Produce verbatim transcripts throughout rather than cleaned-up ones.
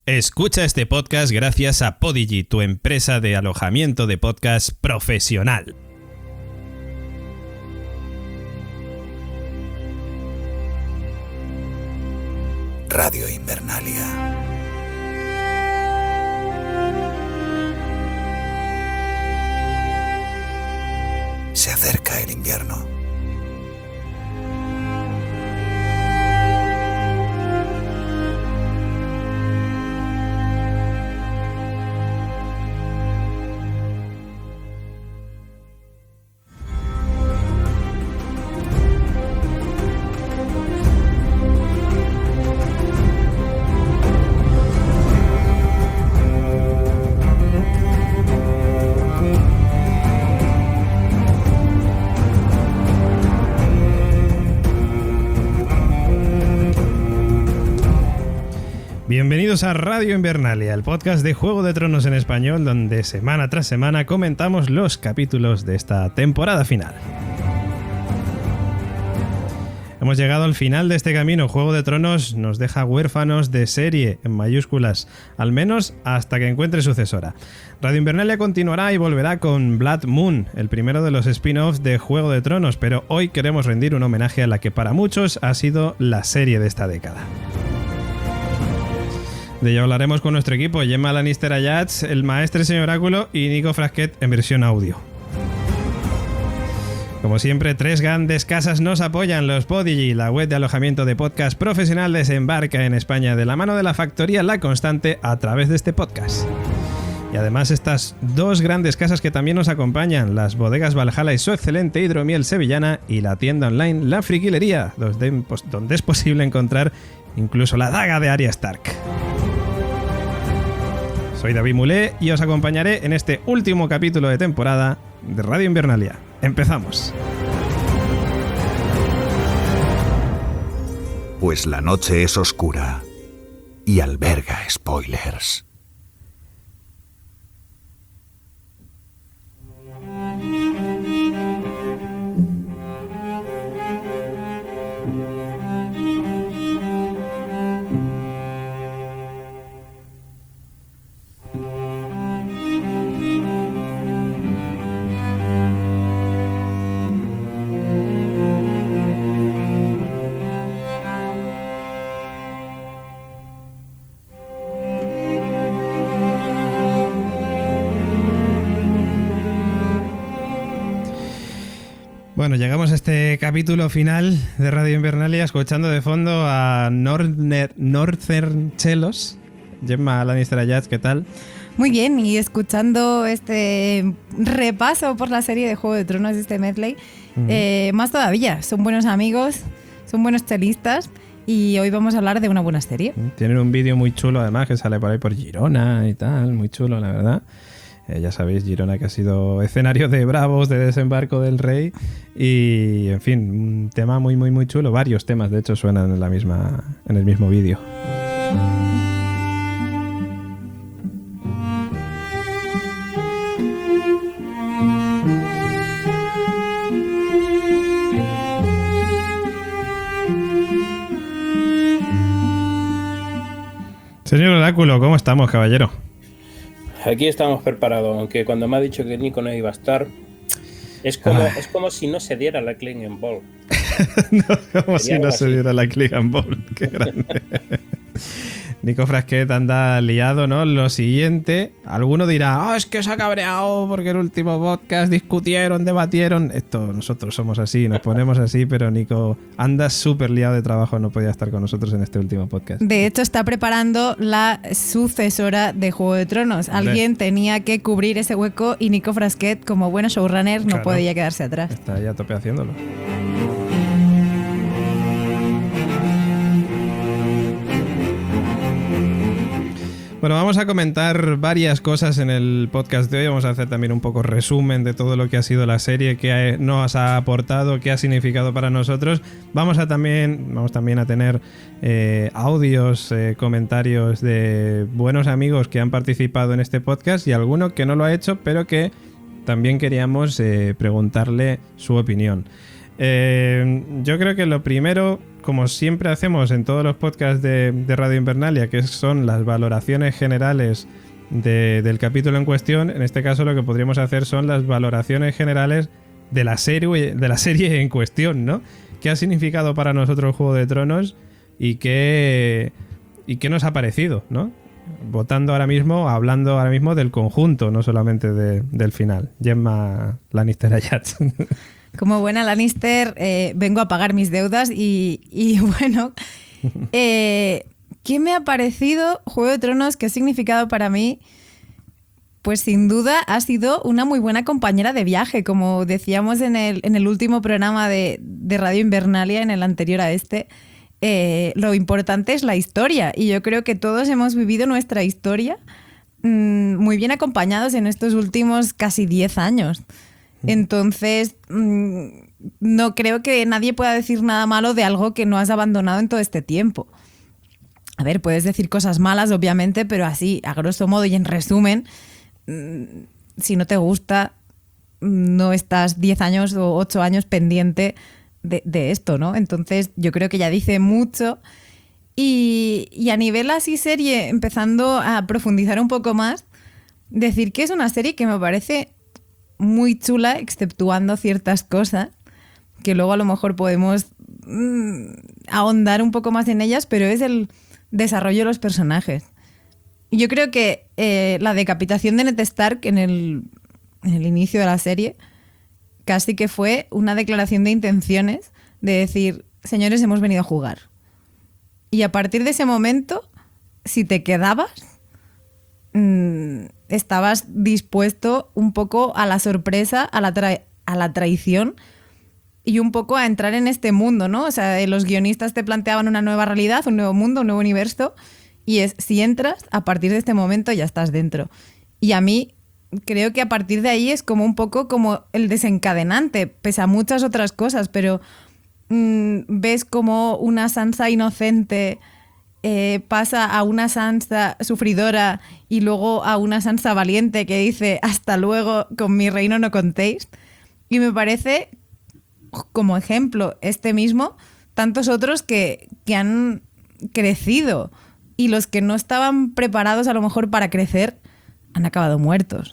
Escucha este podcast gracias a Podigy, tu empresa de alojamiento de podcast profesional. Radio Invernalia. Se acerca el invierno. Bienvenidos a Radio Invernalia, el podcast de Juego de Tronos en español, donde semana tras semana comentamos los capítulos de esta temporada final. Hemos llegado al final de este camino. Juego de Tronos nos deja huérfanos de serie, en mayúsculas, al menos hasta que encuentre sucesora. Radio Invernalia continuará y volverá con Blood Moon, el primero de los spin-offs de Juego de Tronos, pero hoy queremos rendir un homenaje a la que para muchos ha sido la serie de esta década. De ello hablaremos con nuestro equipo: Gemma Lannister Ayats, el maestre señor Oráculo y Nico Frasquet en versión audio. Como siempre, tres grandes casas nos apoyan: los Podigy, la web de alojamiento de podcast profesional, desembarca en España de la mano de la factoría La Constante a través de este podcast. Y además estas dos grandes casas que también nos acompañan: las bodegas Valhalla y su excelente hidromiel sevillana, y la tienda online La Friquilería, donde, donde es posible encontrar incluso la daga de Arya Stark. Soy David Mulé y os acompañaré en este último capítulo de temporada de Radio Invernalia. ¡Empezamos! Pues la noche es oscura y alberga spoilers. Bueno, llegamos a este capítulo final de Radio Invernalia escuchando de fondo a Northern, Northern Chelos. Gemma Lannister Ayats, ¿qué tal? Muy bien, y escuchando este repaso por la serie de Juego de Tronos, este medley, uh-huh. eh, más todavía, son buenos amigos, son buenos chelistas, y hoy vamos a hablar de una buena serie. Tienen un vídeo muy chulo además que sale por ahí por Girona y tal, muy chulo la verdad. Eh, ya sabéis, Girona, que ha sido escenario de Bravos, de Desembarco del Rey, y en fin, un tema muy muy muy chulo. Varios temas de hecho suenan en la misma en el mismo vídeo. Señor Oráculo, ¿cómo estamos, caballero? Aquí estamos preparados, aunque cuando me ha dicho que Nico no iba a estar, es como, es como si no se diera la Clean and Ball. No, como Sería si no así. se diera la Clean and Ball. Qué grande. Nico Frasquet anda liado, ¿no? Lo siguiente, alguno dirá, oh, es que se ha cabreado porque el último podcast discutieron, debatieron. Esto, nosotros somos así, nos ponemos así, pero Nico anda súper liado de trabajo, no podía estar con nosotros en este último podcast. De hecho, está preparando la sucesora de Juego de Tronos. Alguien Hombre. tenía que cubrir ese hueco y Nico Frasquet, como bueno showrunner, no Claro. podía quedarse atrás. Está ahí a tope haciéndolo. Bueno, vamos a comentar varias cosas en el podcast de hoy. Vamos a hacer también un poco resumen de todo lo que ha sido la serie, qué nos ha aportado, qué ha significado para nosotros. Vamos a también, vamos también a tener eh, audios, eh, comentarios de buenos amigos que han participado en este podcast y alguno que no lo ha hecho, pero que también queríamos eh, preguntarle su opinión. Eh, yo creo que lo primero, como siempre hacemos en todos los podcasts de, de Radio Invernalia, que son las valoraciones generales de, del capítulo en cuestión, en este caso lo que podríamos hacer son las valoraciones generales de la serie, de la serie en cuestión, ¿no? ¿Qué ha significado para nosotros Juego de Tronos y qué, y qué nos ha parecido, ¿no? Votando ahora mismo, hablando ahora mismo del conjunto, no solamente de, del final. Gemma Lannister Ayat. Como buena Lannister, eh, vengo a pagar mis deudas y, y bueno, eh, ¿qué me ha parecido Juego de Tronos? ¿Qué ha significado para mí? Pues sin duda ha sido una muy buena compañera de viaje, como decíamos en el, en el último programa de, de Radio Invernalia, en el anterior a este. Eh, lo importante es la historia y yo creo que todos hemos vivido nuestra historia mmm, muy bien acompañados en estos últimos casi diez años. Entonces, mmm, no creo que nadie pueda decir nada malo de algo que no has abandonado en todo este tiempo. A ver, puedes decir cosas malas, obviamente, pero así, a grosso modo y en resumen, mmm, si no te gusta, no estás diez años o ocho años pendiente De, de esto, ¿no? Entonces yo creo que ya dice mucho y, y a nivel así serie, empezando a profundizar un poco más, decir que es una serie que me parece muy chula, exceptuando ciertas cosas que luego a lo mejor podemos mmm, ahondar un poco más en ellas, pero es el desarrollo de los personajes. Yo creo que eh, la decapitación de Ned Stark en el, en el inicio de la serie casi que fue una declaración de intenciones de decir, señores, hemos venido a jugar. Y a partir de ese momento, si te quedabas, mmm, estabas dispuesto un poco a la sorpresa, a la, tra- a la traición y un poco a entrar en este mundo, ¿no? O sea, los guionistas te planteaban una nueva realidad, un nuevo mundo, un nuevo universo, y es, si entras, a partir de este momento ya estás dentro. Y a mí creo que a partir de ahí es como un poco como el desencadenante, pese a muchas otras cosas, pero mmm, ves como una Sansa inocente eh, pasa a una Sansa sufridora y luego a una Sansa valiente que dice hasta luego, con mi reino no contéis. Y me parece, como ejemplo, este mismo, tantos otros que, que han crecido y los que no estaban preparados a lo mejor para crecer han acabado muertos.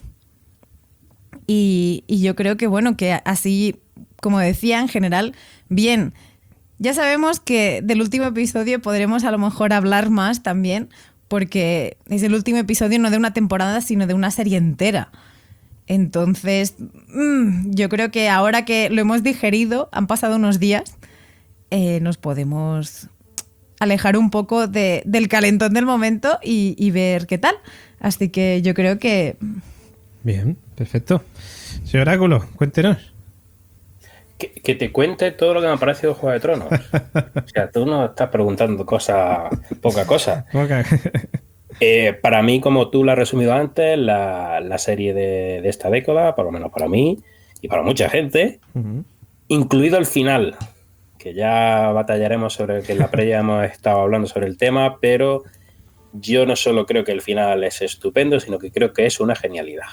Y, y yo creo que, bueno, que así, como decía, en general, bien. Ya sabemos que del último episodio podremos a lo mejor hablar más también, porque es el último episodio no de una temporada, sino de una serie entera. Entonces, mmm, yo creo que ahora que lo hemos digerido, han pasado unos días, eh, nos podemos alejar un poco de, del calentón del momento y, y ver qué tal. Así que yo creo que... Bien, perfecto. Señor Oráculo, cuéntenos. Que, que te cuente todo lo que me ha parecido Juego de Tronos. O sea, tú no estás preguntando cosas, poca cosa. Okay. Eh, para mí, como tú lo has resumido antes, la, la serie de, de esta década, por lo menos para mí y para mucha gente, uh-huh. incluido el final, que ya batallaremos sobre el que en la previa hemos estado hablando sobre el tema, pero yo no solo creo que el final es estupendo, sino que creo que es una genialidad.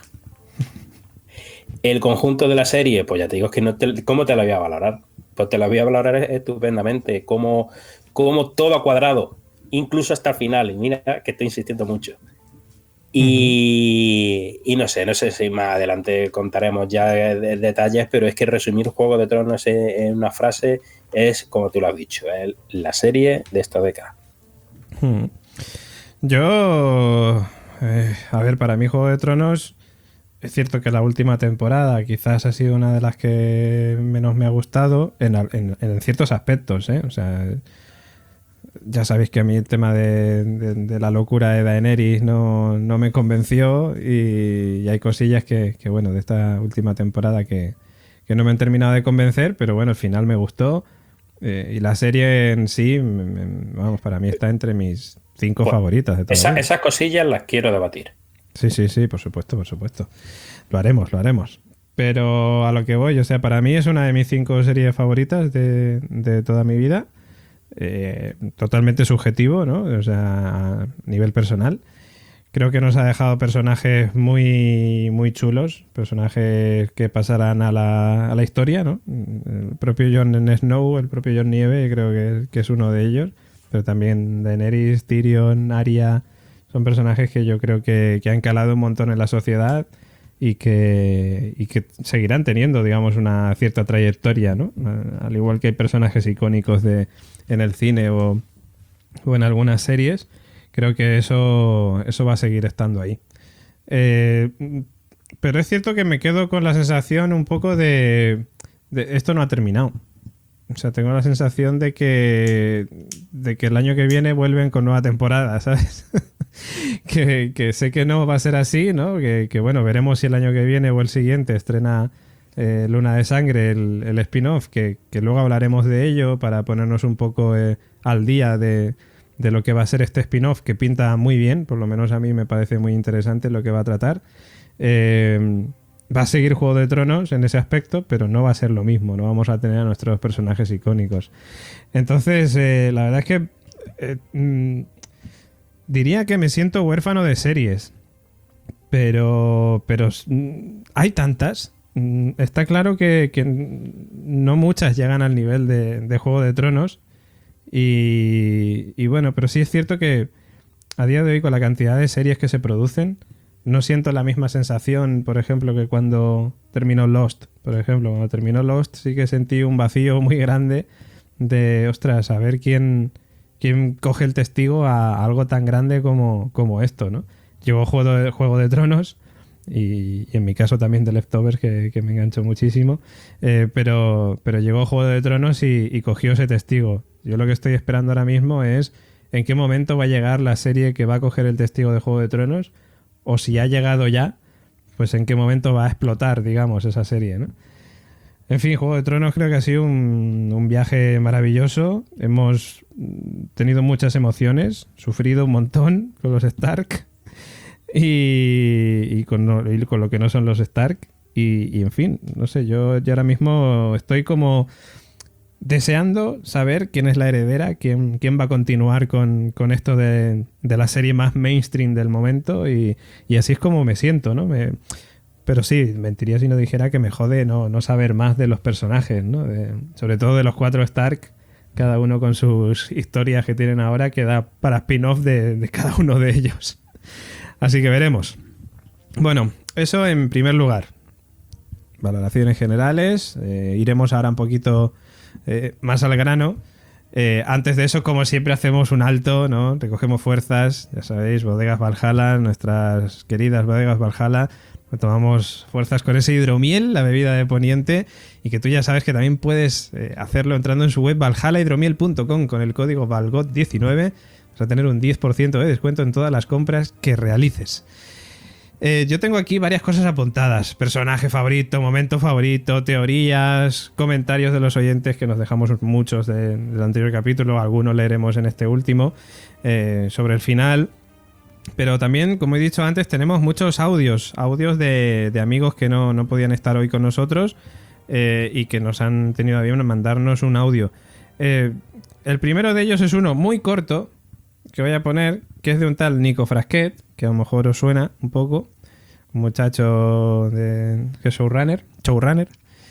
El conjunto de la serie, pues ya te digo, es que no te, ¿cómo te la voy a valorar? Pues te la voy a valorar estupendamente, cómo, cómo todo ha cuadrado, incluso hasta el final, y mira que estoy insistiendo mucho. Y, uh-huh. y no sé, no sé si más adelante contaremos ya de, de detalles, pero es que resumir Juego de Tronos en, en una frase es, como tú lo has dicho, es la serie de esta década. Hmm. Yo, eh, a ver, para mí Juego de Tronos, es cierto que la última temporada quizás ha sido una de las que menos me ha gustado en, en, en ciertos aspectos, ¿eh? O sea, ya sabéis que a mí el tema de, de, de la locura de Daenerys no, no me convenció y, y hay cosillas que, que, bueno, de esta última temporada que, que no me han terminado de convencer, pero bueno, al final me gustó eh, y la serie en sí, me, me, vamos, para mí está entre mis cinco bueno, favoritas de esa, esas cosillas las quiero debatir. Sí, sí, sí, por supuesto, por supuesto. Lo haremos, lo haremos. Pero a lo que voy, o sea, para mí es una de mis cinco series favoritas de, de toda mi vida. Eh, totalmente subjetivo, ¿no? O sea, a nivel personal. Creo que nos ha dejado personajes muy, muy chulos, personajes que pasarán a la, a la historia, ¿no? El propio Jon Snow, el propio Jon Nieve, creo que, que es uno de ellos, pero también Daenerys, Tyrion, Arya, son personajes que yo creo que, que han calado un montón en la sociedad y que, y que seguirán teniendo, digamos, una cierta trayectoria, ¿no? Al igual que hay personajes icónicos de, en el cine o, o en algunas series. Creo que eso, eso va a seguir estando ahí. Eh, pero es cierto que me quedo con la sensación un poco de, de esto no ha terminado. O sea, tengo la sensación de que, de que el año que viene vuelven con nueva temporada, ¿sabes? que, que sé que no va a ser así, ¿no? Que, que bueno, veremos si el año que viene o el siguiente estrena eh, Luna de Sangre, el, el spin-off, que, que luego hablaremos de ello para ponernos un poco eh, al día de... de lo que va a ser este spin-off, que pinta muy bien, por lo menos a mí me parece muy interesante lo que va a tratar. Eh, va a seguir Juego de Tronos en ese aspecto, pero no va a ser lo mismo, no vamos a tener a nuestros personajes icónicos. Entonces, eh, la verdad es que eh, mm, diría que me siento huérfano de series, pero, pero mm, hay tantas. Mm, está claro que, que no muchas llegan al nivel de, de Juego de Tronos. Y, y bueno, pero sí es cierto que a día de hoy, con la cantidad de series que se producen, no siento la misma sensación, por ejemplo, que cuando terminó Lost. Por ejemplo, cuando terminó Lost sí que sentí un vacío muy grande de, ostras, a ver quién, quién coge el testigo a algo tan grande como, como esto, ¿no? Llegó Juego de, Juego de Tronos y, y en mi caso también de Leftovers, que, que me enganchó muchísimo, eh, pero, pero llegó Juego de Tronos y, y cogió ese testigo. Yo lo que estoy esperando ahora mismo es en qué momento va a llegar la serie que va a coger el testigo de Juego de Tronos, o si ha llegado ya, pues en qué momento va a explotar, digamos, esa serie, ¿no? En fin, Juego de Tronos creo que ha sido un, un viaje maravilloso. Hemos tenido muchas emociones, sufrido un montón con los Stark y, y, con, y con lo que no son los Stark. Y, y en fin, no sé, yo, yo ahora mismo estoy como... deseando saber quién es la heredera, quién, quién va a continuar con, con esto de, de la serie más mainstream del momento y, y así es como me siento, ¿no? Me, pero sí, mentiría si no dijera que me jode no, no saber más de los personajes, ¿no? De, sobre todo de los cuatro Stark, cada uno con sus historias que tienen ahora, que da para spin-off de, de cada uno de ellos. Así que veremos. Bueno, eso en primer lugar. Valoraciones generales. Eh, iremos ahora un poquito... Eh, más al grano. Eh, antes de eso, como siempre, hacemos un alto, ¿no? Recogemos fuerzas, ya sabéis, Bodegas Valhalla, nuestras queridas Bodegas Valhalla. Tomamos fuerzas con ese hidromiel, la bebida de Poniente, y que tú ya sabes que también puedes eh, hacerlo entrando en su web valhalla hidromiel punto com con el código valgot diecinueve. Vas a tener un diez por ciento de descuento en todas las compras que realices. Eh, yo tengo aquí varias cosas apuntadas. Personaje favorito, momento favorito, teorías, comentarios de los oyentes, que nos dejamos muchos de, del anterior capítulo. Algunos leeremos en este último, eh, sobre el final. Pero también, como he dicho antes, tenemos muchos audios. Audios de, de amigos que no, no podían estar hoy con nosotros eh, y que nos han tenido a bien mandarnos un audio. Eh, el primero de ellos es uno muy corto, que voy a poner, que es de un tal Nico Frasquet, que a lo mejor os suena un poco, un muchacho de, que es showrunner, showrunner.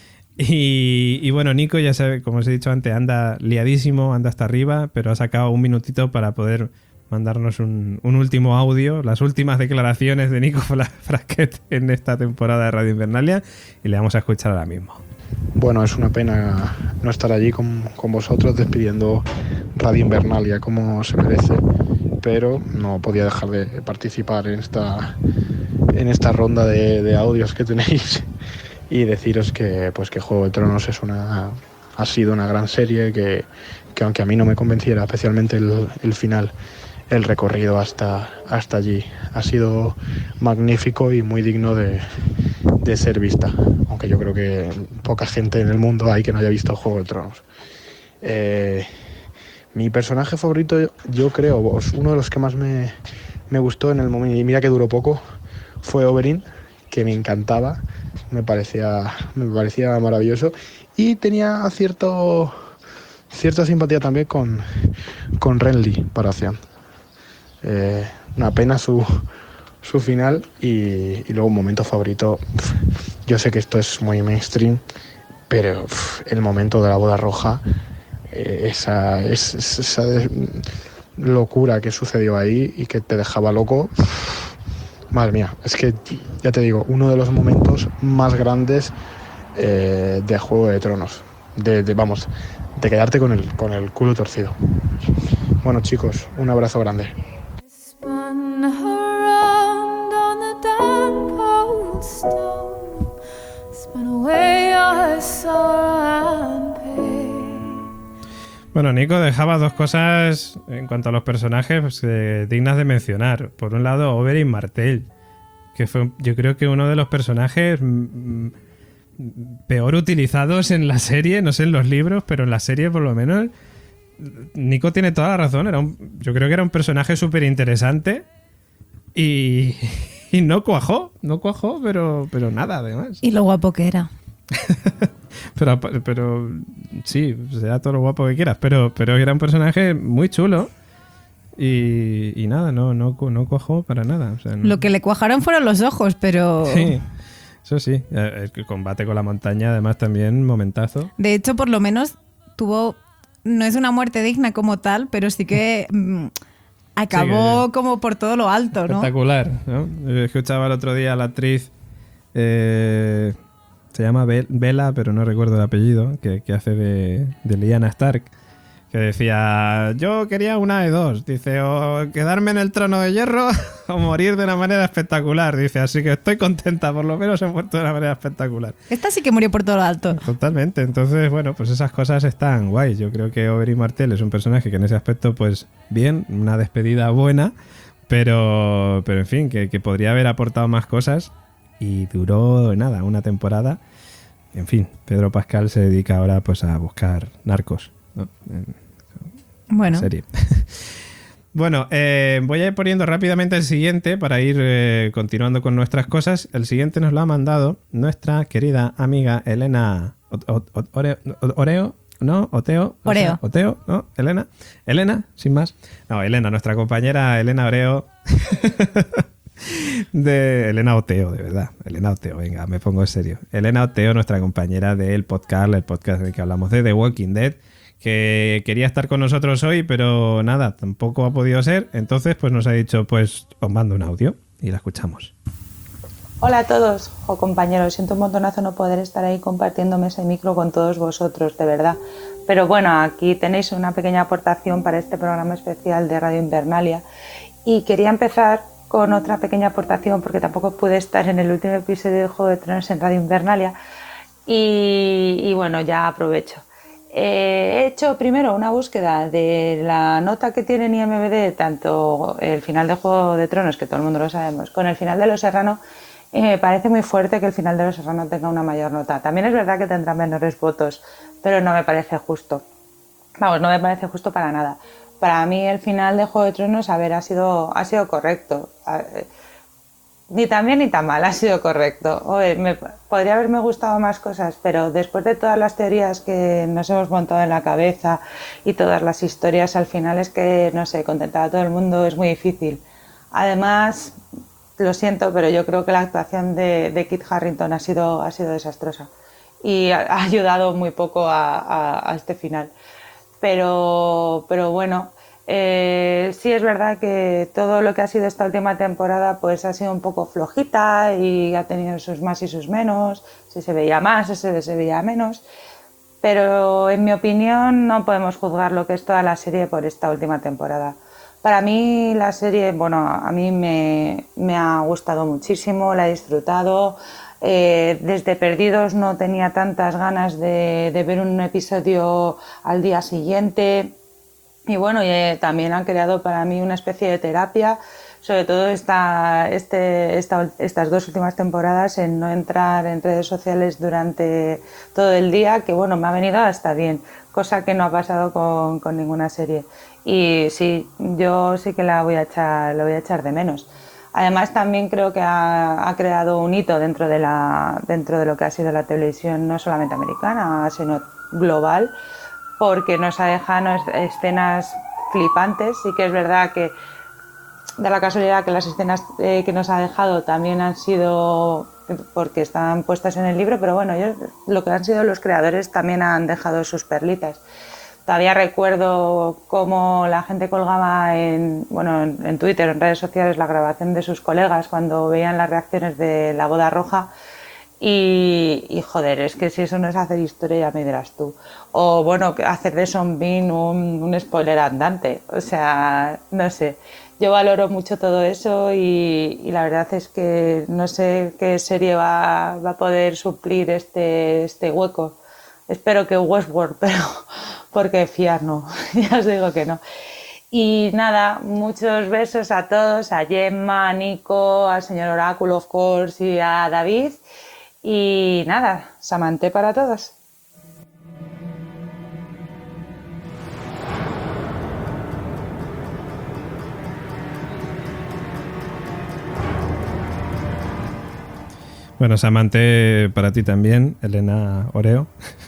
Y, y bueno, Nico, ya sabe, como os he dicho antes, anda liadísimo, anda hasta arriba, pero ha sacado un minutito para poder mandarnos un, un último audio, las últimas declaraciones de Nico Frasquet en esta temporada de Radio Invernalia, y le vamos a escuchar ahora mismo. Bueno, es una pena no estar allí con, con vosotros despidiendo Radio Invernalia como se merece, pero no podía dejar de participar en esta, en esta ronda de, de audios que tenéis y deciros que, pues, que Juego de Tronos es una, ha sido una gran serie, que, que aunque a mí no me convenciera especialmente el, el final, el recorrido hasta, hasta allí ha sido magnífico y muy digno de, de ser vista, aunque yo creo que poca gente en el mundo hay que no haya visto Juego de Tronos. Eh, mi personaje favorito, yo creo, uno de los que más me, me gustó en el momento, y mira que duró poco, fue Oberyn, que me encantaba, me parecía, me parecía maravilloso, y tenía cierto, cierta simpatía también con, con Renly Baratheon. Eh, una pena su, su final. Y, y luego un momento favorito, yo sé que esto es muy mainstream, pero el momento de la boda roja, eh, esa, es, esa locura que sucedió ahí y que te dejaba loco. Madre mía, es que ya te digo, uno de los momentos más grandes eh, de Juego de Tronos, de, de vamos, de quedarte con el, con el culo torcido. Bueno, chicos, un abrazo grande. Bueno, Nico dejaba dos cosas en cuanto a los personajes pues, eh, dignas de mencionar. Por un lado, Oberyn Martell, que fue, yo creo que uno de los personajes mm, peor utilizados en la serie, no sé en los libros, pero en la serie por lo menos. Nico tiene toda la razón. Era un, yo creo que era un personaje súper interesante y, y no cuajó, no cuajó, pero, pero nada, además. Y lo guapo que era. pero, pero sí, será todo lo guapo que quieras, pero, pero era un personaje muy chulo y, y nada, no, no, no cuajó para nada. O sea, no. Lo que le cuajaron fueron los ojos, pero... Sí, eso sí. El combate con la montaña, además, también momentazo. De hecho, por lo menos tuvo... No es una muerte digna como tal, pero sí que mmm, acabó sí, que, como por todo lo alto, ¿no? Espectacular, ¿no? Yo escuchaba el otro día a la actriz... Eh, se llama Bella, pero no recuerdo el apellido, que, que hace de, de Lyanna Stark, que decía, yo quería una de dos, dice, o quedarme en el trono de hierro o morir de una manera espectacular, dice, así que estoy contenta, por lo menos he muerto de una manera espectacular. Esta sí que murió por todo lo alto. Totalmente, entonces, bueno, pues esas cosas están guays. Yo creo que Oberyn Martell es un personaje que en ese aspecto, pues bien, una despedida buena, pero, pero en fin, que, que podría haber aportado más cosas. Y duró, nada, una temporada. En fin, Pedro Pascal se dedica ahora pues a buscar narcos, ¿no? En, bueno. Serie. Bueno, eh, voy a ir poniendo rápidamente el siguiente para ir eh, continuando con nuestras cosas. El siguiente nos lo ha mandado nuestra querida amiga Elena o, o, o, Oreo, Oreo, ¿no? Oteo. Oreo. O sea, Oteo, ¿no? Elena. Elena, sin más. No, Elena, nuestra compañera Elena Oreo. De Elena Oteo, de verdad. Elena Oteo, venga, me pongo en serio. Elena Oteo, nuestra compañera del podcast, el podcast en el que hablamos de The Walking Dead, que quería estar con nosotros hoy, pero nada, tampoco ha podido ser. Entonces, pues nos ha dicho, pues os mando un audio y la escuchamos. Hola a todos, o compañeros, siento un montonazo no poder estar ahí compartiéndome ese micro con todos vosotros, de verdad. Pero bueno, aquí tenéis una pequeña aportación para este programa especial de Radio Invernalia y quería empezar con otra pequeña aportación, porque tampoco pude estar en el último episodio de Juego de Tronos en Radio Invernalia y, y bueno, ya aprovecho. Eh, he hecho primero una búsqueda de la nota que tiene en I M D B, tanto el final de Juego de Tronos, que todo el mundo lo sabemos, con el final de Los Serrano, y me parece muy fuerte que el final de Los Serrano tenga una mayor nota. También es verdad que tendrá menores votos, pero no me parece justo. Vamos, no me parece justo para nada. Para mí el final de Juego de Tronos, a ver, ha sido, ha sido correcto. Ni tan bien ni tan mal, ha sido correcto. Oye, me, podría haberme gustado más cosas, pero después de todas las teorías que nos hemos montado en la cabeza y todas las historias, al final es que, no sé, contentar a todo el mundo es muy difícil. Además, lo siento, pero yo creo que la actuación de, de Kit Harington ha sido, ha sido desastrosa y ha, ha ayudado muy poco a, a, a este final. Pero, pero bueno, eh, sí es verdad que todo lo que ha sido esta última temporada pues ha sido un poco flojita y ha tenido sus más y sus menos, si se veía más o se, se veía menos, pero en mi opinión no podemos juzgar lo que es toda la serie por esta última temporada. Para mí la serie, bueno, a mí me, me ha gustado muchísimo, la he disfrutado. Eh, desde Perdidos no tenía tantas ganas de, de ver un episodio al día siguiente y bueno, eh, también han creado para mí una especie de terapia, sobre todo esta, este, esta, estas dos últimas temporadas, en no entrar en redes sociales durante todo el día, que bueno, me ha venido hasta bien, cosa que no ha pasado con, con ninguna serie. Y sí, yo sí que la voy a echar, la voy a echar de menos. Además, también creo que ha, ha creado un hito dentro de, la, dentro de lo que ha sido la televisión, no solamente americana, sino global, porque nos ha dejado escenas flipantes. Sí que es verdad que da la casualidad que las escenas eh, que nos ha dejado también han sido porque están puestas en el libro, pero bueno, yo, lo que han sido los creadores también han dejado sus perlitas. Todavía recuerdo cómo la gente colgaba en, bueno, en, en Twitter, en redes sociales, la grabación de sus colegas cuando veían las reacciones de La Boda Roja. Y, y joder, es que si eso no es hacer historia, ya me dirás tú. O bueno, hacer de Sean Bean un, un spoiler andante. O sea, no sé. Yo valoro mucho todo eso y, y la verdad es que no sé qué serie va, va a poder suplir este, este hueco. Espero que Westworld, pero porque fiar no, ya os digo que no. Y nada, muchos besos a todos, a Gemma, a Nico, al señor Oráculo, of course, y a David. Y nada, Samanté para todos. Bueno, Samante para ti también, Elena Oreo.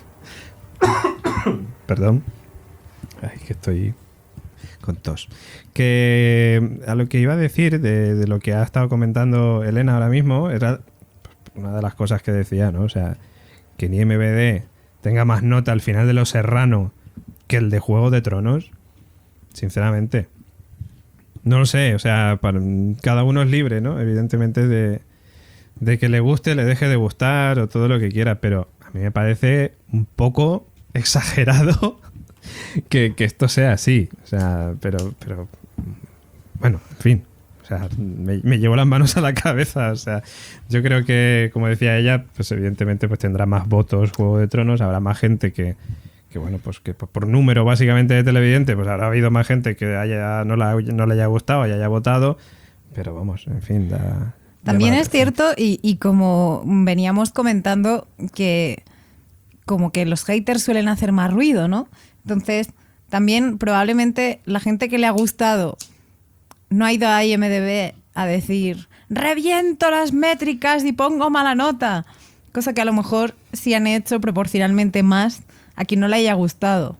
Perdón. Ay, que estoy con tos. Que a lo que iba a decir de, de lo que ha estado comentando Elena ahora mismo, era una de las cosas que decía, ¿no? O sea, que ni M V D tenga más nota al final de Los Serrano que el de Juego de Tronos, sinceramente. No lo sé, o sea, para, cada uno es libre, ¿no? Evidentemente de... de que le guste, le deje de gustar o todo lo que quiera, pero a mí me parece un poco exagerado que, que esto sea así. O sea, pero, pero bueno, en fin. O sea, me, me llevo las manos a la cabeza. O sea, yo creo que, como decía ella, pues evidentemente pues tendrá más votos Juego de Tronos, habrá más gente que, que bueno, pues que por número básicamente de televidente, pues habrá habido más gente que haya no, la, no le haya gustado y haya votado, pero vamos, en fin, da... También es cierto, y, y como veníamos comentando, que como que los haters suelen hacer más ruido, ¿no? Entonces, también probablemente la gente que le ha gustado no ha ido a I M D B a decir reviento las métricas y pongo mala nota. Cosa que a lo mejor sí han hecho proporcionalmente más a quien no le haya gustado.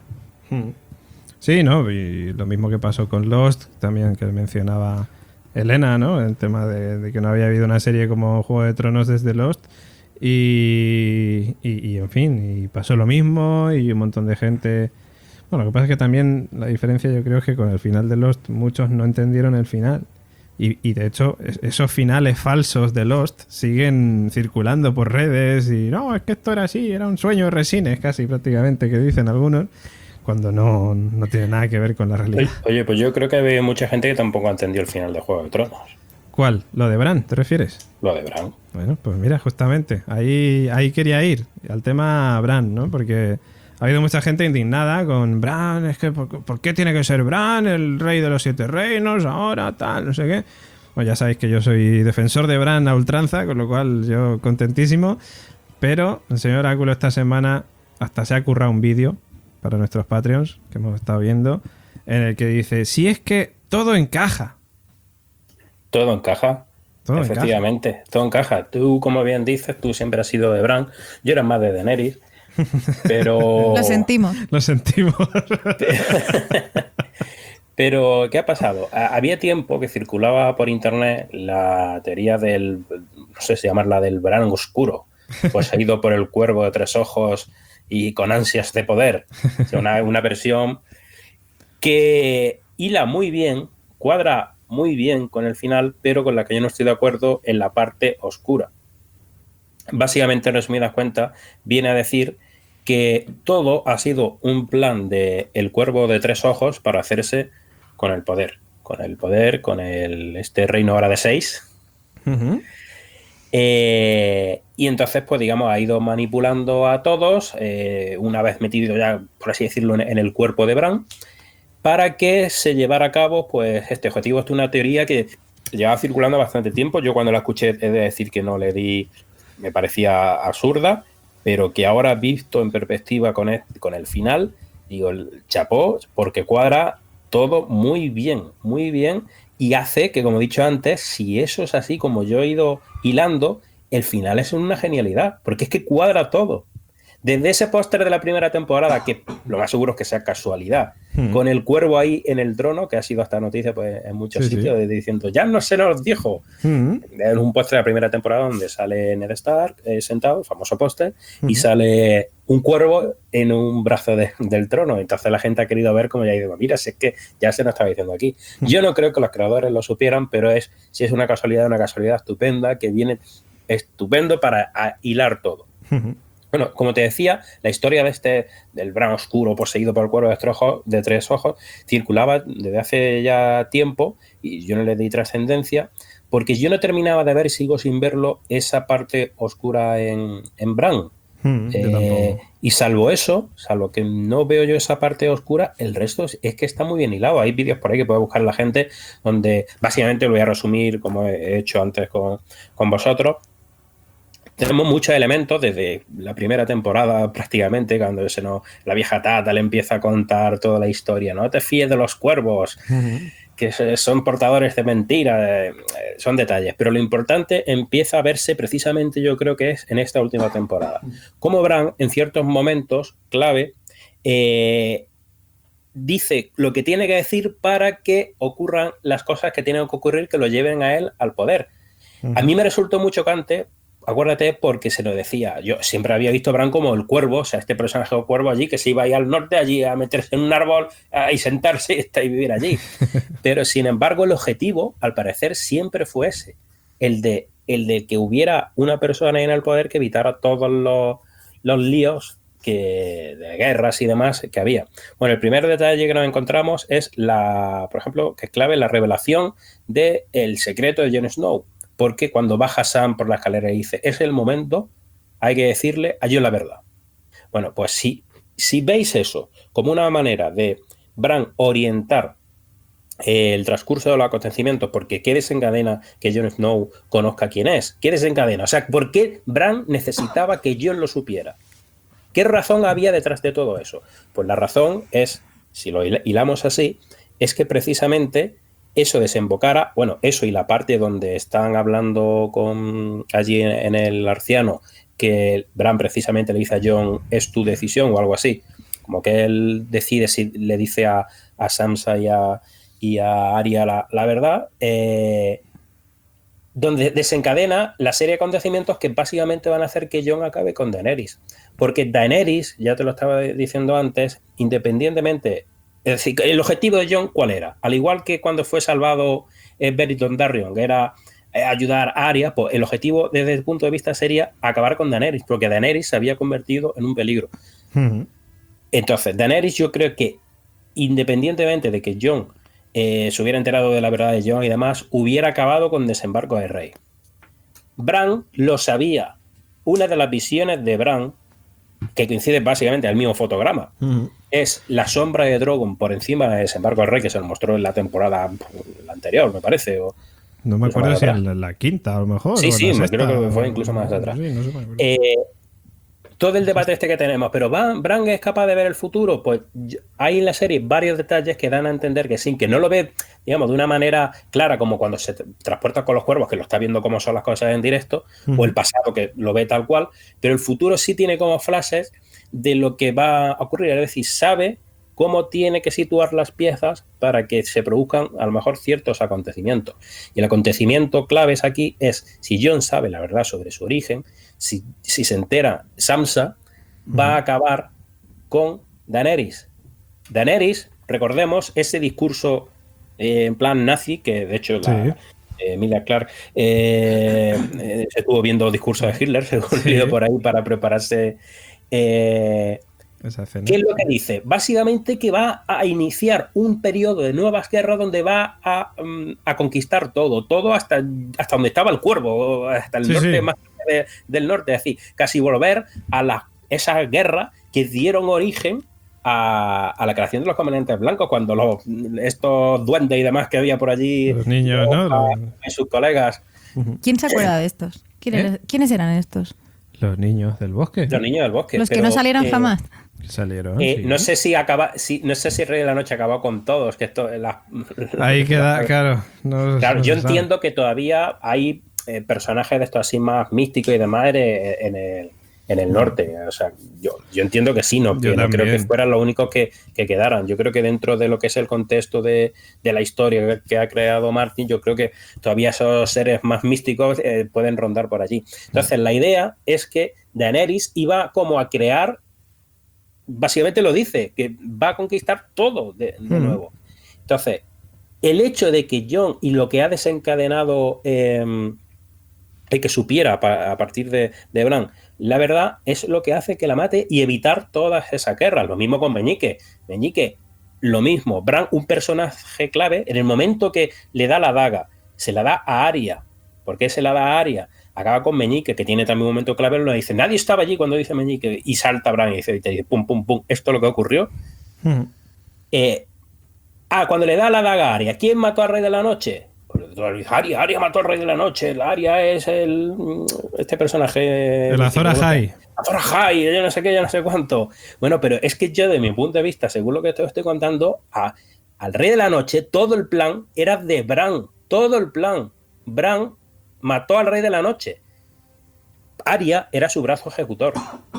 Sí, ¿no? Y lo mismo que pasó con Lost, también que mencionaba Elena, ¿no? El tema de, de que no había habido una serie como Juego de Tronos desde Lost. Y, y, y en fin, y pasó lo mismo y un montón de gente... Bueno, lo que pasa es que también la diferencia yo creo es que con el final de Lost muchos no entendieron el final. Y, y de hecho esos finales falsos de Lost siguen circulando por redes y no, es que esto era así, era un sueño de resines casi prácticamente, que dicen algunos, cuando no, no tiene nada que ver con la realidad. Oye, pues yo creo que hay mucha gente que tampoco entendió el final de Juego de Tronos. ¿Cuál? ¿Lo de Bran, te refieres? Lo de Bran. Bueno, pues mira, justamente, ahí, ahí quería ir, al tema Bran, ¿no? Porque ha habido mucha gente indignada con Bran, es que ¿por, ¿por qué tiene que ser Bran el rey de los siete reinos ahora, tal, no sé qué? Bueno, ya sabéis que yo soy defensor de Bran a ultranza, con lo cual yo contentísimo, pero el señor Oráculo esta semana hasta se ha currado un vídeo para nuestros Patreons, que hemos estado viendo, en el que dice, si es que todo encaja. Todo encaja. Todo Efectivamente, encaja. todo encaja. Tú, como bien dices, tú siempre has sido de Bran, yo era más de Daenerys, pero... Lo sentimos. Lo sentimos. Pero, ¿qué ha pasado? Había tiempo que circulaba por internet la teoría del, no sé si llamarla del Bran oscuro, pues ha ido por el cuervo de tres ojos y con ansias de poder. O sea, una, una versión que hila muy bien, cuadra muy bien con el final, pero con la que yo no estoy de acuerdo en la parte oscura. Básicamente, en resumidas cuentas, viene a decir que todo ha sido un plan de el cuervo de tres ojos para hacerse con el poder. Con el poder, con el este reino ahora de seis. Uh-huh. Eh, y entonces, pues digamos, ha ido manipulando a todos, eh, una vez metido ya, por así decirlo, en, en el cuerpo de Bran, para que se llevara a cabo pues este objetivo. Esto es una teoría que llevaba circulando bastante tiempo. Yo cuando la escuché he de decir que no le di, me parecía absurda, pero que ahora visto en perspectiva con el, con el final, digo, el chapó, porque cuadra todo muy bien, muy bien, y hace que, como he dicho antes, si eso es así como yo he ido hilando, el final es una genialidad, porque es que cuadra todo. Desde ese póster de la primera temporada, que lo más seguro es que sea casualidad, hmm. con el cuervo ahí en el trono, que ha sido esta noticia pues, en muchos sí, sitios, sí. diciendo, ya no se nos dijo. Hmm. Es un póster de la primera temporada donde sale Ned Stark eh, sentado, el famoso póster, hmm. y sale un cuervo en un brazo de, del trono. Entonces la gente ha querido ver como ya digo, mira, si es que ya se nos estaba diciendo aquí. Hmm. Yo no creo que los creadores lo supieran, pero es si es una casualidad, una casualidad estupenda, que viene estupendo para a, hilar todo. Hmm. Bueno, como te decía, la historia de este, del Bran oscuro poseído por el cuervo de tres, ojos, de tres ojos circulaba desde hace ya tiempo y yo no le di trascendencia porque yo no terminaba de ver, sigo sin verlo, esa parte oscura en, en Bran. Hmm, eh, y salvo eso, salvo que no veo yo esa parte oscura, el resto es, es que está muy bien hilado. Hay vídeos por ahí que puede buscar la gente donde básicamente lo voy a resumir como he hecho antes con, con vosotros. Tenemos muchos elementos desde la primera temporada prácticamente, cuando se nos, la vieja Tata le empieza a contar toda la historia. No te fíes de los cuervos, uh-huh. que son portadores de mentiras, eh, son detalles. Pero lo importante empieza a verse precisamente, yo creo que es en esta última temporada. Cómo Bran, en ciertos momentos clave, eh, dice lo que tiene que decir para que ocurran las cosas que tienen que ocurrir, que lo lleven a él al poder. Uh-huh. A mí me resultó muy chocante. Acuérdate, porque se lo decía, yo siempre había visto a Bran como el cuervo, o sea, este personaje de cuervo allí, que se iba ahí al norte, allí a meterse en un árbol y sentarse y vivir allí. Pero, sin embargo, el objetivo, al parecer, siempre fue ese, el de, el de que hubiera una persona en el poder que evitara todos los, los líos que, de guerras y demás que había. Bueno, el primer detalle que nos encontramos es, la, por ejemplo, que es clave, la revelación del secreto de Jon Snow. Porque cuando baja Sam por la escalera y dice, es el momento, hay que decirle a Jon la verdad. Bueno, pues si, si veis eso como una manera de Bran orientar eh, el transcurso de los acontecimientos, porque ¿qué desencadena que Jon Snow conozca quién es? ¿Qué desencadena? O sea, ¿por qué Bran necesitaba que Jon lo supiera? ¿Qué razón había detrás de todo eso? Pues la razón es, si lo hilamos así, es que precisamente eso desembocara, bueno, eso y la parte donde están hablando con allí en, en el Arciano, que Bran precisamente le dice a Jon, es tu decisión o algo así, como que él decide si le dice a, a Sansa y a, y a Arya la, la verdad, eh, donde desencadena la serie de acontecimientos que básicamente van a hacer que Jon acabe con Daenerys, porque Daenerys, ya te lo estaba diciendo antes, independientemente. Es decir, el objetivo de Jon, ¿cuál era? Al igual que cuando fue salvado eh, Beric Dondarrion, que era eh, ayudar a Arya, pues el objetivo desde el punto de vista sería acabar con Daenerys, porque Daenerys se había convertido en un peligro. Uh-huh. Entonces, Daenerys, yo creo que independientemente de que Jon eh, se hubiera enterado de la verdad de Jon y demás, hubiera acabado con Desembarco del Rey. Bran lo sabía. Una de las visiones de Bran, que coincide básicamente al mismo fotograma, uh-huh. es la sombra de Drogon por encima de Desembarco del Rey, que se lo mostró en la temporada la anterior, me parece. O, no me acuerdo si en la, la quinta, a lo mejor. Sí, sí, me creo que fue incluso más atrás. Sí, no sé, eh, todo el debate este que tenemos, pero ¿Bran, Bran es capaz de ver el futuro? Pues hay en la serie varios detalles que dan a entender que sí, que no lo ve, digamos, de una manera clara, como cuando se transporta con los cuervos, que lo está viendo cómo son las cosas en directo, uh-huh. o el pasado, que lo ve tal cual, pero el futuro sí tiene como flashes de lo que va a ocurrir, es decir, sabe cómo tiene que situar las piezas para que se produzcan a lo mejor ciertos acontecimientos. Y el acontecimiento claves aquí es, si Jon sabe la verdad sobre su origen, si, si se entera Sansa, va a acabar con Daenerys. Daenerys, recordemos, ese discurso eh, en plan nazi, que de hecho la, sí. eh, Emilia Clarke eh, eh, se estuvo viendo discursos de Hitler, se olvidó sí. por ahí para prepararse... Eh, ¿Qué es lo que dice? Básicamente que va a iniciar un periodo de nuevas guerras donde va a, um, a conquistar todo, todo hasta, hasta donde estaba el cuervo, hasta el sí, norte sí. más de, del norte, es decir, casi volver a la, esa guerra que dieron origen a, a la creación de los comandantes blancos, cuando los, estos duendes y demás que había por allí, los niños, ¿no? Los... y sus colegas. ¿Quién se acuerda de estos? ¿Quién ¿Eh? ¿Quiénes eran estos? Los niños del bosque. Los niños del bosque. Los que pero, no salieron eh, jamás. Salieron. Eh, sí. No sé si acaba, si, no sé si Rey de la Noche acabó con todos, que esto la, ahí queda, la, claro. No, claro, no yo entiendo sabe. que todavía hay eh, personajes de estos así más místicos y demás en el, en el norte. O sea, yo, yo entiendo que sí, no, que no creo que fueran los únicos que, que quedaran. Yo creo que dentro de lo que es el contexto de, de la historia que ha creado Martin, yo creo que todavía esos seres más místicos eh, pueden rondar por allí. Entonces, la idea es que Daenerys iba como a crear, básicamente lo dice, que va a conquistar todo de, de hmm. nuevo. Entonces, el hecho de que Jon y lo que ha desencadenado eh, el que supiera a partir de, de Bran, la verdad es lo que hace que la mate y evitar todas esas guerras. Lo mismo con Meñique. Meñique, lo mismo. Bran, un personaje clave, en el momento que le da la daga, se la da a Arya. ¿Por qué se la da a Arya? Acaba con Meñique, que tiene también un momento clave, lo dice, nadie estaba allí cuando dice Meñique, y salta Bran y dice, y te dice pum, pum, pum, esto es lo que ocurrió. Hmm. Eh, ah, cuando le da la daga a Arya, ¿quién mató al Rey de la Noche? Arya, Arya mató al Rey de la Noche. Arya es el este personaje. El Azor Ahai. Azor Ahai, yo no sé qué, yo no sé cuánto. Bueno, pero es que yo, de mi punto de vista, según lo que te estoy contando, a, al Rey de la Noche, todo el plan era de Bran. Todo el plan. Bran mató al Rey de la Noche. Arya era su brazo ejecutor.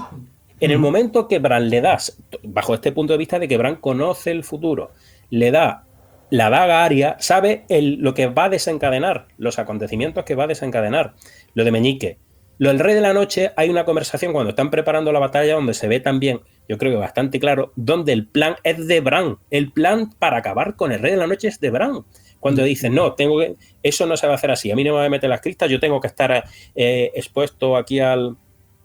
En el momento que Bran le das, bajo este punto de vista de que Bran conoce el futuro, le da la daga a Arya, sabe el, lo que va a desencadenar, los acontecimientos que va a desencadenar. Lo de Meñique. Lo del Rey de la Noche, hay una conversación cuando están preparando la batalla donde se ve también, yo creo que bastante claro, donde el plan es de Bran. El plan para acabar con el Rey de la Noche es de Bran. Cuando dicen, no, tengo que, eso no se va a hacer así, a mí no me va a meter las cristas, yo tengo que estar eh, expuesto aquí al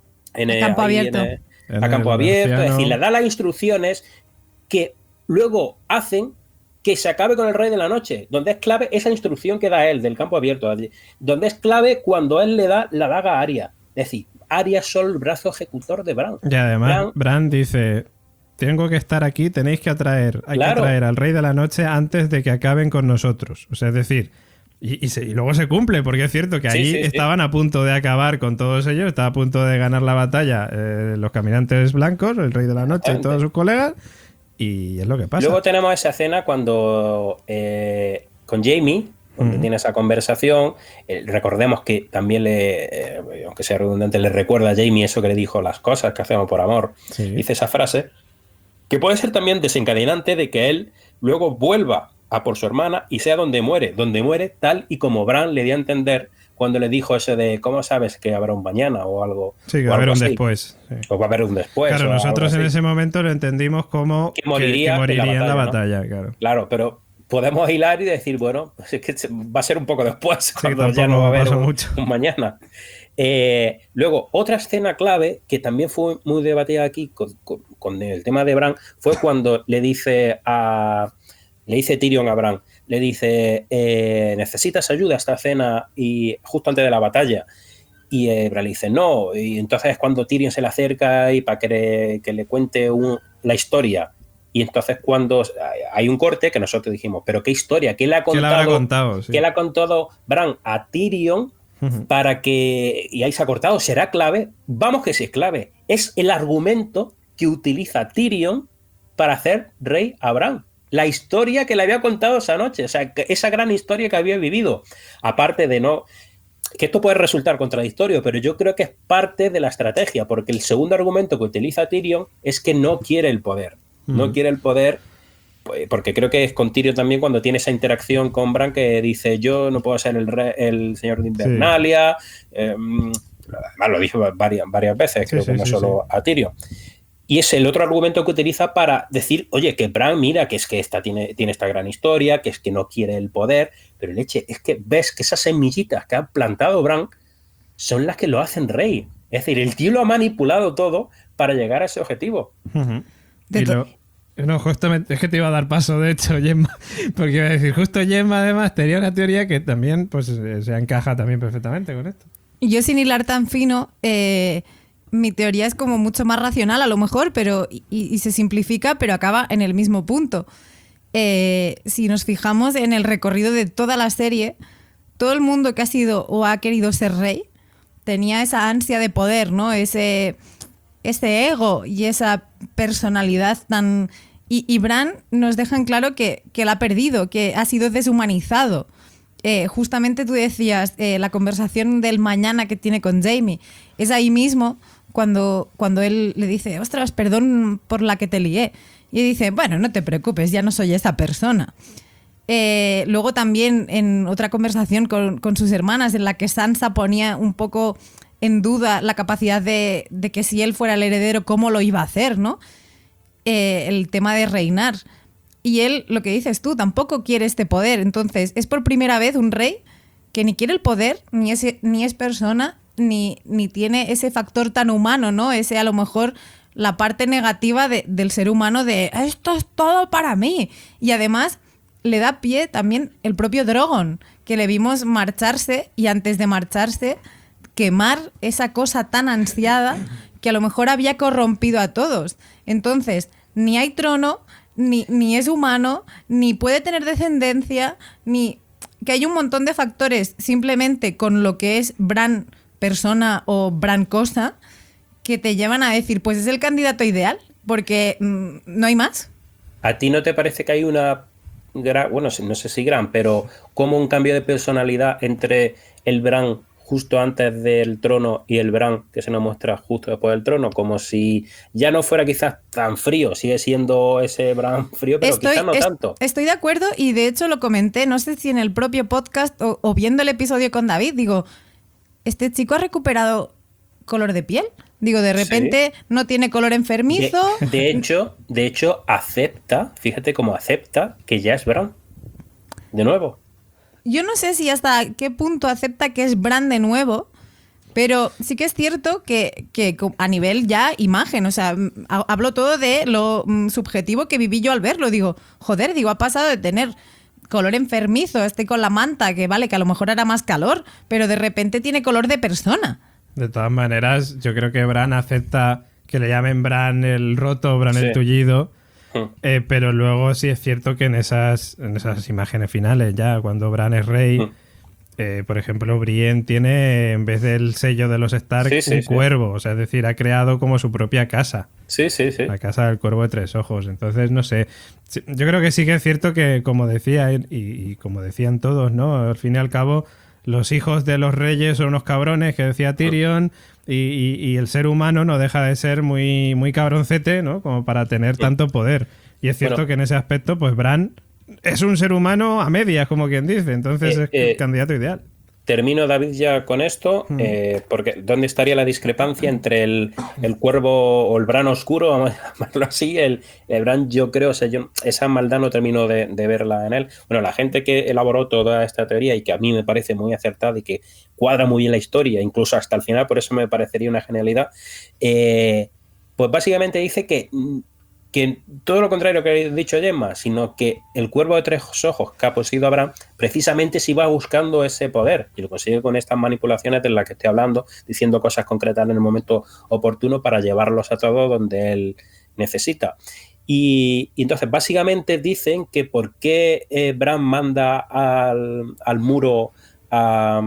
en el, campo ahí, abierto. En el, a campo abierto. Es decir, le da las instrucciones que luego hacen que se acabe con el Rey de la Noche, donde es clave esa instrucción que da él del campo abierto, donde es clave cuando él le da la daga a Arya. Es decir, Arya es solo el brazo ejecutor de Bran. Y además, Bran, Bran dice, tengo que estar aquí, tenéis que atraer, hay claro. que atraer al Rey de la Noche antes de que acaben con nosotros. O sea, es decir, y, y, se, y luego se cumple, porque es cierto que ahí sí, sí, estaban sí. a punto de acabar con todos ellos, estaba a punto de ganar la batalla eh, los caminantes blancos, el Rey de la Noche y todos sus colegas. Y es lo que pasa. Luego tenemos esa escena cuando eh, con Jaime, donde uh-huh. tiene esa conversación. Eh, recordemos que también le, eh, aunque sea redundante, le recuerda a Jaime eso que le dijo, las cosas que hacemos por amor. Sí. Dice esa frase, que puede ser también desencadenante de que él luego vuelva a por su hermana y sea donde muere, donde muere tal y como Bran le dio a entender cuando le dijo ese de ¿cómo sabes que habrá un mañana o algo? Sí, que va a haber un después. Sí. O va a haber un después. Claro, nosotros en ese momento lo entendimos como que moriría, que, que moriría en la batalla. En la batalla ¿no? claro. claro, pero podemos hilar y decir, bueno, pues es que va a ser un poco después, sí, cuando ya no va a haber un, un mañana. Eh, luego, otra escena clave que también fue muy debatida aquí con, con, con el tema de Bran fue cuando le dice a le dice Tyrion a Bran, le dice, eh, ¿necesitas ayuda a esta cena? Y justo antes de la batalla. Y eh, Bran le dice, no. Y entonces es cuando Tyrion se le acerca y para que le, que le cuente un, la historia. Y entonces cuando hay un corte que nosotros dijimos, ¿pero qué historia? ¿Qué le ha contado, ¿Qué le habrá contado, sí. ¿qué le ha contado Bran a Tyrion uh-huh. para que... Y ahí se ha cortado, ¿será clave? Vamos que sí es clave. Es el argumento que utiliza Tyrion para hacer rey a Bran. La historia que le había contado esa noche, o sea, esa gran historia que había vivido. Aparte de no... Que esto puede resultar contradictorio, pero yo creo que es parte de la estrategia, porque el segundo argumento que utiliza Tyrion es que no quiere el poder. Mm. No quiere el poder, porque creo que es con Tyrion también cuando tiene esa interacción con Bran que dice, yo no puedo ser el, re, el señor de Invernalia. Sí. Eh, además lo dijo varias, varias veces, sí, creo sí, que no sí, solo sí. a Tyrion. Y es el otro argumento que utiliza para decir, oye, que Bran, mira, que es que esta tiene, tiene esta gran historia, que es que no quiere el poder, pero leche, es que ves que esas semillitas que ha plantado Bran son las que lo hacen rey. Es decir, el tío lo ha manipulado todo para llegar a ese objetivo. Uh-huh. Y lo, no, justamente, es que te iba a dar paso, de hecho, Gemma, porque iba a decir, justo Gemma además tenía una teoría que también pues se encaja también perfectamente con esto. Yo sin hilar tan fino... Eh... Mi teoría es como mucho más racional a lo mejor, pero y, y se simplifica, pero acaba en el mismo punto. Eh, si nos fijamos en el recorrido de toda la serie, todo el mundo que ha sido o ha querido ser rey tenía esa ansia de poder, ¿no? Ese, ese ego y esa personalidad tan... Y, y Bran nos dejan claro que, que la ha perdido, que ha sido deshumanizado. Eh, justamente tú decías eh, la conversación del mañana que tiene con Jaime. Es ahí mismo cuando, cuando él le dice, ostras, perdón por la que te lié. Y dice, bueno, no te preocupes, ya no soy esa persona. Eh, luego también en otra conversación con, con sus hermanas en la que Sansa ponía un poco en duda la capacidad de, de que si él fuera el heredero, cómo lo iba a hacer, ¿no? Eh, el tema de reinar. Y él, lo que dices tú, tampoco quiere este poder. Entonces, es por primera vez un rey que ni quiere el poder, ni es, ni es persona, ni, ni tiene ese factor tan humano, ¿no? Ese, a lo mejor, la parte negativa de, del ser humano de esto es todo para mí. Y además, le da pie también el propio Drogon, que le vimos marcharse y antes de marcharse quemar esa cosa tan ansiada que a lo mejor había corrompido a todos. Entonces, ni hay trono, ni, ni es humano, ni puede tener descendencia, ni que hay un montón de factores simplemente con lo que es Bran persona o Bran cosa que te llevan a decir, pues es el candidato ideal, porque mmm, no hay más. ¿A ti no te parece que hay una gran, bueno, no sé si gran, pero como un cambio de personalidad entre el Bran justo antes del trono y el Bran que se nos muestra justo después del trono? Como si ya no fuera quizás tan frío, sigue siendo ese Bran frío, pero estoy, quizás no es, tanto. Estoy de acuerdo y de hecho lo comenté, no sé si en el propio podcast o, o viendo el episodio con David, digo, ¿este chico ha recuperado color de piel? Digo, de repente sí. No tiene color enfermizo. De, de hecho, de hecho, acepta, fíjate cómo acepta que ya es Bran. De nuevo. Yo no sé si hasta qué punto acepta que es Bran de nuevo, pero sí que es cierto que, que a nivel ya imagen, o sea, hablo todo de lo subjetivo que viví yo al verlo. Digo, joder, digo, ha pasado de tener color enfermizo, este con la manta, que vale, que a lo mejor era más calor, pero de repente tiene color de persona. De todas maneras, yo creo que Bran acepta que le llamen Bran el roto, Bran sí. el tullido. Eh, pero luego sí es cierto que en esas, en esas imágenes finales ya, cuando Bran es rey, mm. eh, por ejemplo, Brienne tiene, en vez del sello de los Stark, sí, sí, un sí. cuervo. O sea, es decir, ha creado como su propia casa. Sí, sí, sí. La casa del cuervo de tres ojos. Entonces, no sé. Yo creo que sí que es cierto que, como decía, y, y como decían todos, ¿no? Al fin y al cabo, los hijos de los reyes son unos cabrones, que decía Tyrion, y, y, y el ser humano no deja de ser muy, muy cabroncete, ¿no? Como para tener tanto poder. Y es cierto bueno, que en ese aspecto, pues Bran es un ser humano a medias, como quien dice. Entonces eh, es eh, el candidato ideal. Termino, David, ya con esto, hmm. eh, porque ¿dónde estaría la discrepancia entre el, el cuervo o el Bran oscuro, vamos a llamarlo así? El, el Bran, yo creo, o sea, yo, esa maldad no termino de, de verla en él. Bueno, la gente que elaboró toda esta teoría y que a mí me parece muy acertada y que cuadra muy bien la historia, incluso hasta el final, por eso me parecería una genialidad, eh, pues básicamente dice que... que todo lo contrario que ha dicho Gemma, sino que el cuervo de tres ojos que ha poseído a Bran precisamente se iba buscando ese poder y lo consigue con estas manipulaciones de las que estoy hablando, diciendo cosas concretas en el momento oportuno para llevarlos a todo donde él necesita. Y, y entonces básicamente dicen que por qué eh, Bran manda al, al muro a,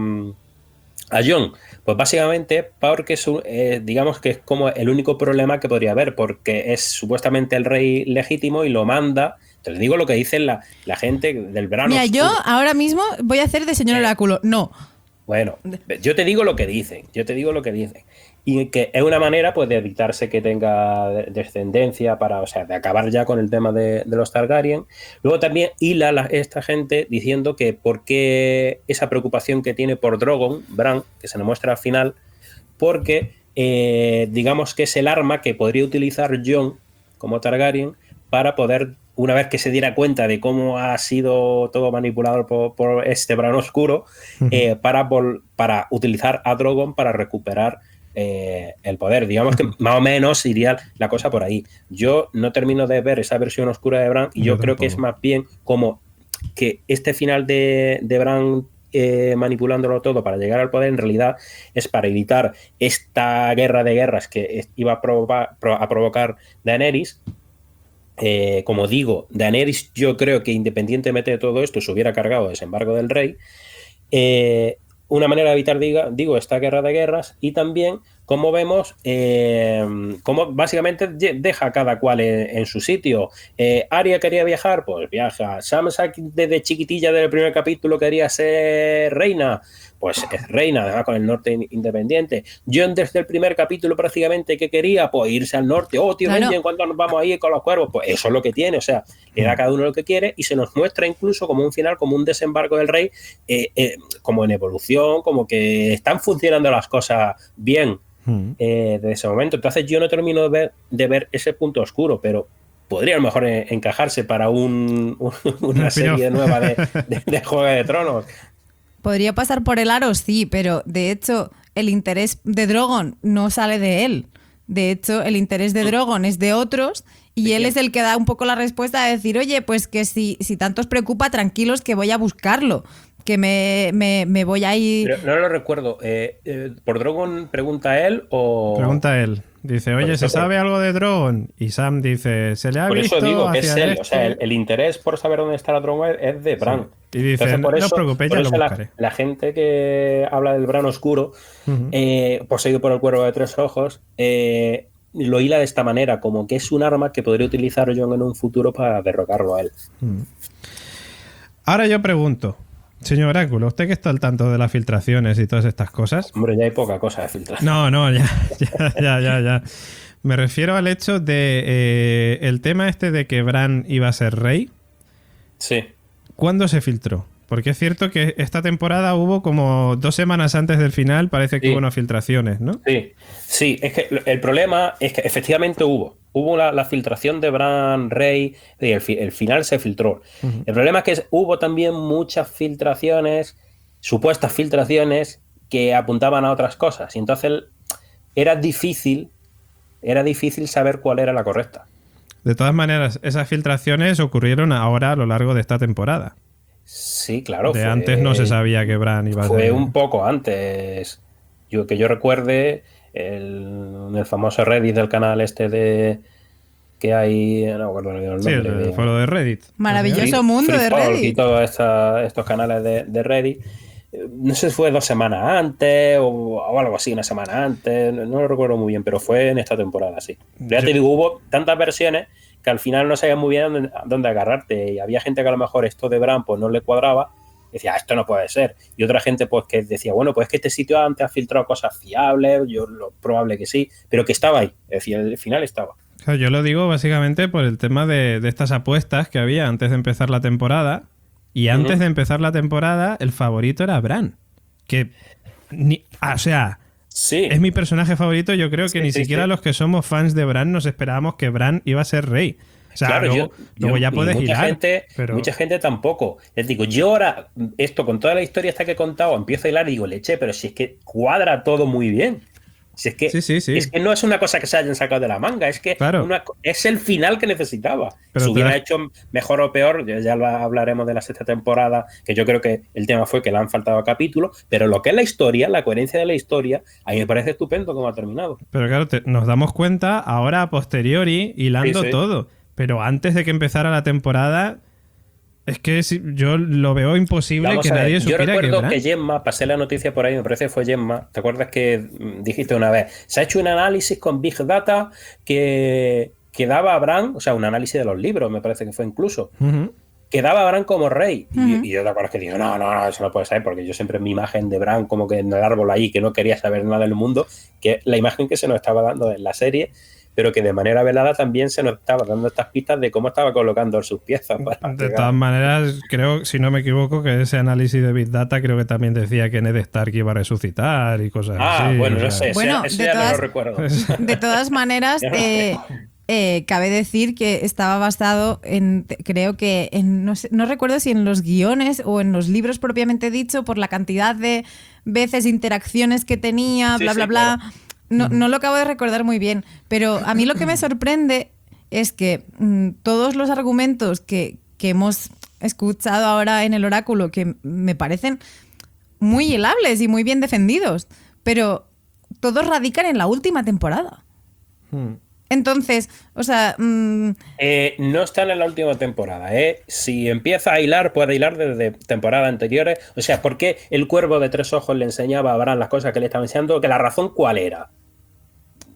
a Jon. Pues básicamente porque es un, eh, digamos que es como el único problema que podría haber, porque es supuestamente el rey legítimo y lo manda. Te digo lo que dice la, la gente del verano. Mira, oscuro. Yo ahora mismo voy a hacer de señor eh, oráculo. No. Bueno, yo te digo lo que dicen. Yo te digo lo que dicen. Y que es una manera pues de evitarse que tenga descendencia para, o sea, de acabar ya con el tema de, de los Targaryen. Luego también hila la, esta gente diciendo que por qué esa preocupación que tiene por Drogon, Bran, que se nos muestra al final, porque eh, digamos que es el arma que podría utilizar Jon como Targaryen para poder, una vez que se diera cuenta de cómo ha sido todo manipulado por, por este Bran oscuro, uh-huh. eh, para, vol- para utilizar a Drogon para recuperar Eh, el poder. Digamos que más o menos iría la cosa por ahí. Yo no termino de ver esa versión oscura de Bran y yo, yo creo que es más bien como que este final de, de Bran eh, manipulándolo todo para llegar al poder en realidad es para evitar esta guerra de guerras que iba a, provocar, a provocar Daenerys. Eh, como digo, Daenerys yo creo que independientemente de todo esto se hubiera cargado desembarco del rey. Eh, Una manera de evitar, diga, digo, esta guerra de guerras y también cómo vemos eh, cómo básicamente deja a cada cual en, en su sitio. Eh, Arya quería viajar, pues viaja. Sansa desde chiquitilla del primer capítulo quería ser reina, pues es reina, además con el norte independiente. Jon desde el primer capítulo prácticamente que quería, pues irse al norte. Oh, tío, claro. Benjen, ¿cuándo nos vamos a ir con los cuervos? Pues eso es lo que tiene, o sea, le da a cada uno lo que quiere y se nos muestra incluso como un final, como un desembarco del rey, eh, eh, como en evolución, como que están funcionando las cosas bien. Eh, desde ese momento. Entonces yo no termino de ver, de ver ese punto oscuro, pero podría a lo mejor encajarse para un, un, una serie nueva de, de, de Juego de Tronos. Podría pasar por el aro, sí, pero de hecho el interés de Drogon no sale de él. De hecho, el interés de Drogon es de otros y ¿de él quién? Es el que da un poco la respuesta de decir, oye, pues que si, si tanto os preocupa, tranquilos que voy a buscarlo. Que me, me, me voy a ir... Pero no lo recuerdo. Eh, eh, ¿Por Drogon pregunta él o...? Pregunta él. Dice, oye, ¿se sabe algo de Drogon? Y Sam dice, ¿se le ha por visto eso digo que hacia es él. este? O sea, el, el interés por saber dónde está la Drogon es de Bran. Sí. Y dice, Entonces, por no eso, os preocupéis, ya lo buscaré. La, la gente que habla del Bran oscuro, uh-huh. eh, poseído por el cuervo de tres ojos, eh, lo hila de esta manera, como que es un arma que podría utilizar Jon en un futuro para derrocarlo a él. Uh-huh. Ahora yo pregunto, señor Oráculo, ¿usted que está al tanto de las filtraciones y todas estas cosas? Hombre, ya hay poca cosa de filtrar. No, no, ya, ya, ya, ya, ya. Me refiero al hecho de eh, el tema este de que Bran iba a ser rey. Sí. ¿Cuándo se filtró? Porque es cierto que esta temporada hubo como dos semanas antes del final, parece que sí. Hubo unas filtraciones, ¿no? Sí, sí, es que el problema es que efectivamente hubo. Hubo la, la filtración de Bran Rey y el, el final se filtró. Uh-huh. El problema es que hubo también muchas filtraciones, supuestas filtraciones, que apuntaban a otras cosas. Y entonces era difícil, era difícil saber cuál era la correcta. De todas maneras, esas filtraciones ocurrieron ahora a lo largo de esta temporada. Sí, claro. De fue, antes no se sabía que Bran iba a ser... Fue un poco antes. Yo, que yo recuerde, el, el famoso Reddit del canal este de... que hay... No me acuerdo el nombre. Sí, el, el de, foro de Reddit. Maravilloso Free, mundo Free de Folk Reddit. Y todos esta, estos canales de, de Reddit. No sé si fue dos semanas antes o, o algo así, una semana antes. No, no lo recuerdo muy bien, pero fue en esta temporada, sí. Pero ya yo... te digo, hubo tantas versiones que al final no sabías muy bien dónde, dónde agarrarte. Y había gente que a lo mejor esto de Bran pues no le cuadraba. Decía, esto no puede ser. Y otra gente pues que decía, bueno, pues es que este sitio antes ha filtrado cosas fiables, yo lo probable que sí, pero que estaba ahí. Es decir, al final estaba. Claro, yo lo digo básicamente por el tema de, de estas apuestas que había antes de empezar la temporada. Y antes uh-huh. de empezar la temporada, el favorito era Bran. Que, ni, ah, o sea, sí. Es mi personaje favorito. Yo creo que sí, ni sí, siquiera sí. los que somos fans de Bran nos esperábamos que Bran iba a ser rey. O sea, claro, luego, yo, luego yo, ya puedes mucha hilar, gente, pero... mucha gente tampoco. Les digo, yo ahora, esto con toda la historia esta que he contado, empiezo a hilar y digo, leche, pero si es que cuadra todo muy bien. Si es que, sí, sí, sí. es que no es una cosa que se hayan sacado de la manga, es que claro. una, es el final que necesitaba. Pero si hubiera das... hecho mejor o peor, ya, ya hablaremos de la sexta temporada, que yo creo que el tema fue que le han faltado capítulos, pero lo que es la historia, la coherencia de la historia, a mí me parece estupendo cómo ha terminado. Pero claro, te, nos damos cuenta ahora a posteriori, hilando sí, sí. todo. Pero antes de que empezara la temporada, es que yo lo veo imposible Vamos que nadie supiera que Yo recuerdo que, que Gemma, pasé la noticia por ahí, me parece que fue Gemma, ¿te acuerdas que dijiste una vez? Se ha hecho un análisis con Big Data que, que daba a Bran, o sea, un análisis de los libros, me parece que fue incluso, uh-huh. que daba a Bran como rey. Uh-huh. Y, y yo te acuerdas que digo, no, no, no, eso no puede ser, porque yo siempre mi imagen de Bran como que en el árbol ahí, que no quería saber nada del mundo, que la imagen que se nos estaba dando en la serie, pero que de manera velada también se nos estaba dando estas pistas de cómo estaba colocando sus piezas. Para de pegar. todas maneras, creo, si no me equivoco, que ese análisis de Big Data creo que también decía que Ned Stark iba a resucitar y cosas ah, así. Ah, bueno, o sea. no sé, bueno, eso de ya todas, no lo recuerdo. De todas maneras, eh, eh, cabe decir que estaba basado en, creo que, en, no sé, no recuerdo si en los guiones o en los libros propiamente dicho, por la cantidad de veces interacciones que tenía, sí, bla, sí, bla, bla. Claro. No, no lo acabo de recordar muy bien, pero a mí lo que me sorprende es que mmm, todos los argumentos que, que hemos escuchado ahora en el oráculo, que me parecen muy hilables y muy bien defendidos, pero todos radican en la última temporada. Hmm. Entonces, o sea... Mmm... Eh, no están en la última temporada, ¿eh? Si empieza a hilar, puede hilar desde temporadas anteriores. O sea, ¿por qué el cuervo de tres ojos le enseñaba a Bran las cosas que le estaba enseñando? Que la razón, ¿cuál era?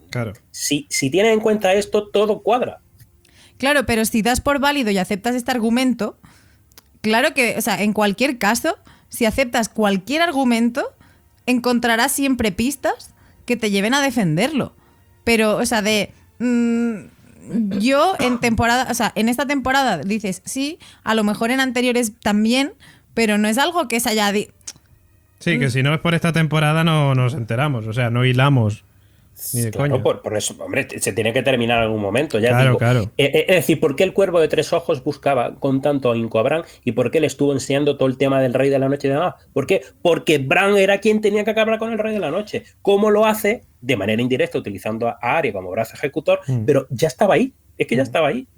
Claro. Si, si tienes en cuenta esto, todo cuadra. Claro, pero si das por válido y aceptas este argumento, claro que, o sea, en cualquier caso, si aceptas cualquier argumento, encontrarás siempre pistas que te lleven a defenderlo. Pero, o sea, de... Mmm, yo en temporada, o sea, en esta temporada dices, sí, a lo mejor en anteriores también, pero no es algo que se haya... Di- Sí, que si no es por esta temporada no nos enteramos, o sea, no hilamos ni de Claro, coña. por, por eso, hombre, se tiene que terminar en algún momento. Ya Claro, digo. claro. Eh, eh, es decir, ¿por qué el Cuervo de Tres Ojos buscaba con tanto ahínco a Bran y por qué le estuvo enseñando todo el tema del Rey de la Noche y demás? ¿Por qué? Porque Bran era quien tenía que acabar con el Rey de la Noche. ¿Cómo lo hace? De manera indirecta, utilizando a Arya como brazo ejecutor, mm. pero ya estaba ahí. Es que ya estaba ahí.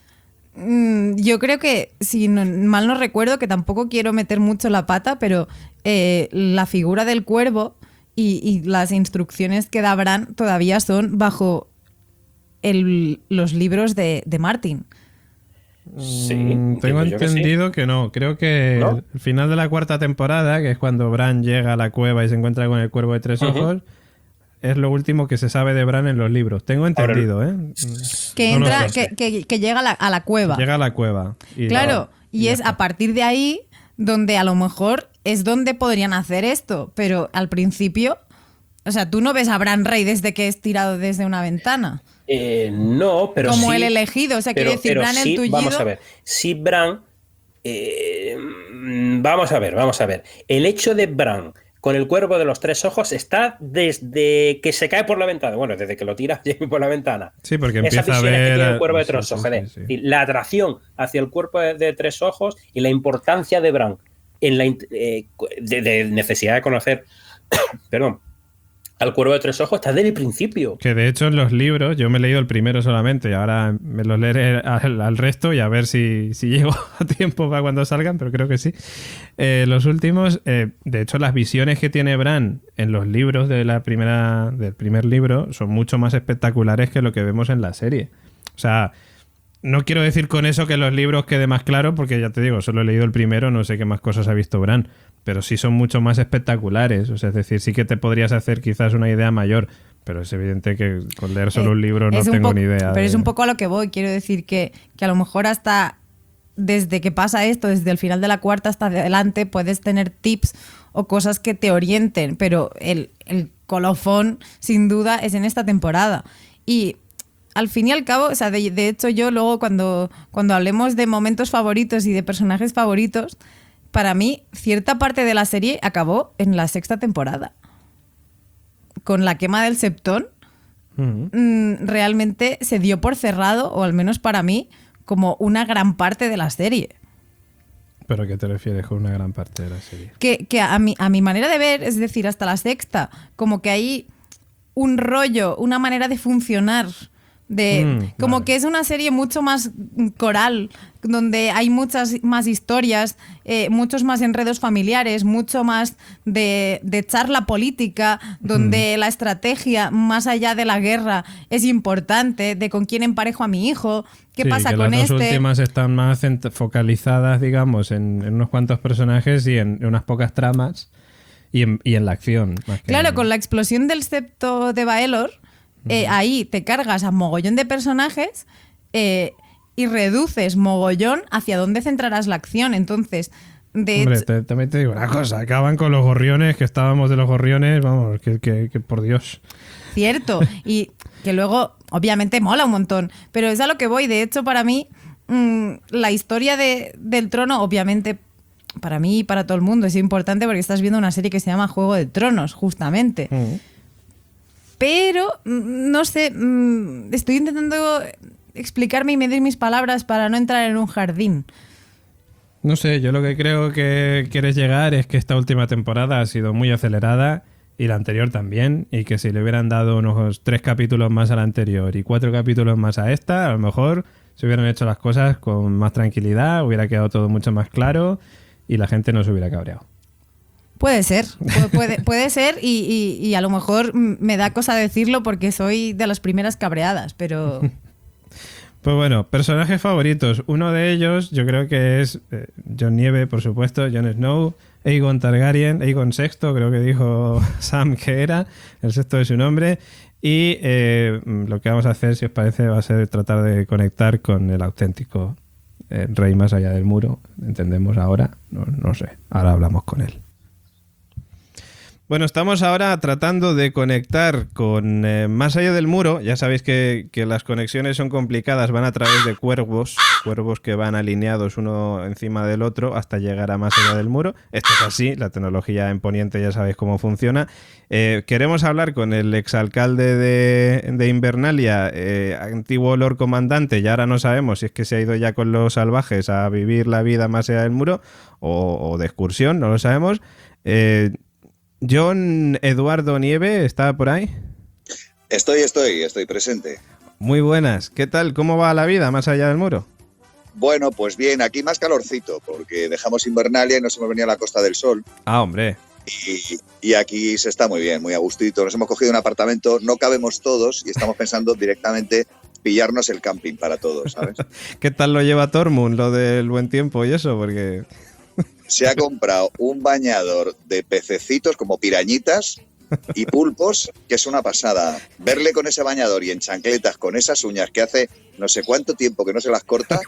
Yo creo que, si no, mal no recuerdo, que tampoco quiero meter mucho la pata, pero eh, la figura del cuervo y, y las instrucciones que da Bran todavía son bajo el, los libros de, de Martin. Sí, mm, tengo entendido que, sí. que no. Creo que ¿No? el final de la cuarta temporada, que es cuando Bran llega a la cueva y se encuentra con el cuervo de tres uh-huh. ojos, es lo último que se sabe de Bran en los libros. Tengo entendido, Ahora, ¿eh? Que no entra, que, que, que llega a la, a la cueva. Llega a la cueva. Y claro, no, y, y es a partir de ahí donde a lo mejor es donde podrían hacer esto. Pero al principio, o sea, tú no ves a Bran Rey desde que es tirado desde una ventana. Eh, no, pero Como sí, el elegido, o sea, pero, quiere decir, pero Bran sí, el tullido. Vamos a ver, si Bran... Eh, vamos a ver, vamos a ver. El hecho de Bran con el cuervo de los tres ojos está desde que se cae por la ventana. Bueno, desde que lo tira por la ventana. Sí, porque Esa empieza a ver... que tiene el cuervo de tres sí, ojos. sí, sí, sí. La atracción hacia el cuerpo de, de tres ojos y la importancia de Bran en la eh, de, de necesidad de conocer perdón, al cuervo de tres ojos está desde el principio. Que de hecho en los libros, yo me he leído el primero solamente y ahora me los leeré al, al resto y a ver si, si llego a tiempo para cuando salgan, pero creo que sí. Eh, los últimos, eh, de hecho las visiones que tiene Bran en los libros de la primera, del primer libro son mucho más espectaculares que lo que vemos en la serie. O sea, no quiero decir con eso que los libros quede más claro, porque ya te digo, solo he leído el primero, no sé qué más cosas ha visto Bran. Pero sí son mucho más espectaculares. O sea, es decir, sí que te podrías hacer quizás una idea mayor, pero es evidente que con leer solo eh, un libro no tengo ni idea. Pero de... es un poco a lo que voy. Quiero decir que, que a lo mejor hasta desde que pasa esto, desde el final de la cuarta hasta adelante, puedes tener tips o cosas que te orienten, pero el, el colofón, sin duda, es en esta temporada. Y al fin y al cabo, o sea, de, de hecho yo luego cuando, cuando hablemos de momentos favoritos y de personajes favoritos, para mí, cierta parte de la serie acabó en la sexta temporada. Con la quema del Septón, uh-huh. mmm, realmente se dio por cerrado, o al menos para mí, como una gran parte de la serie. ¿Pero a qué te refieres con una gran parte de la serie? Que, que a, mi, a mi manera de ver, es decir, hasta la sexta, como que hay un rollo, una manera de funcionar... De, mm, como vale. que es una serie mucho más coral, donde hay muchas más historias, eh, muchos más enredos familiares, mucho más de, de charla política, donde mm. la estrategia, más allá de la guerra, es importante, de con quién emparejo a mi hijo, qué sí, pasa que con las este. Las dos últimas están más focalizadas, digamos, en, en unos cuantos personajes y en, en unas pocas tramas y en, y en la acción. Más que claro, en... con la explosión del septo de Baelor, Eh, ahí te cargas a mogollón de personajes eh, y reduces mogollón hacia dónde centrarás la acción. Entonces, de Hombre, hecho... te, también te digo una cosa, acaban con los gorriones, que estábamos de los gorriones, vamos, que, que, que por Dios. Cierto, y que luego obviamente mola un montón, pero es a lo que voy. De hecho, para mí, mmm, la historia de, del trono, obviamente, para mí y para todo el mundo es importante porque estás viendo una serie que se llama Juego de Tronos, justamente. Mm. Pero, no sé, estoy intentando explicarme y medir mis palabras para no entrar en un jardín. No sé, yo lo que creo que quieres llegar es que esta última temporada ha sido muy acelerada y la anterior también, y que si le hubieran dado unos tres capítulos más a la anterior y cuatro capítulos más a esta, a lo mejor se hubieran hecho las cosas con más tranquilidad, hubiera quedado todo mucho más claro y la gente no se hubiera cabreado. Puede ser, puede, puede ser y, y, y a lo mejor me da cosa decirlo porque soy de las primeras cabreadas, pero... Pues bueno, personajes favoritos. Uno de ellos yo creo que es eh, Jon Nieve, por supuesto, Jon Snow, Aegon Targaryen, Aegon sexto, creo que dijo Sam que era, el sexto de su nombre. Y eh, lo que vamos a hacer, si os parece, va a ser tratar de conectar con el auténtico eh, rey más allá del muro. Entendemos ahora, no, no sé, ahora hablamos con él. Bueno, estamos ahora tratando de conectar con eh, Más allá del muro. Ya sabéis que, que las conexiones son complicadas, van a través de cuervos, cuervos que van alineados uno encima del otro hasta llegar a Más allá del muro. Esto es así, la tecnología en Poniente ya sabéis cómo funciona. Eh, queremos hablar con el exalcalde de, de Invernalia, eh, antiguo Lord Comandante, y ahora no sabemos si es que se ha ido ya con los salvajes a vivir la vida más allá del muro o, o de excursión, no lo sabemos. Eh, Jon Eduardo Nieve, ¿está por ahí? Estoy, estoy, estoy presente. Muy buenas. ¿Qué tal? ¿Cómo va la vida más allá del muro? Bueno, pues bien, aquí más calorcito, porque dejamos Invernalia y nos hemos venido a la Costa del Sol. Ah, hombre. Y, y aquí se está muy bien, muy a gustito. Nos hemos cogido un apartamento, no cabemos todos y estamos pensando directamente pillarnos el camping para todos, ¿sabes? ¿Qué tal lo lleva Tormund, lo del buen tiempo y eso? Porque... Se ha comprado un bañador de pececitos como pirañitas y pulpos, que es una pasada. Verle con ese bañador y en chancletas, con esas uñas que hace no sé cuánto tiempo que no se las corta,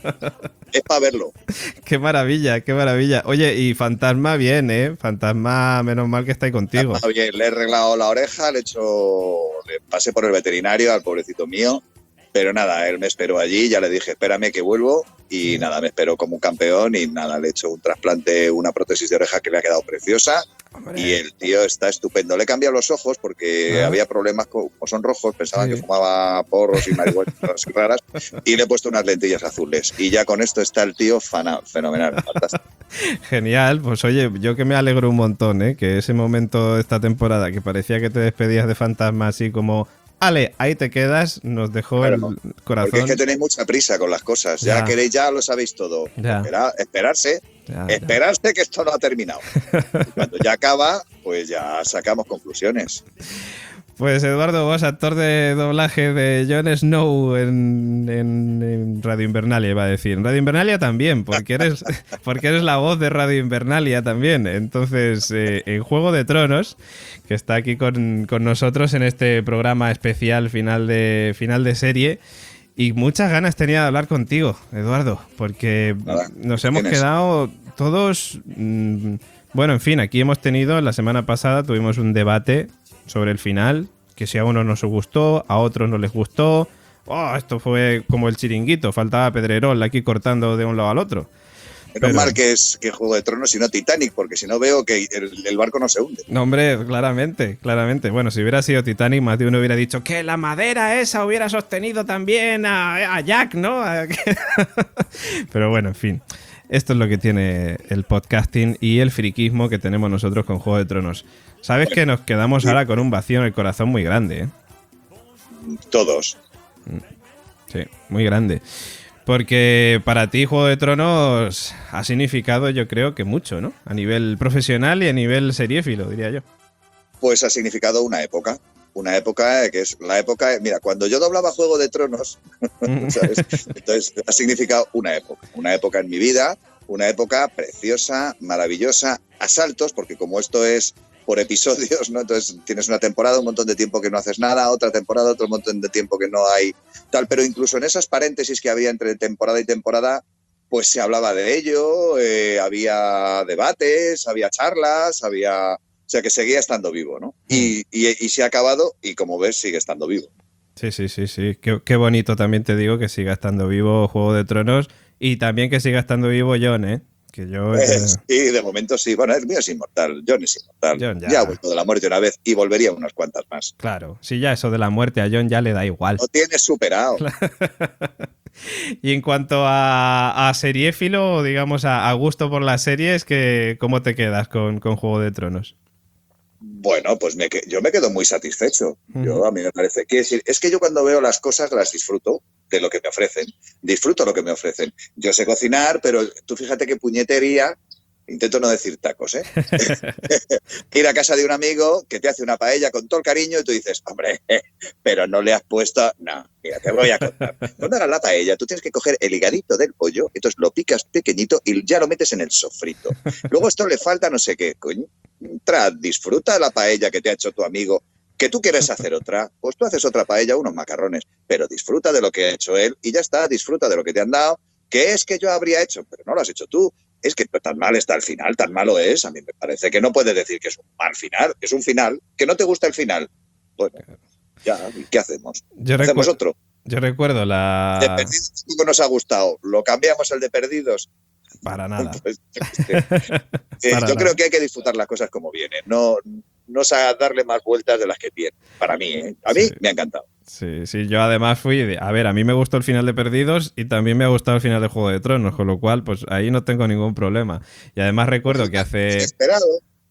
es para verlo. Qué maravilla, qué maravilla. Oye, y Fantasma bien, ¿eh? Fantasma, menos mal que está ahí contigo. Fantasma bien, le he arreglado la oreja, le he hecho, le pasé por el veterinario al pobrecito mío. Pero nada, él me esperó allí, ya le dije, espérame que vuelvo, y nada, me esperó como un campeón y nada, le he hecho un trasplante, una prótesis de oreja que le ha quedado preciosa. Hombre. Y el tío está estupendo. Le he cambiado los ojos porque ¿Ah? había problemas, con, como son rojos, pensaban sí. que fumaba porros y marihuanas raras, y le he puesto unas lentillas azules. Y ya con esto está el tío fana, fenomenal, fantástico. Genial, pues oye, yo que me alegro un montón, ¿eh? Que ese momento de esta temporada que parecía que te despedías de Fantasma así como... Ale, ahí te quedas, nos dejó claro, el corazón. Porque es que tenéis mucha prisa con las cosas, ya, ya queréis, ya lo sabéis todo. Ya. Espera, esperarse, ya, esperarse ya. que esto no ha terminado. Y cuando ya acaba, pues ya sacamos conclusiones. Pues Eduardo, vos, actor de doblaje de Jon Snow en, en, en Radio Invernalia, iba a decir. En Radio Invernalia también, porque eres, porque eres la voz de Radio Invernalia también. Entonces, eh, en Juego de Tronos, que está aquí con, con nosotros en este programa especial final de, final de serie, y muchas ganas tenía de hablar contigo, Eduardo, porque Nada, nos hemos quedado todos... Mmm, bueno, en fin, aquí hemos tenido, la semana pasada tuvimos un debate sobre el final, que si a uno nos gustó, a otros no les gustó. Oh, esto fue como el Chiringuito, faltaba Pedrerol aquí cortando de un lado al otro. Menos Pero, mal que es que Juego de Tronos y no Titanic, porque si no veo que el, el barco no se hunde. No, hombre, claramente, claramente. Bueno, si hubiera sido Titanic, más de uno hubiera dicho que la madera esa hubiera sostenido también a, a Jack, ¿no? Pero bueno, en fin. Esto es lo que tiene el podcasting y el friquismo que tenemos nosotros con Juego de Tronos. Sabes que nos quedamos ahora con un vacío en el corazón muy grande, ¿eh? Todos. Sí, muy grande. Porque para ti Juego de Tronos ha significado, yo creo que mucho, ¿no? A nivel profesional y a nivel seriéfilo, diría yo. Pues ha significado una época. Una época que es la época... Mira, cuando yo doblaba Juego de Tronos, ¿sabes? Entonces ha significado una época. Una época en mi vida, una época preciosa, maravillosa, a saltos, porque como esto es por episodios, ¿no? Entonces tienes una temporada, un montón de tiempo que no haces nada, otra temporada, otro montón de tiempo que no hay tal. Pero incluso en esas paréntesis que había entre temporada y temporada, pues se hablaba de ello, eh, había debates, había charlas, había... O sea, que seguía estando vivo, ¿no? Y, y, y se ha acabado y, como ves, sigue estando vivo. Sí, sí, sí, sí. Qué, qué bonito también te digo que siga estando vivo Juego de Tronos y también que siga estando vivo Jon, ¿eh? Que yo... Eh, sí, de momento sí. Bueno, el mío es inmortal. Jon es inmortal. Jon ya. ya ha vuelto de la muerte una vez y volvería unas cuantas más. Claro. Sí, ya eso de la muerte a Jon ya le da igual. Lo tienes superado. Y en cuanto a, a seriéfilo, digamos, a, a gusto por las series, que, ¿cómo te quedas con, con Juego de Tronos? Bueno, pues me, yo me quedo muy satisfecho. Yo, a mí me parece que decir, es que yo cuando veo las cosas las disfruto de lo que me ofrecen. Disfruto lo que me ofrecen. Yo sé cocinar, pero tú fíjate qué puñetería Intento no decir tacos, ¿eh? Ir a casa de un amigo que te hace una paella con todo el cariño y tú dices, hombre, eh, pero no le has puesto... No, mira, te voy a contar. Cuando hagas la paella, tú tienes que coger el higadito del pollo, entonces lo picas pequeñito y ya lo metes en el sofrito. Luego esto le falta no sé qué, coño. Tra, disfruta la paella que te ha hecho tu amigo. Que tú quieres hacer otra, pues tú haces otra paella, unos macarrones, pero disfruta de lo que ha hecho él y ya está, disfruta de lo que te han dado. ¿Qué es que yo habría hecho? Pero no lo has hecho tú. Es que tan mal está el final, tan malo es. A mí me parece que no puedes decir que es un mal final, que es un final, que no te gusta el final. Bueno, ya, ¿y qué hacemos? Yo ¿Hacemos recu- otro? Yo recuerdo la... De Perdidos tampoco nos ha gustado. ¿Lo cambiamos el de Perdidos? Para nada. Pues, eh, eh, Para yo nada. creo que hay que disfrutar las cosas como vienen. No, no darle más vueltas de las que tienen. Para mí, ¿eh? A mí Sí. me ha encantado. Sí, sí, yo además fui... de- A ver, a mí me gustó el final de Perdidos y también me ha gustado el final de Juego de Tronos, con lo cual, pues ahí no tengo ningún problema. Y además recuerdo que hace... Esperado.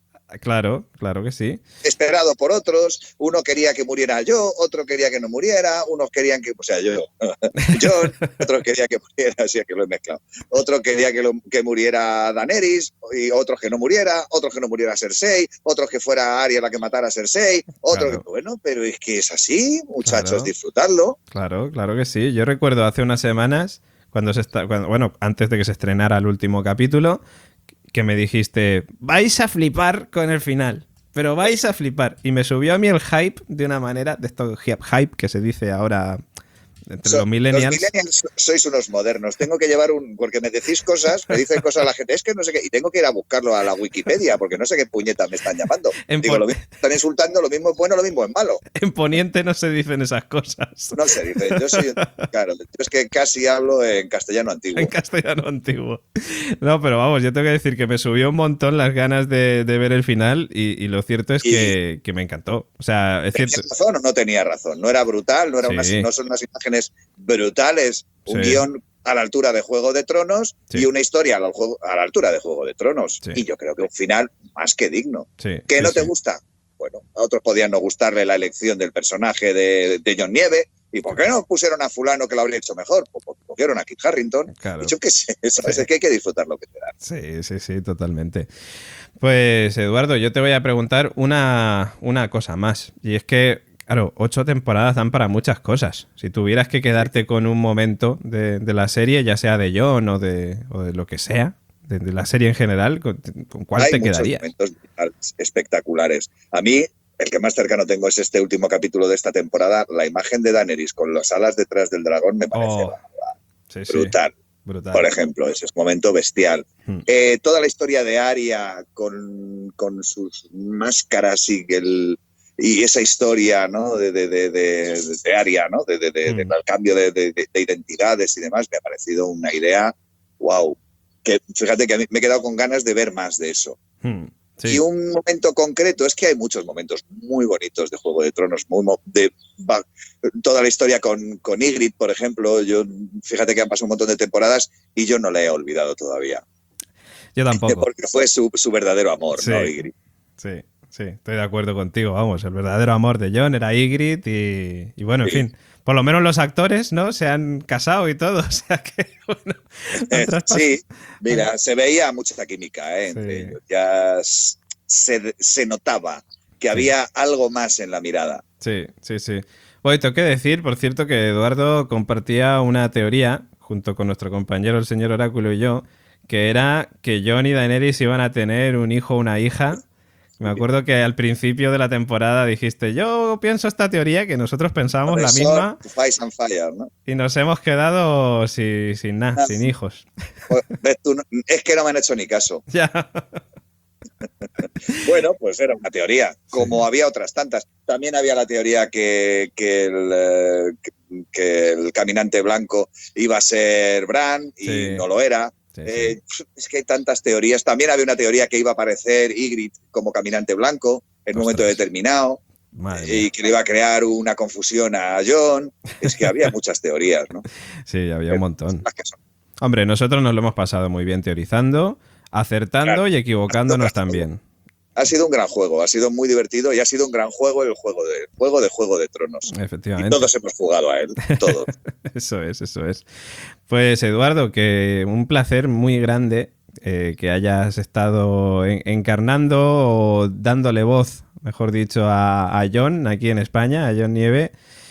Claro, claro que sí. Esperado por otros, uno quería que muriera yo, otro quería que no muriera, unos querían que, o sea, yo, John, otro quería que muriera, así es que lo he mezclado, otro quería que, lo, que muriera Daenerys, y otros que no muriera, otros que no muriera Cersei, otros que fuera Arya la que matara a Cersei, otro Claro. que, bueno, pero es que es así, muchachos, Claro. disfrutarlo. Claro, claro que sí. Yo recuerdo hace unas semanas, cuando se está, cuando, bueno, antes de que se estrenara el último capítulo, que me dijiste, vais a flipar con el final, pero vais a flipar. Y me subió a mí el hype de una manera, de esto hype que se dice ahora entre So- los millennials. Los millennials sois unos modernos. Tengo que llevar un... Porque me decís cosas, me dicen cosas a la gente, es que no sé qué, y tengo que ir a buscarlo a la Wikipedia, porque no sé qué puñetas me están llamando. En Digo, pon- lo mismo están insultando, lo mismo es bueno, lo mismo es malo. En Poniente no se dicen esas cosas. No se dice, yo soy... Claro, yo es que casi hablo en castellano antiguo. En castellano antiguo. No, pero vamos, yo tengo que decir que me subió un montón las ganas de, de ver el final y, y lo cierto es Y- que, que me encantó. O sea, es ¿Tenía cierto. razón o no tenía razón? No era brutal, no, era Sí. unas, no son unas imágenes brutales, un Sí. guión a la altura de Juego de Tronos Sí. y una historia a la, juego- a la altura de Juego de Tronos. Sí. Y yo creo que un final más que digno. Sí, ¿Que sí, no te sí. gusta? Bueno, a otros podían no gustarle la elección del personaje de, de John Nieve. ¿Y por qué no pusieron a fulano que lo habría hecho mejor? Pues porque cogieron a Kit Harington. Claro. Y yo qué sé, ¿sabes? Sí. Es que hay que disfrutar lo que te da. Sí, sí, sí, totalmente. Pues Eduardo, yo te voy a preguntar una, una cosa más. Y es que, claro, ocho temporadas dan para muchas cosas. Si tuvieras que quedarte con un momento de, de la serie, ya sea de Jon o de, o de lo que sea, de, de la serie en general, ¿con, con cuál Hay te muchos quedarías? momentos espectaculares. A mí, el que más cercano tengo es este último capítulo de esta temporada. La imagen de Daenerys con las alas detrás del dragón me parece Oh, sí, sí, brutal. brutal. Por ejemplo, ese es un momento bestial. Hmm. Eh, toda la historia de Arya con, con sus máscaras y el y esa historia, ¿no? de, de, de, de, de Arya, ¿no? de, de, de, Hmm. del cambio de, de, de identidades y demás, me ha parecido una idea, wow. Que fíjate que a mí me he quedado con ganas de ver más de eso. Hmm, sí. Y un momento concreto, es que hay muchos momentos muy bonitos de Juego de Tronos, muy mo- de, va, toda la historia con, con Ygritte, por ejemplo, yo fíjate que han pasado un montón de temporadas y yo no la he olvidado todavía, Yo tampoco. porque fue su, su verdadero amor, Sí. ¿no, Ygritte? Sí, sí, estoy de acuerdo contigo. Vamos, el verdadero amor de Jon era Ygritte y, y bueno, en Sí. fin. Por lo menos los actores, ¿no? Se han casado y todo. O sea que, bueno. Eh, otras sí, mira, se veía mucha química ¿eh? entre Sí. ellos, ya s- se, se notaba que había algo más en la mirada. Sí, sí, sí. Bueno, tengo que decir, por cierto, que Eduardo compartía una teoría, junto con nuestro compañero el señor Oráculo y yo, que era que Jon y Daenerys iban a tener un hijo o una hija. Me acuerdo que al principio de la temporada dijiste, yo pienso esta teoría, que nosotros pensábamos la Eso, misma, Fire and Fire, ¿no? y nos hemos quedado sin, sin nada, Ah. sin hijos. Pues, ves tú, no- es que no me han hecho ni caso. Ya. Bueno, pues era una teoría, como había otras tantas. También había la teoría que, que, el, eh, que, que el caminante blanco iba a ser Bran y Sí. no lo era. Sí, Eh, es que hay tantas teorías. También había una teoría que iba a aparecer Ygritte como caminante blanco en un momento Ostras. determinado Madre mía. y que le iba a crear una confusión a Jon. Es que había muchas teorías, ¿no? Sí, había un montón. Las que son. Hombre, nosotros nos lo hemos pasado muy bien teorizando, acertando Claro. y equivocándonos también. Ha sido un gran juego, ha sido muy divertido y ha sido un gran juego el juego de juego de Juego de Tronos. Y Efectivamente. todos hemos jugado a él, todos. Eso es, eso es. Pues Eduardo, que un placer muy grande eh, que hayas estado en, encarnando o dándole voz, mejor dicho, a, a Jon aquí en España, a Jon Nieve.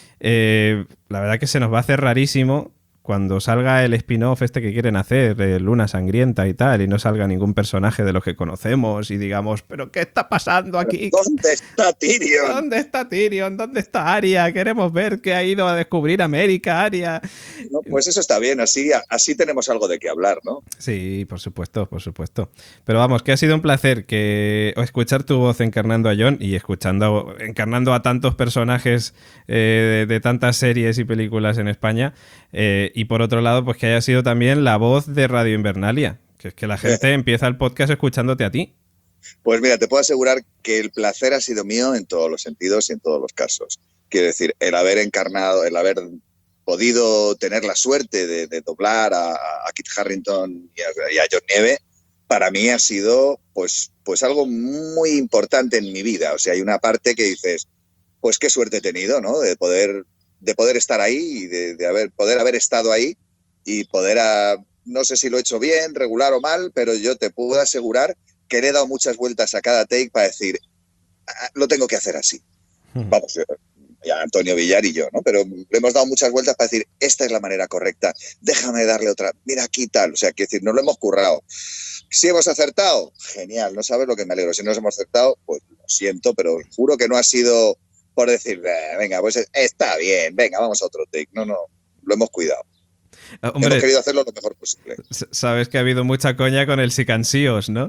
Eh, la verdad que se nos va a hacer rarísimo cuando salga el spin-off este que quieren hacer, eh, Luna Sangrienta y tal, y no salga ningún personaje de los que conocemos y digamos, ¿pero qué está pasando aquí? ¿Dónde está Tyrion? ¿Dónde está Tyrion? ¿Dónde está Arya? Queremos ver que ha ido a descubrir América, Arya. No, pues eso está bien, así, así tenemos algo de qué hablar, ¿no? Sí, por supuesto, por supuesto. Pero vamos, que ha sido un placer que escuchar tu voz encarnando a Jon y escuchando, encarnando a tantos personajes eh, de, de tantas series y películas en España. Eh, y por otro lado, pues que haya sido también la voz de Radio Invernalia, que es que la gente eh. empieza el podcast escuchándote a ti. Pues mira, te puedo asegurar que el placer ha sido mío en todos los sentidos y en todos los casos. Quiero decir, el haber encarnado, el haber podido tener la suerte de, de doblar a, a Kit Harington y a, y a Jon Nieve, para mí ha sido pues, pues algo muy importante en mi vida. O sea, hay una parte que dices, pues qué suerte he tenido, ¿no? De poder... de poder estar ahí y de, de haber, poder haber estado ahí y poder, a, no sé si lo he hecho bien, regular o mal, pero yo te puedo asegurar que le he dado muchas vueltas a cada take para decir, ah, lo tengo que hacer así. Hmm. Vamos, ya Antonio Villar y yo, ¿no? Pero le hemos dado muchas vueltas para decir, esta es la manera correcta, déjame darle otra, mira aquí tal, o sea, que decir, nos lo hemos currado. Si hemos acertado, genial, no sabes lo que me alegro. Si no hemos acertado, pues lo siento, pero juro que no ha sido... por decir, eh, venga, pues está bien, venga, vamos a otro take. No, no, lo hemos cuidado. Uh, hombre, hemos querido hacerlo lo mejor posible. Sabes que ha habido mucha coña con el Sicansíos, ¿no?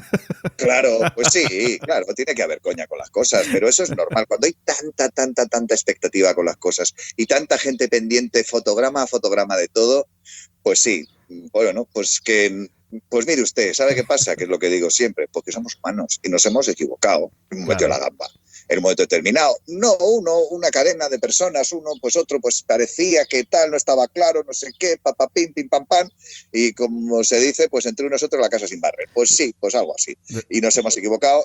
Claro, pues sí, claro, tiene que haber coña con las cosas, pero eso es normal. Cuando hay tanta, tanta, tanta expectativa con las cosas y tanta gente pendiente, fotograma a fotograma de todo, pues sí, bueno, pues que... Pues mire usted, ¿sabe qué pasa? Que es lo que digo siempre, porque somos humanos y nos hemos equivocado. Hemos metido la gamba. En un momento determinado, no uno, una cadena de personas, uno, pues otro, pues parecía que tal, no estaba claro, no sé qué, papá, pim, pim, pam, pam, y como se dice, pues entre unos otros la casa sin barrer. Pues sí, pues algo así. Y nos hemos equivocado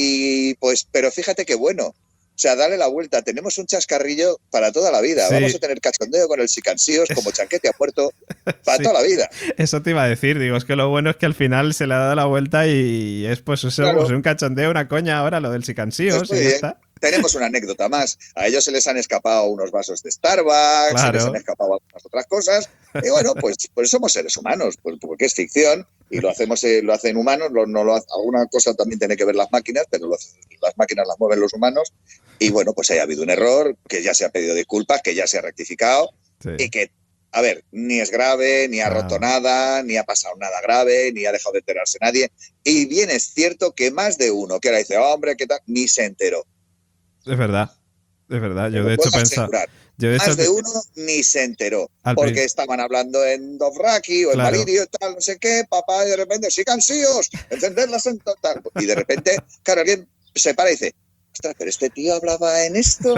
y pues, pero fíjate qué bueno. O sea, dale la vuelta. Tenemos un chascarrillo para toda la vida. Sí. Vamos a tener cachondeo con el Sicansíos como chanquete a puerto para sí. toda la vida. Eso te iba a decir. Digo, es que lo bueno es que al final se le ha dado la vuelta y es pues, eso, claro. pues un cachondeo, una coña ahora, lo del Sicansíos. Pues y ya está. Tenemos una anécdota más. A ellos se les han escapado unos vasos de Starbucks, claro. se les han escapado algunas otras cosas. Y bueno, pues, pues somos seres humanos, pues, porque es ficción y lo hacemos, eh, lo hacen humanos. Lo, no lo hace, alguna cosa también tiene que ver las máquinas, pero lo, las máquinas las mueven los humanos. Y bueno, pues haya habido un error, que ya se ha pedido disculpas, que ya se ha rectificado sí. y que, a ver, ni es grave, ni ha ah. roto nada, ni ha pasado nada grave, ni ha dejado de enterarse nadie. Y bien es cierto que más de uno que ahora dice, oh, hombre, ¿qué tal? Ni se enteró. Es verdad, es verdad. Yo de hecho pensaba... Yo de Más hecho... de uno ni se enteró, Al porque prin... estaban hablando en Dothraki o en claro. Valirio y tal, no sé qué, papá, y de repente, Sicansíos, encenderlas en total. Y de repente, claro, alguien se para y dice, ostras, pero este tío hablaba en esto,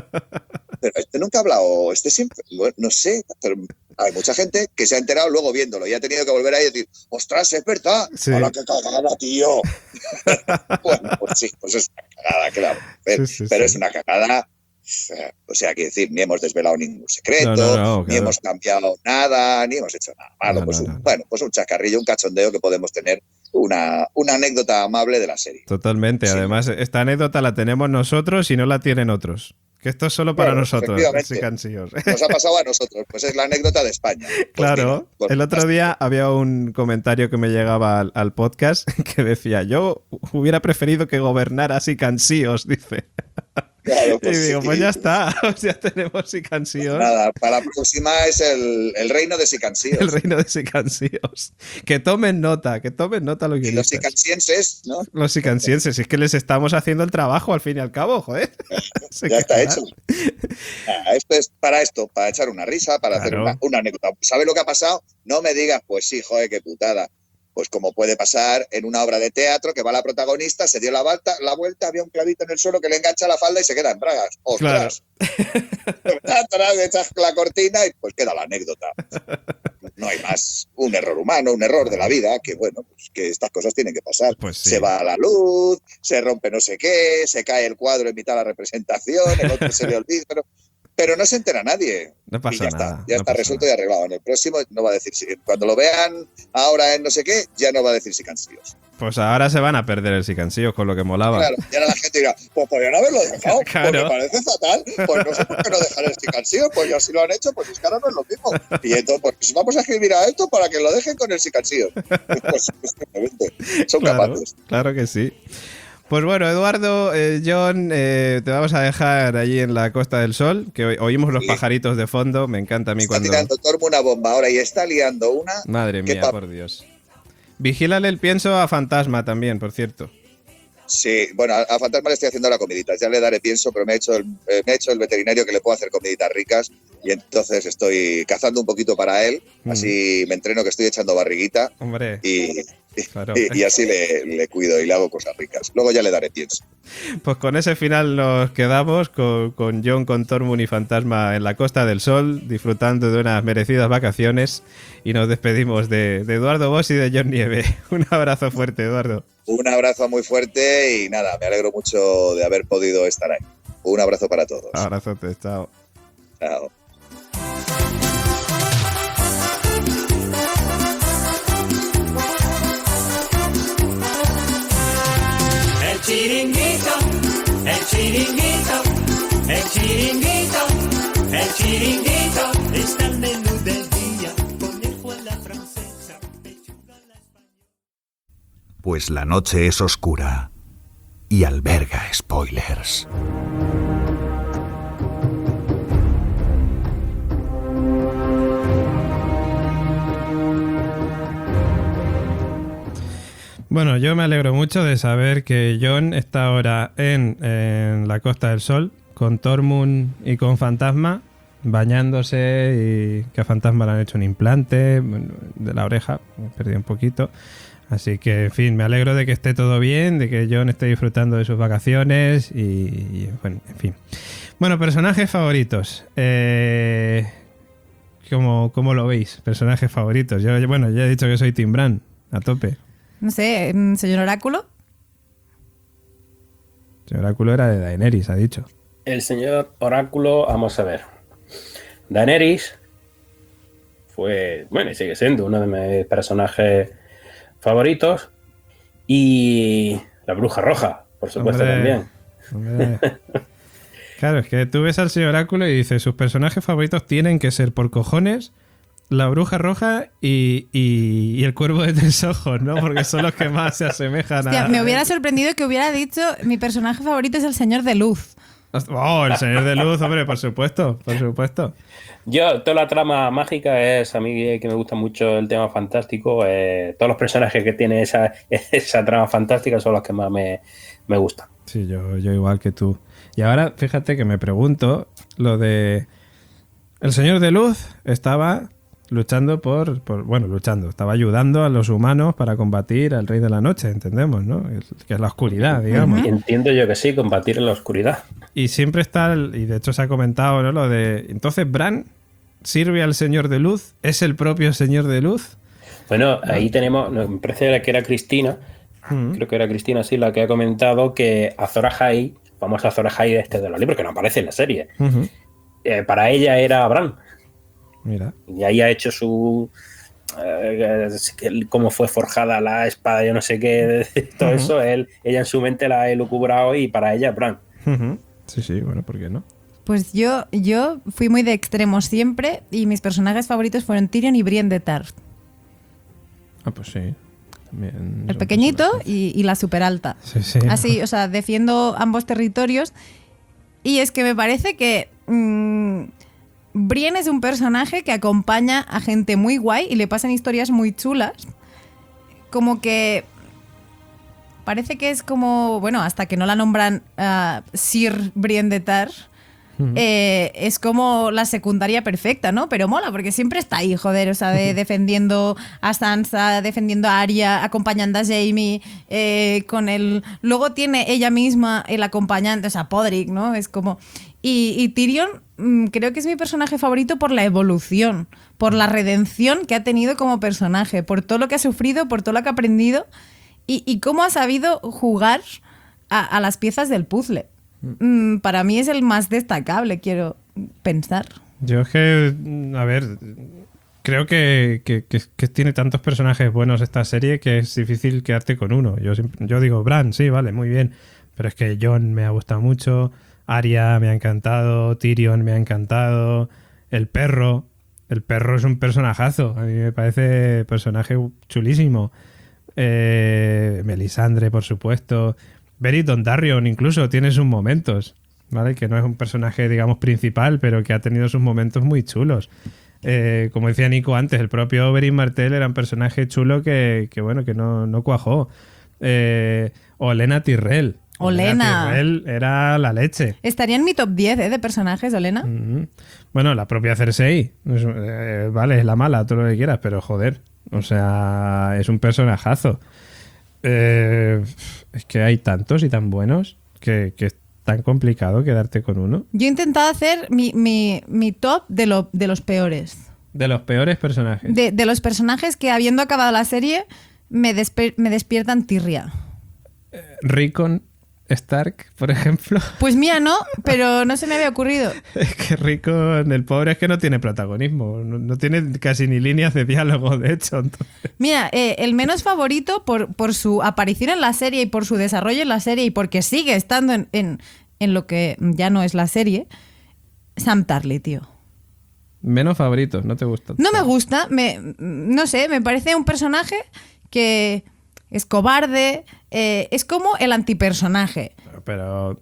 pero este nunca ha hablado, este siempre, bueno, no sé, pero hay mucha gente que se ha enterado luego viéndolo y ha tenido que volver ahí y decir, ostras, es verdad, sí. ¡Hala, qué cagada, tío! Bueno, pues sí, pues es una cagada, claro, pero, sí, sí, pero sí. es una cagada... O sea, quiero decir, ni hemos desvelado ningún secreto, no, no, no, ni claro. hemos cambiado nada, ni hemos hecho nada malo. No, pues no, un, no. Bueno, pues un chascarrillo, un cachondeo que podemos tener, una, una anécdota amable de la serie. Totalmente, sí. Además, esta anécdota la tenemos nosotros y no la tienen otros. Que esto es solo para claro, nosotros. Nos ha pasado a nosotros, pues es la anécdota de España. Pues claro, mira, pues el otro día había un comentario que me llegaba al, al podcast que decía, yo hubiera preferido que gobernara Sicansíos, dice. Claro, pues y digo, sí. pues ya está, ya tenemos Sicansíos. Pues nada, para la próxima es el, el reino de Sicansíos. El reino de Sicansíos. Que tomen nota, que tomen nota los guionistas. Y los sicansienses, ¿no? Los sicansienses, es que les estamos haciendo el trabajo al fin y al cabo, joder. Ya está hecho. Ah, esto es para esto, para echar una risa, para claro. hacer una, una anécdota. ¿Sabes lo que ha pasado? No me digas, pues sí, joder, qué putada. Pues como puede pasar en una obra de teatro que va la protagonista, se dio la vuelta, la vuelta, había un clavito en el suelo que le engancha la falda y se queda en bragas. ¡Ostras! Claro. Echas la cortina y pues queda la anécdota. No hay más. Un error humano, un error de la vida, que bueno, pues que estas cosas tienen que pasar. Pues sí. Se va a la luz, se rompe no sé qué, se cae el cuadro en mitad de la representación, el otro se le olvida, pero pero no se entera nadie. No pasa y ya nada. está, ya no está pasa resuelto nada. y arreglado. En el próximo no va a decir, si, cuando lo vean ahora en no sé qué, ya no va a decir sicansíos. Pues ahora se van a perder el sicansíos con lo que molaba. Claro, y ahora la gente dirá, pues podrían haberlo dejado, Claro. porque parece fatal, pues no sé por qué no dejar el sicansíos, pues ya si lo han hecho, pues es que ahora no es lo mismo. Y entonces, pues vamos a escribir a esto para que lo dejen con el sicansíos. Pues, pues, son Claro, capaces. claro que sí. Pues bueno, Eduardo, eh, John, eh, te vamos a dejar allí en la Costa del Sol, que o- oímos los Sí. pajaritos de fondo. Me encanta a mí Está cuando... tirando Tormo una bomba ahora y está liando una. Madre ¿Qué mía, pa- por Dios. Vigílale el pienso a Fantasma también, por cierto. Sí, bueno, a, a Fantasma le estoy haciendo la comidita. Ya le daré pienso, pero me ha hecho el, eh, me ha hecho el veterinario que le puedo hacer comiditas ricas y entonces estoy cazando un poquito para él. Mm. Así me entreno que estoy echando barriguita Hombre, y, y- claro. y- y así le, le cuido y le hago cosas ricas. Luego ya le daré pienso. Pues con ese final nos quedamos con, con John, con Tormund y Fantasma en la Costa del Sol, disfrutando de unas merecidas vacaciones, y nos despedimos de, de Eduardo Boss y de John Nieve. Un abrazo fuerte, Eduardo. Un abrazo muy fuerte y nada, me alegro mucho de haber podido estar ahí. Un abrazo para todos. Abrazote, chao. Chao. El chiringuito, el chiringuito, el chiringuito, el chiringuito, está el menú del día, conejo a la francesa, pechuga a la española. Pues la noche es oscura y alberga spoilers. Bueno, yo me alegro mucho de saber que John está ahora en, en la Costa del Sol con Tormund y con Fantasma, bañándose, y que a Fantasma le han hecho un implante de la oreja, me perdí un poquito. Así que, en fin, me alegro de que esté todo bien, de que John esté disfrutando de sus vacaciones y, y, bueno, en fin. Bueno, personajes favoritos. Eh, ¿cómo, ¿Cómo lo veis? Personajes favoritos. Yo, yo- bueno, ya he dicho que soy Tim Bran, a tope. No sé, mm, señor Oráculo. El oráculo era de Daenerys, ha dicho. El señor Oráculo, vamos a ver. Daenerys fue, bueno, y sigue siendo uno de mis personajes favoritos. Y la Bruja Roja, por supuesto, Hombre, también. hombre. Claro, es que tú ves al señor Oráculo y dices, sus personajes favoritos tienen que ser por cojones la Bruja Roja y, y- y el Cuervo de Tres Ojos, ¿no? Porque son los que más se asemejan Hostia, a... me hubiera sorprendido que hubiera dicho mi personaje favorito es el señor de luz. Oh, el Señor de Luz, hombre, por supuesto, por supuesto. Yo, toda la trama mágica es, a mí que me gusta mucho el tema fantástico, eh, todos los personajes que tiene esa, esa trama fantástica son los que más me, me gustan. Sí, yo, yo igual que tú. Y ahora, fíjate que me pregunto lo de... El Señor de Luz estaba luchando por, por... Bueno, luchando. Estaba ayudando a los humanos para combatir al Rey de la Noche, entendemos, ¿no? El- Que es la oscuridad, digamos. Y entiendo yo que sí, combatir en la oscuridad. Y siempre está... el- y de hecho se ha comentado, ¿no? Lo de... Entonces, Bran sirve al Señor de Luz. ¿Es el propio Señor de Luz? Bueno, ahí tenemos, no, me parece que era Cristina, Mm. creo que era Cristina, sí, la que ha comentado que Azor Ahai, famosa Azor Ahai de este de los libros, que no aparece en la serie, Ujú. eh, para ella era Bran. Mira. Y ahí ha hecho su... eh, cómo fue forjada la espada, yo no sé qué, todo Ujú. eso, él, ella en su mente la ha elucubrado y para ella es Bran. Ujú. Sí, sí, bueno, ¿por qué no? Pues yo, yo fui muy de extremos siempre y mis personajes favoritos fueron Tyrion y Brienne de Tarth. Ah, pues sí. También El son pequeñito personajes. y, y la super alta. Sí, sí. Así, o sea, defiendo ambos territorios. Y es que me parece que mm, Brienne es un personaje que acompaña a gente muy guay y le pasan historias muy chulas. Como que parece que es como, bueno, hasta que no la nombran ah, Sir Brienne de Tarth, eh, es como la secundaria perfecta, ¿no? Pero mola, porque siempre está ahí, joder, o sea, de- defendiendo a Sansa, defendiendo a Arya, acompañando a Jaime, eh, con el... Luego tiene ella misma el acompañante, o sea, Podrick, ¿no? Es como... Y, y Tyrion mm, creo que es mi personaje favorito por la evolución, por la redención que ha tenido como personaje, por todo lo que ha sufrido, por todo lo que ha aprendido y, y cómo ha sabido jugar a, a las piezas del puzzle. Mm, para mí es el más destacable, quiero, pensar. Yo es que, a ver, creo que, que, que, que tiene tantos personajes buenos esta serie que es difícil quedarte con uno. Yo, siempre- yo digo, Bran, sí, vale, muy bien. Pero es que Jon me ha gustado mucho, Arya me ha encantado, Tyrion me ha encantado, el perro. El perro es un personajazo. A mí me parece personaje chulísimo. Eh, Melisandre, por supuesto. Beric Dondarrion incluso tiene sus momentos, ¿vale? Que no es un personaje, digamos, principal, pero que ha tenido sus momentos muy chulos. Eh, como decía Nico antes, el propio Oberyn Martell era un personaje chulo que, que bueno, que no, no cuajó. Eh, Olenna Tyrell. Olenna. Tyrell era la leche. Estaría en mi top diez, ¿eh? De personajes, Olenna. Mm. Bueno, la propia Cersei. Es- eh, vale, es la mala, todo lo que quieras, pero joder. O sea, es un personajazo. Eh, es que hay tantos y tan buenos que, que es tan complicado quedarte con uno. Yo he intentado hacer mi, mi, mi top de, lo, de los peores. De los peores personajes. De, de los personajes que, habiendo acabado la serie, me, despe- me despiertan tirria. Rickon Stark, por ejemplo. Pues mía, no, pero no se me había ocurrido. Es que Rickon, el pobre, es que no tiene protagonismo. No, no tiene casi ni líneas de diálogo, de hecho. Entonces... Mira, eh, el menos favorito por, por su aparición en la serie y por su desarrollo en la serie y porque sigue estando en, en, en lo que ya no es la serie, Sam Tarly, tío. Menos favoritos, ¿no te gusta? No me gusta, me, no sé, me parece un personaje que es cobarde, eh, es como el antipersonaje. Pero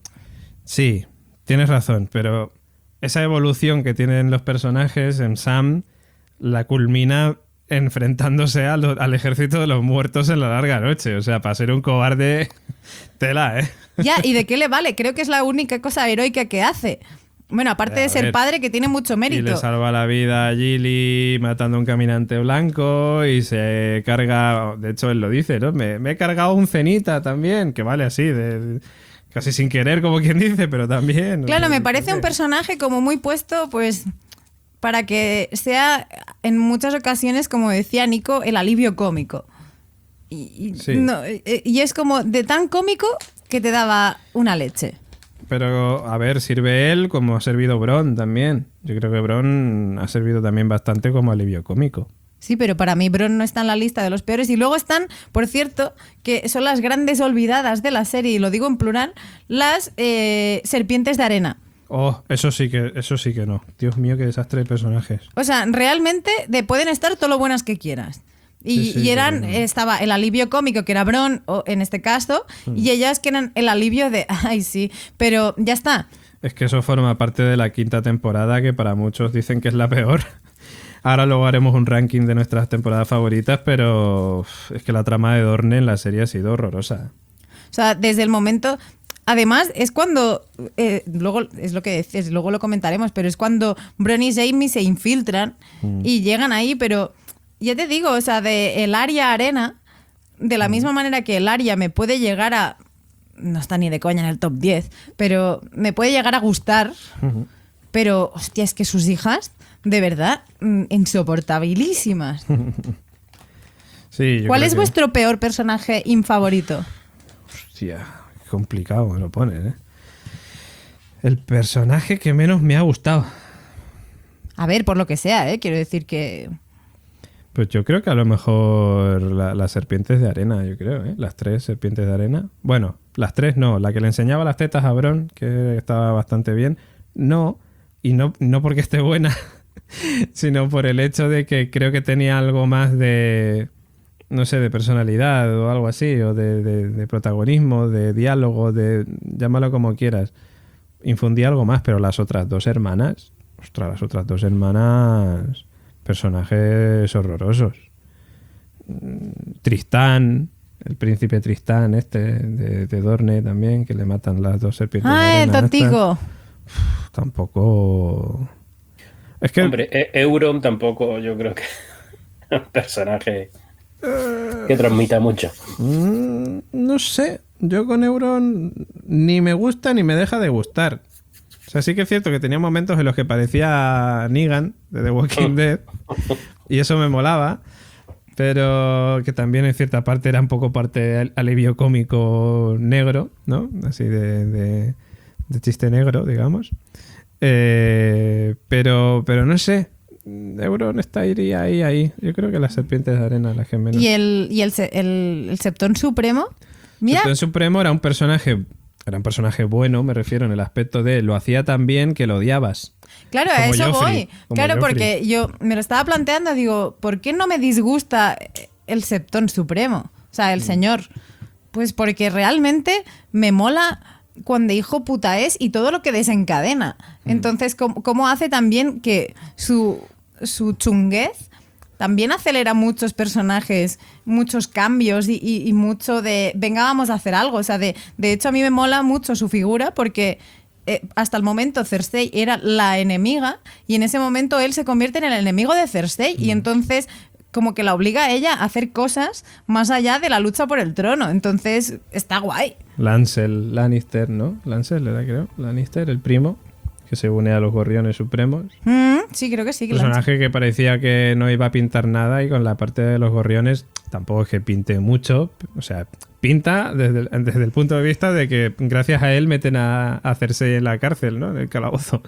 sí, tienes razón, pero esa evolución que tienen los personajes en Sam la culmina enfrentándose a lo- al ejército de los muertos en la larga noche. O sea, para ser un cobarde, tela, ¿eh? Ya, ¿y de qué le vale? Creo que es la única cosa heroica que hace. Bueno, aparte A de ser ver. padre, que tiene mucho Y mérito. le salva la vida a Gilly matando a un caminante blanco y se carga, de hecho él lo dice, ¿no? Me, me he cargado un cenita también, que vale así, de, casi sin querer, como quien dice, pero también. Claro, me No parece sé. un personaje como muy puesto, pues, para que sea en muchas ocasiones, como decía Nico, el alivio cómico. Y, y- Sí. no, eh, y es como de tan cómico que te daba una leche. Pero, a ver, sirve él como ha servido Bron también. Yo creo que Bron ha servido también bastante como alivio cómico. Sí, pero para mí Bron no está en la lista de los peores. Y luego están, por cierto, que son las grandes olvidadas de la serie, y lo digo en plural, las eh, serpientes de arena. Oh, eso sí que, eso sí que no. Dios mío, qué desastre de personajes. O sea, realmente de, pueden estar todo lo buenas que quieras. Y, Sí, sí, y eran, pero no. estaba el alivio cómico, que era Bron, o en este caso, Hmm. y ellas que eran el alivio de, ay, sí, pero ya está. Es que eso forma parte de la quinta temporada, que para muchos dicen que es la peor. Ahora luego haremos un ranking de nuestras temporadas favoritas, pero uf, es que la trama de Dorne en la serie ha sido horrorosa. O sea, desde el momento... Además, es cuando, eh, luego es lo que decías, luego lo comentaremos, pero es cuando Bron y Jaime se infiltran y llegan ahí, pero ya te digo, o sea, de el área arena, de la misma manera que el área me puede llegar a, no está ni de coña en el top diez, pero me puede llegar a gustar, pero hostia, es que sus hijas, de verdad, mm, insoportabilísimas. Sí, yo ¿Cuál creo es que- vuestro peor personaje infavorito? Hostia, qué complicado me lo pones, ¿eh? El personaje que menos me ha gustado. A ver, por lo que sea, ¿eh? Quiero decir que... Pues yo creo que a lo mejor la- las serpientes de arena, yo creo, ¿eh? Las tres serpientes de arena. Bueno, las tres no. La que le enseñaba las tetas a Bron, que estaba bastante bien. No, y no, no porque esté buena, sino por el hecho de que creo que tenía algo más de, no sé, de personalidad o algo así, o de, de- de protagonismo, de diálogo, de llámalo como quieras. Infundía algo más, pero las otras dos hermanas, ostras, las otras dos hermanas, personajes horrorosos. Mm, Tristán, el príncipe Tristán este de, de Dorne también, que le matan las dos serpientes. de ¡Ah, el arena estas. tontico! Tampoco... Es que... Hombre, E- Euron tampoco, yo creo que es un personaje que transmita mucho. Mm, no sé, yo con Euron ni me gusta ni me deja de gustar. O sea, sí que es cierto que tenía momentos en los que parecía Negan de The Walking Dead y eso me molaba, pero que también en cierta parte era un poco parte al- alivio cómico negro, ¿no? Así de, de- de chiste negro, digamos. Eh, pero, pero no sé. Euron está ahí, ahí, ahí. Yo creo que las serpientes de arena, las que menos. ¿Y el, y el, el, el Septón Supremo? Mira. Septón Supremo era un personaje, era un personaje bueno, me refiero, en el aspecto de lo hacía tan bien que lo odiabas. Claro, a Como eso Joffrey, voy. como Claro, Joffrey. porque yo me lo estaba planteando, digo, ¿por qué no me disgusta el Septón Supremo? O sea, el Mm. señor. Pues porque realmente me mola cuando hijo puta es y todo lo que desencadena. Mm. Entonces, ¿cómo, cómo hace también que su, su chunguez también acelera muchos personajes, muchos cambios y, y- y mucho de, venga, vamos a hacer algo? O sea, de, de hecho a mí me mola mucho su figura porque eh, hasta el momento Cersei era la enemiga y en ese momento él se convierte en el enemigo de Cersei y entonces como que la obliga a ella a hacer cosas más allá de la lucha por el trono. Entonces está guay. Lancel Lannister, ¿no? Lancel era, creo. Lannister, el primo, que se une a los Gorriones Supremos. Mm, sí, creo que sí. que la- Personaje que parecía que no iba a pintar nada y con la parte de los Gorriones tampoco es que pinte mucho. O sea, pinta desde el, desde el punto de vista de que gracias a él meten a, a Cersei en la cárcel, ¿no? En el calabozo.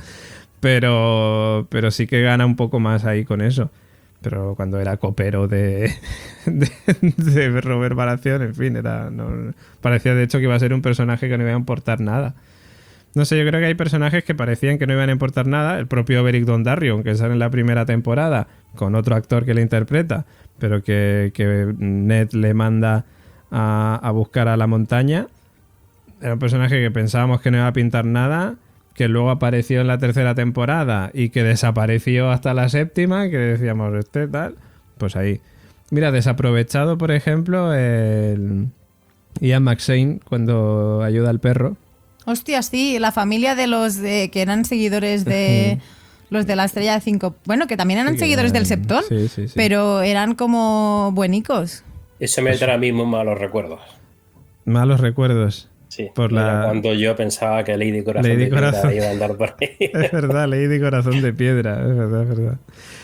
Pero, pero sí que gana un poco más ahí con eso. Pero cuando era copero de, de, de Robert Baratheon, en fin, era no, parecía de hecho que iba a ser un personaje que no iba a importar nada. No sé, yo creo que hay personajes que parecían que no iban a importar nada. El propio Beric Dondarrion, que sale en la primera temporada, con otro actor que le interpreta, pero que, que Ned le manda a, a buscar a la montaña. Era un personaje que pensábamos que no iba a pintar nada, que luego apareció en la tercera temporada y que desapareció hasta la séptima, que decíamos, este tal, pues ahí. Mira, desaprovechado, por ejemplo, el Ian McShane cuando ayuda al perro. Hostia, sí, la familia de los de, que eran seguidores de los de la Estrella de Cinco. Bueno, que también eran Sí, que seguidores eran- del Septón, sí, sí, sí. pero eran como buenicos. Eso me trae a mí muy malos recuerdos. Malos recuerdos. Sí, Por era la- cuando yo pensaba que Lady Corazón Lady de Piedra Corazón. iba a andar por ahí. Es verdad, Lady Corazón de Piedra, es verdad, es verdad.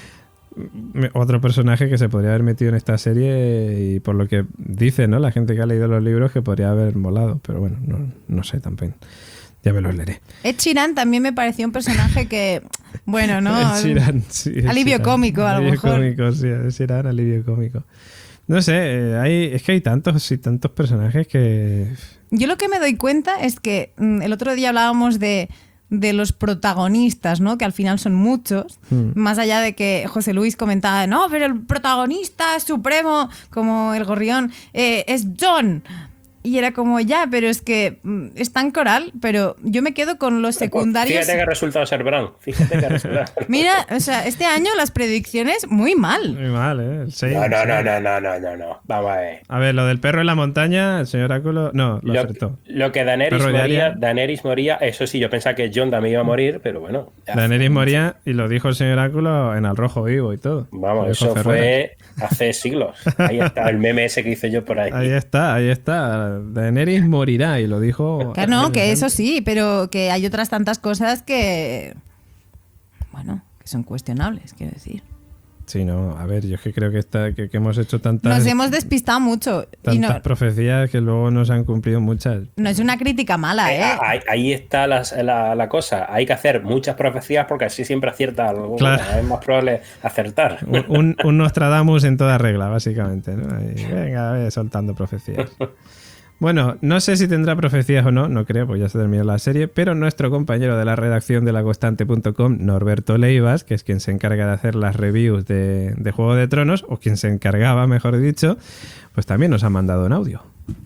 Me- Otro personaje que se podría haber metido en esta serie y por lo que dice, ¿no? La gente que ha leído los libros que podría haber molado, pero bueno, no, no sé tampoco. Ya me los leeré. Ed Sheeran también me pareció un personaje que, bueno, ¿no? Ed Sheeran, sí, Ed Alivio Sheeran. cómico, a lo Alivio mejor. cómico, sí, Ed Sheeran, alivio cómico. No sé, eh, hay, es que hay tantos y tantos personajes que... Yo lo que me doy cuenta es que mm, el otro día hablábamos de, de los protagonistas, ¿no? Que al final son muchos. Hmm. Más allá de que José Luis comentaba, no, pero el protagonista supremo, como el gorrión, eh, es Jon. Y era como, ya, pero es que mm, es tan coral, pero yo me quedo con los secundarios. Fíjate que ha resultado ser Bran. Fíjate que ha resultado ser Bran. Mira, o sea, este año las predicciones muy mal. Muy mal, ¿eh? El seis, No, no, el no, seis. no, no, no, no, no. Vamos a ver. A ver, lo del perro en la montaña, el señor Oráculo... No, lo Lo, acertó. lo que Daenerys Perro de moría, Arya. Daenerys moría, eso sí, yo pensaba que Jon también iba a morir, pero bueno. ya. Daenerys moría y lo dijo el señor Oráculo en Al Rojo Vivo y todo. Vamos, Lo dijo eso Ferreras. fue hace siglos. Ahí está el meme ese que hice yo por ahí. Ahí está, ahí está. Daenerys morirá y lo dijo... Que no, que eso sí, pero que hay otras tantas cosas que, bueno, que son cuestionables, quiero decir. Sí, no, a ver, yo es que creo que, está, que, que hemos hecho tantas, Nos hemos despistado mucho y tantas no, profecías que luego no se han cumplido muchas. no es una crítica mala, Eh, ¿eh? ahí, ahí está las- la, la cosa. Hay que hacer muchas profecías porque así siempre acierta algo. Claro. Es más probable acertar. Un, un- un Nostradamus en toda regla, básicamente, ¿no? Ahí, venga, ve soltando profecías. Bueno, no sé si tendrá profecías o no, no creo, pues ya se terminó la serie, pero nuestro compañero de la redacción de la constante punto com, Norberto Leivas, que es quien se encarga de hacer las reviews de, de Juego de Tronos, o quien se encargaba, mejor dicho, pues también nos ha mandado un audio.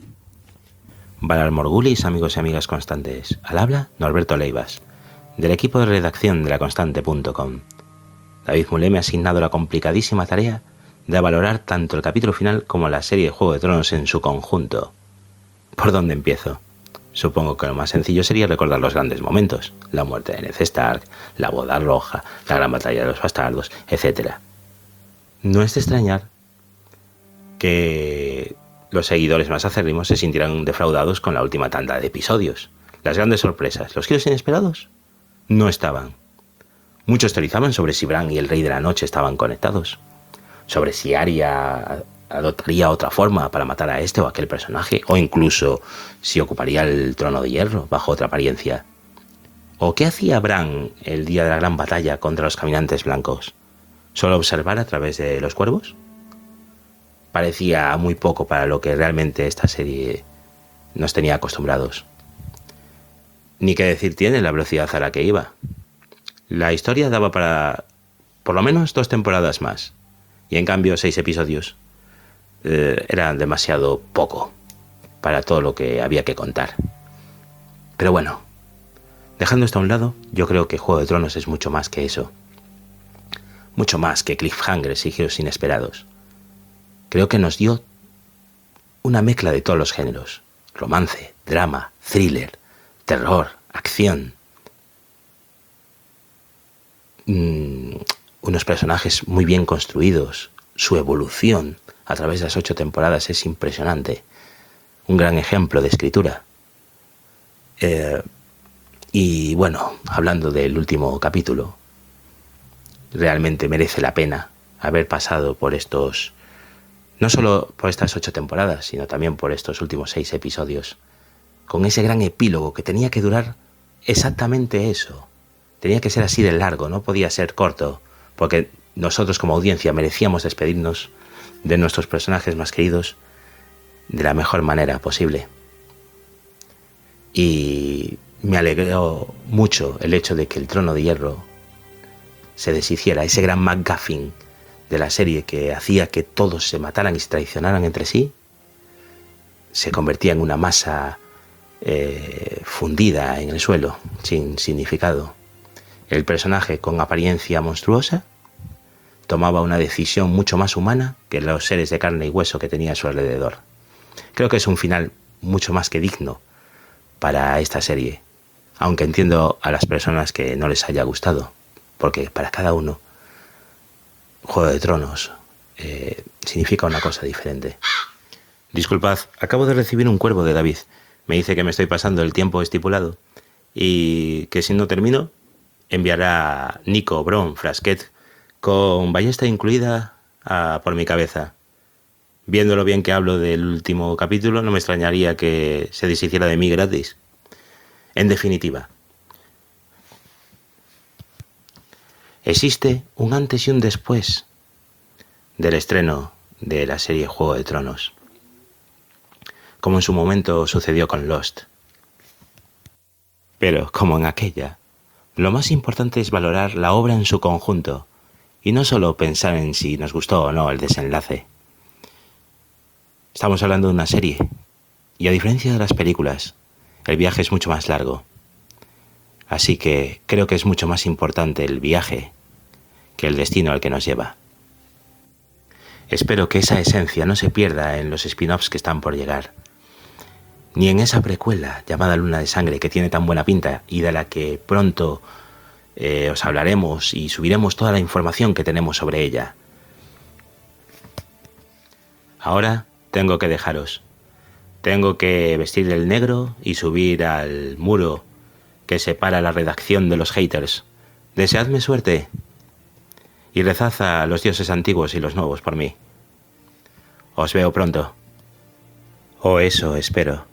Valar Morgulis, amigos y amigas constantes. Al habla, Norberto Leivas, del equipo de redacción de la constante punto com. David Mulé me ha asignado la complicadísima tarea de valorar tanto el capítulo final como la serie de Juego de Tronos en su conjunto. ¿Por dónde empiezo? Supongo que lo más sencillo sería recordar los grandes momentos, la muerte de Ned Stark, la boda roja, la gran batalla de los bastardos, etcétera. No es de extrañar que los seguidores más acérrimos se sintieran defraudados con la última tanda de episodios. Las grandes sorpresas, los giros inesperados, no estaban. Muchos teorizaban sobre si Bran y el Rey de la Noche estaban conectados, sobre si Arya adoptaría otra forma para matar a este o aquel personaje, o incluso si ocuparía el trono de hierro bajo otra apariencia. ¿O qué hacía Bran el día de la gran batalla contra los caminantes blancos? ¿Solo observar a través de los cuervos? Parecía muy poco para lo que realmente esta serie nos tenía acostumbrados. Ni qué decir tiene la velocidad a la que iba. La historia daba para por lo menos dos temporadas más, y en cambio seis episodios eh, eran demasiado poco para todo lo que había que contar. Pero bueno, dejando esto a un lado, yo creo que Juego de Tronos es mucho más que eso. Mucho más que cliffhangers y giros inesperados. Creo que nos dio una mezcla de todos los géneros. Romance, drama, thriller, terror, acción. Mm, unos personajes muy bien construidos. Su evolución a través de las ocho temporadas es impresionante. Un gran ejemplo de escritura. Eh, y bueno, hablando del último capítulo, realmente merece la pena haber pasado por estos, no solo por estas ocho temporadas, sino también por estos últimos seis episodios, con ese gran epílogo que tenía que durar exactamente eso. Tenía que ser así de largo, no podía ser corto, porque nosotros como audiencia merecíamos despedirnos de nuestros personajes más queridos de la mejor manera posible. Y me alegró mucho el hecho de que el Trono de Hierro se deshiciera, ese gran MacGuffin de la serie que hacía que todos se mataran y se traicionaran entre sí, se convertía en una masa eh, fundida en el suelo, sin significado. El personaje con apariencia monstruosa tomaba una decisión mucho más humana que los seres de carne y hueso que tenía a su alrededor. Creo que es un final mucho más que digno para esta serie, aunque entiendo a las personas que no les haya gustado, porque para cada uno Juego de Tronos eh, significa una cosa diferente. Disculpad, acabo de recibir un cuervo de David. Me dice que me estoy pasando el tiempo estipulado y que si no termino enviará Nico, Bron, Frasquet con ballesta incluida a por mi cabeza. Viendo lo bien que hablo del último capítulo, no me extrañaría que se deshiciera de mí gratis. En definitiva, existe un antes y un después del estreno de la serie Juego de Tronos, como en su momento sucedió con Lost. Pero, como en aquella, lo más importante es valorar la obra en su conjunto y no solo pensar en si nos gustó o no el desenlace. Estamos hablando de una serie, y a diferencia de las películas, el viaje es mucho más largo. Así que creo que es mucho más importante el viaje que el destino al que nos lleva. Espero que esa esencia no se pierda en los spin-offs que están por llegar, ni en esa precuela llamada Luna de Sangre que tiene tan buena pinta y de la que pronto eh, os hablaremos y subiremos toda la información que tenemos sobre ella. Ahora tengo que dejaros. Tengo que vestir el negro y subir al muro que separa la redacción de los haters. Deseadme suerte y rezad a los dioses antiguos y los nuevos por mí. Os veo pronto. O eso espero.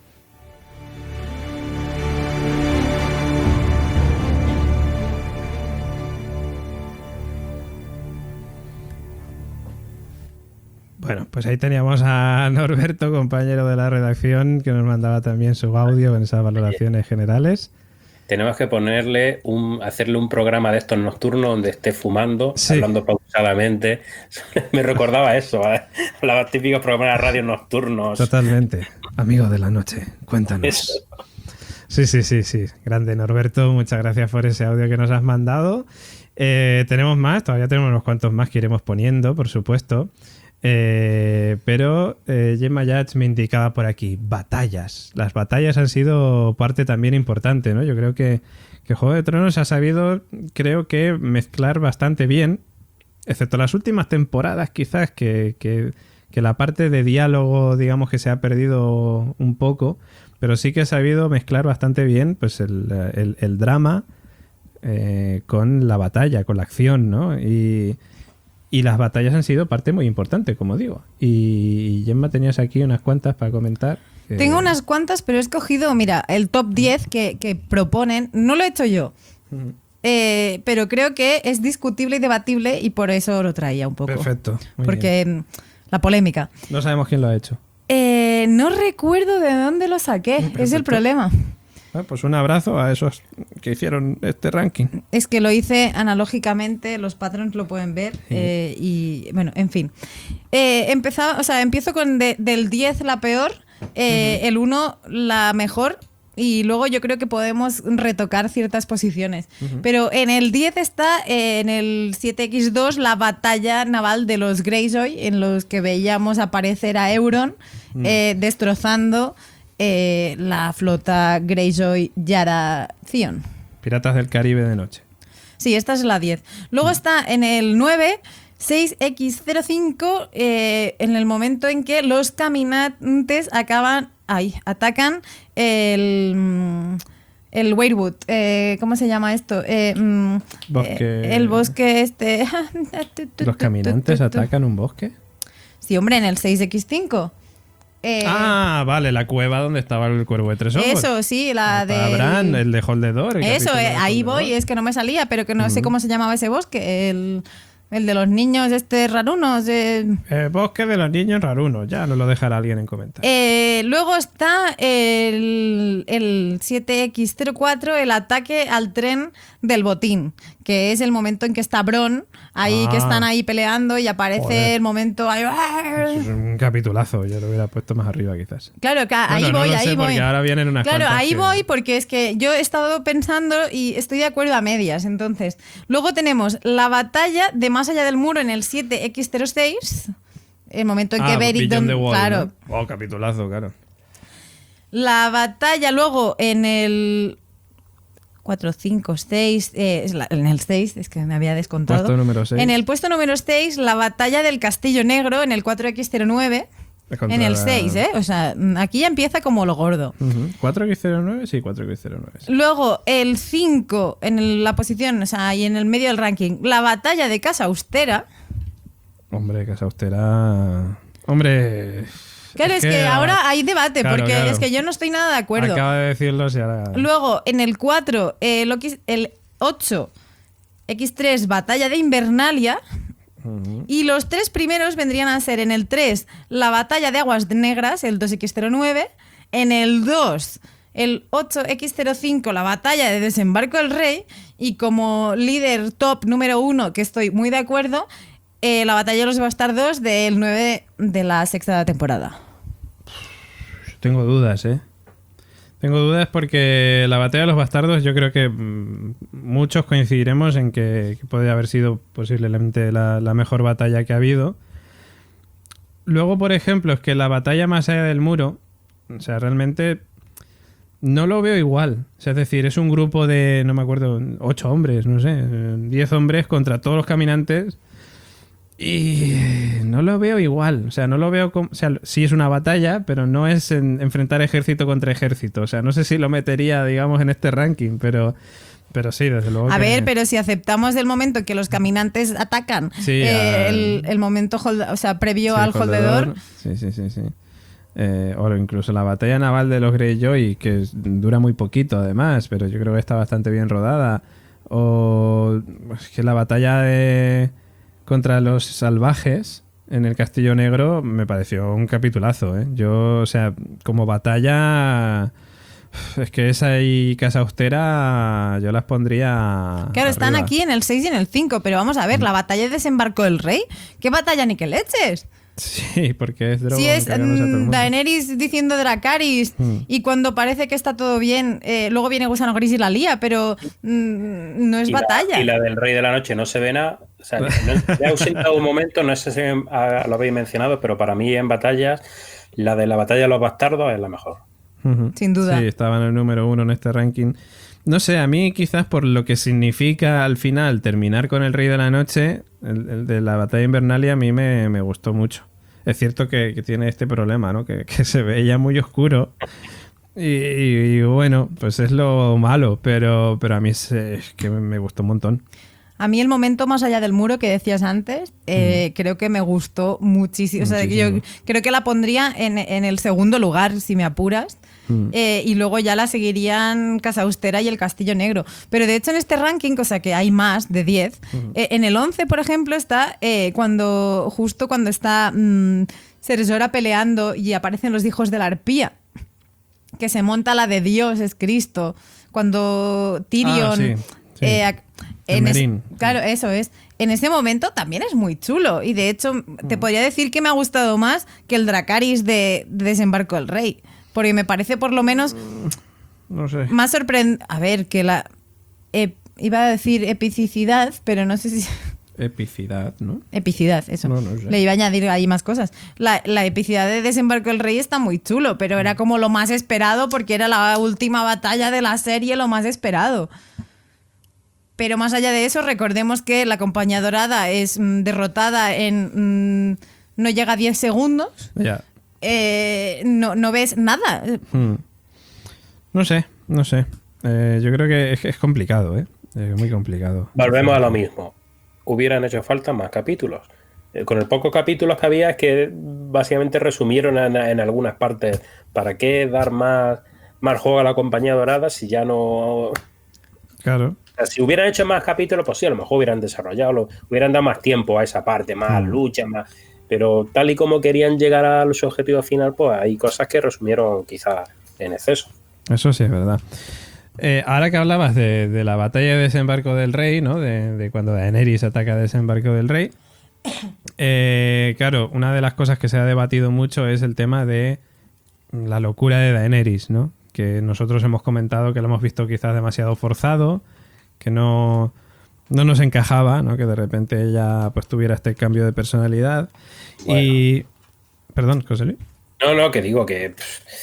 Bueno, pues ahí teníamos a Norberto, compañero de la redacción, que nos mandaba también su audio en esas valoraciones generales. Tenemos que ponerle un, hacerle un programa de estos nocturnos donde esté fumando, sí, hablando pausadamente. Me recordaba eso, ¿eh? Los típicos programas de radio nocturnos. Totalmente. Amigo de la noche, cuéntanos. Eso. Sí, sí, sí, sí. Grande, Norberto. Muchas gracias por ese audio que nos has mandado. Eh, tenemos más, todavía tenemos unos cuantos más que iremos poniendo, por supuesto. Eh, pero eh, Gemma Yats me indicaba por aquí batallas. Las batallas han sido parte también importante, ¿no? Yo creo que, que Juego de Tronos ha sabido, creo que, mezclar bastante bien, excepto las últimas temporadas quizás, que, que, que la parte de diálogo, digamos que se ha perdido un poco, pero sí que ha sabido mezclar bastante bien pues el, el, el drama eh, con la batalla, con la acción, ¿no? Y Y las batallas han sido parte muy importante, como digo. Y Gemma, tenías aquí unas cuantas para comentar. que... Tengo unas cuantas, pero he escogido, mira, el top diez que, que proponen. No lo he hecho yo, Ujú. eh, pero creo que es discutible y debatible y por eso lo traía un poco. Perfecto. Muy Porque bien. mm, la polémica. No sabemos quién lo ha hecho. Eh, no recuerdo de dónde lo saqué, es el Perfecto. problema. Ah, pues un abrazo a esos que hicieron este ranking. Es que lo hice analógicamente, los patrons lo pueden ver. eh, y bueno, en fin. Eh, empezaba, o sea, empiezo con de- del diez la peor, eh, el uno la mejor. Y luego yo creo que podemos retocar ciertas posiciones. Pero en el diez está, eh, en el siete equis dos, la batalla naval de los Greyjoy, en los que veíamos aparecer a Euron eh, destrozando eh, la flota Greyjoy Yara Theon. Piratas del Caribe de noche. Sí, esta es la diez. Luego está en el nueve, seis equis cero cinco, eh, en el momento en que los caminantes acaban, ay, atacan el, mm, el Weirwood. Eh, ¿Cómo se llama esto? Eh, mm, Bosque. eh, el bosque este. ¿Los caminantes atacan un bosque? Sí, hombre, en el seis equis cinco. Eh, Ah, vale, la cueva donde estaba el cuervo de tres ojos. eso, sí, la de. Bran, el de Holdedor. el Eso, capítulo eh, de ahí Holdedor. voy, es que no me salía, pero que no sé cómo se llamaba ese bosque. El, el de los niños, este rarunos. eh. Eh, bosque de los niños rarunos, ya nos lo dejará alguien en comentarios. Eh, luego está el, el siete equis cero cuatro, el ataque al tren del botín, que es el momento en que está Bron, ahí Ah. que están ahí peleando y aparece Joder. el momento ahí. Eso es un capitulazo, yo lo hubiera puesto más arriba quizás. Claro, que ahí Bueno, no voy, lo ahí sé, voy. porque ahora vienen unas Claro, cuantas ahí que- voy porque es que yo he estado pensando y estoy de acuerdo a medias. Entonces, luego tenemos la batalla de Más allá del muro en el siete equis cero seis, el momento en que Ah, Beric, Beyond the Wall, claro, ¿no? Oh, capitulazo, claro. la batalla luego en el cuatro, cinco, seis, eh, es la- en el seis, es que me había descontado. Puesto número seis. En el puesto número seis, la batalla del Castillo Negro en el cuatro equis cero nueve. Contra En el la- seis, ¿eh? O sea, aquí ya empieza como lo gordo. Ujú. ¿cuatro equis cero nueve? Sí, cuatro equis cero nueve. sí. Luego, el cinco en el- la posición, o sea, ahí en el medio del ranking, la batalla de Casa Austera. Hombre, Casa Austera... Hombre... Claro, es, que, ahora hay debate, Claro, porque claro. es que yo no estoy nada de acuerdo. Acaba de decirlo y ahora... Luego, en el cuatro, eh, lo que- el ocho, equis tres, batalla de Invernalia. Ujú. Y los tres primeros vendrían a ser en el tres, la batalla de Aguas Negras, el dos equis cero nueve. En el dos, el ocho equis cero cinco, la batalla de Desembarco del Rey. Y como líder top número uno, que estoy muy de acuerdo, eh, la batalla de los Bastardos del nueve de la sexta temporada. Tengo dudas, ¿eh? Tengo dudas porque la batalla de los bastardos yo creo que mm, muchos coincidiremos en que, que puede haber sido posiblemente la, la mejor batalla que ha habido. Luego, por ejemplo, es que la batalla más allá del muro, o sea, realmente no lo veo igual. O sea, es decir, es un grupo de, no me acuerdo, ocho hombres, no sé, eh, diez hombres contra todos los caminantes. Y no lo veo igual, o sea, no lo veo como, o sea, sí es una batalla, pero no es en- enfrentar ejército contra ejército, o sea, no sé si lo metería, digamos, en este ranking, pero, pero sí, desde luego. A que- ver, pero si aceptamos el momento en que los caminantes atacan, Sí, eh, al- el, el momento, hold- o sea, previo sí, al holdedor, Sí, sí, sí, sí. Eh, o incluso la batalla naval de los Greyjoy, que es- dura muy poquito además, pero yo creo que está bastante bien rodada. O es que la batalla de contra los salvajes en el Castillo Negro me pareció un capitulazo, ¿eh? Yo, o sea, como batalla, es que esa y Casa Austera yo las pondría. claro, están arriba. aquí en el seis y en el cinco, pero vamos a ver, la batalla de Desembarco del Rey, ¿qué batalla ni qué leches? Sí, porque es Drogon Si es cargándose a todo el mm, mundo. Daenerys diciendo Dracarys Mm. y cuando parece que está todo bien, eh, luego viene Gusano Gris y la lía, pero mm, no es y la- batalla. y la del Rey de la Noche no se ve nada. O sea, no, he ausentado un momento, no sé si ah, lo habéis mencionado, pero para mí en batallas, la de la batalla de los bastardos es la mejor. Ujú. Sin duda. Sí, estaba en el número uno en este ranking. No sé, a mí quizás por lo que significa al final terminar con el Rey de la Noche, el, el de la batalla Invernalia, a mí me, me gustó mucho. Es cierto que, que tiene este problema, ¿no? Que, que se veía muy oscuro. Y, y- y bueno, pues es lo malo, pero, pero a mí es, es que me gustó un montón. A mí el momento más allá del muro que decías antes, eh, mm. creo que me gustó muchísimo. muchísimo. O sea, yo creo que la pondría en, en el segundo lugar, si me apuras. Mm. Eh, y luego ya la seguirían Casa Austera y El Castillo Negro. Pero de hecho en este ranking, o sea que hay más de diez, mm. eh, en el once, por ejemplo, está eh, cuando justo cuando está mmm, Cersora peleando y aparecen los hijos de la arpía, que se monta la de Dios es Cristo, cuando Tyrion... Ah, sí, sí. Eh, en es, claro, eso es. En ese momento también es muy chulo y de hecho mm. te podría decir que me ha gustado más que el Dracarys de, de Desembarco del Rey. Porque me parece por lo menos no sé. más sorprendente. A ver, que la... Eh, iba a decir epicidad, pero no sé si... Epicidad, ¿no? Epicidad, eso. No, no sé. Le iba a añadir ahí más cosas. La, la epicidad de Desembarco del Rey está muy chulo, pero era como lo más esperado porque era la última batalla de la serie, lo más esperado. Pero más allá de eso, recordemos que la Compañía Dorada es mm, derrotada en... Mm, no llega a diez segundos. Ya. Yeah. Eh, no, no ves nada. Hmm. No sé, no sé. Eh, yo creo que es, es complicado, ¿eh? Es muy complicado. Volvemos a lo mismo. Hubieran hecho falta más capítulos. Eh, con el pocos capítulos que había es que básicamente resumieron en, en algunas partes. ¿Para qué dar más, más juego a la Compañía Dorada si ya no... Claro. O sea, si hubieran hecho más capítulos, pues sí, a lo mejor hubieran desarrollado, hubieran dado más tiempo a esa parte, más hmm. lucha, más... Pero tal y como querían llegar a su objetivo final, pues hay cosas que resumieron quizás en exceso. Eso sí es verdad. Eh, ahora que hablabas de, de la batalla de Desembarco del Rey, ¿no? De, de cuando Daenerys ataca a Desembarco del Rey. Eh, claro, una de las cosas que se ha debatido mucho es el tema de la locura de Daenerys, ¿no? Que nosotros hemos comentado que lo hemos visto quizás demasiado forzado, que no... no nos encajaba, ¿no? Que de repente ella pues tuviera este cambio de personalidad. Bueno. Y... Perdón, José Luis. No, no, que digo que...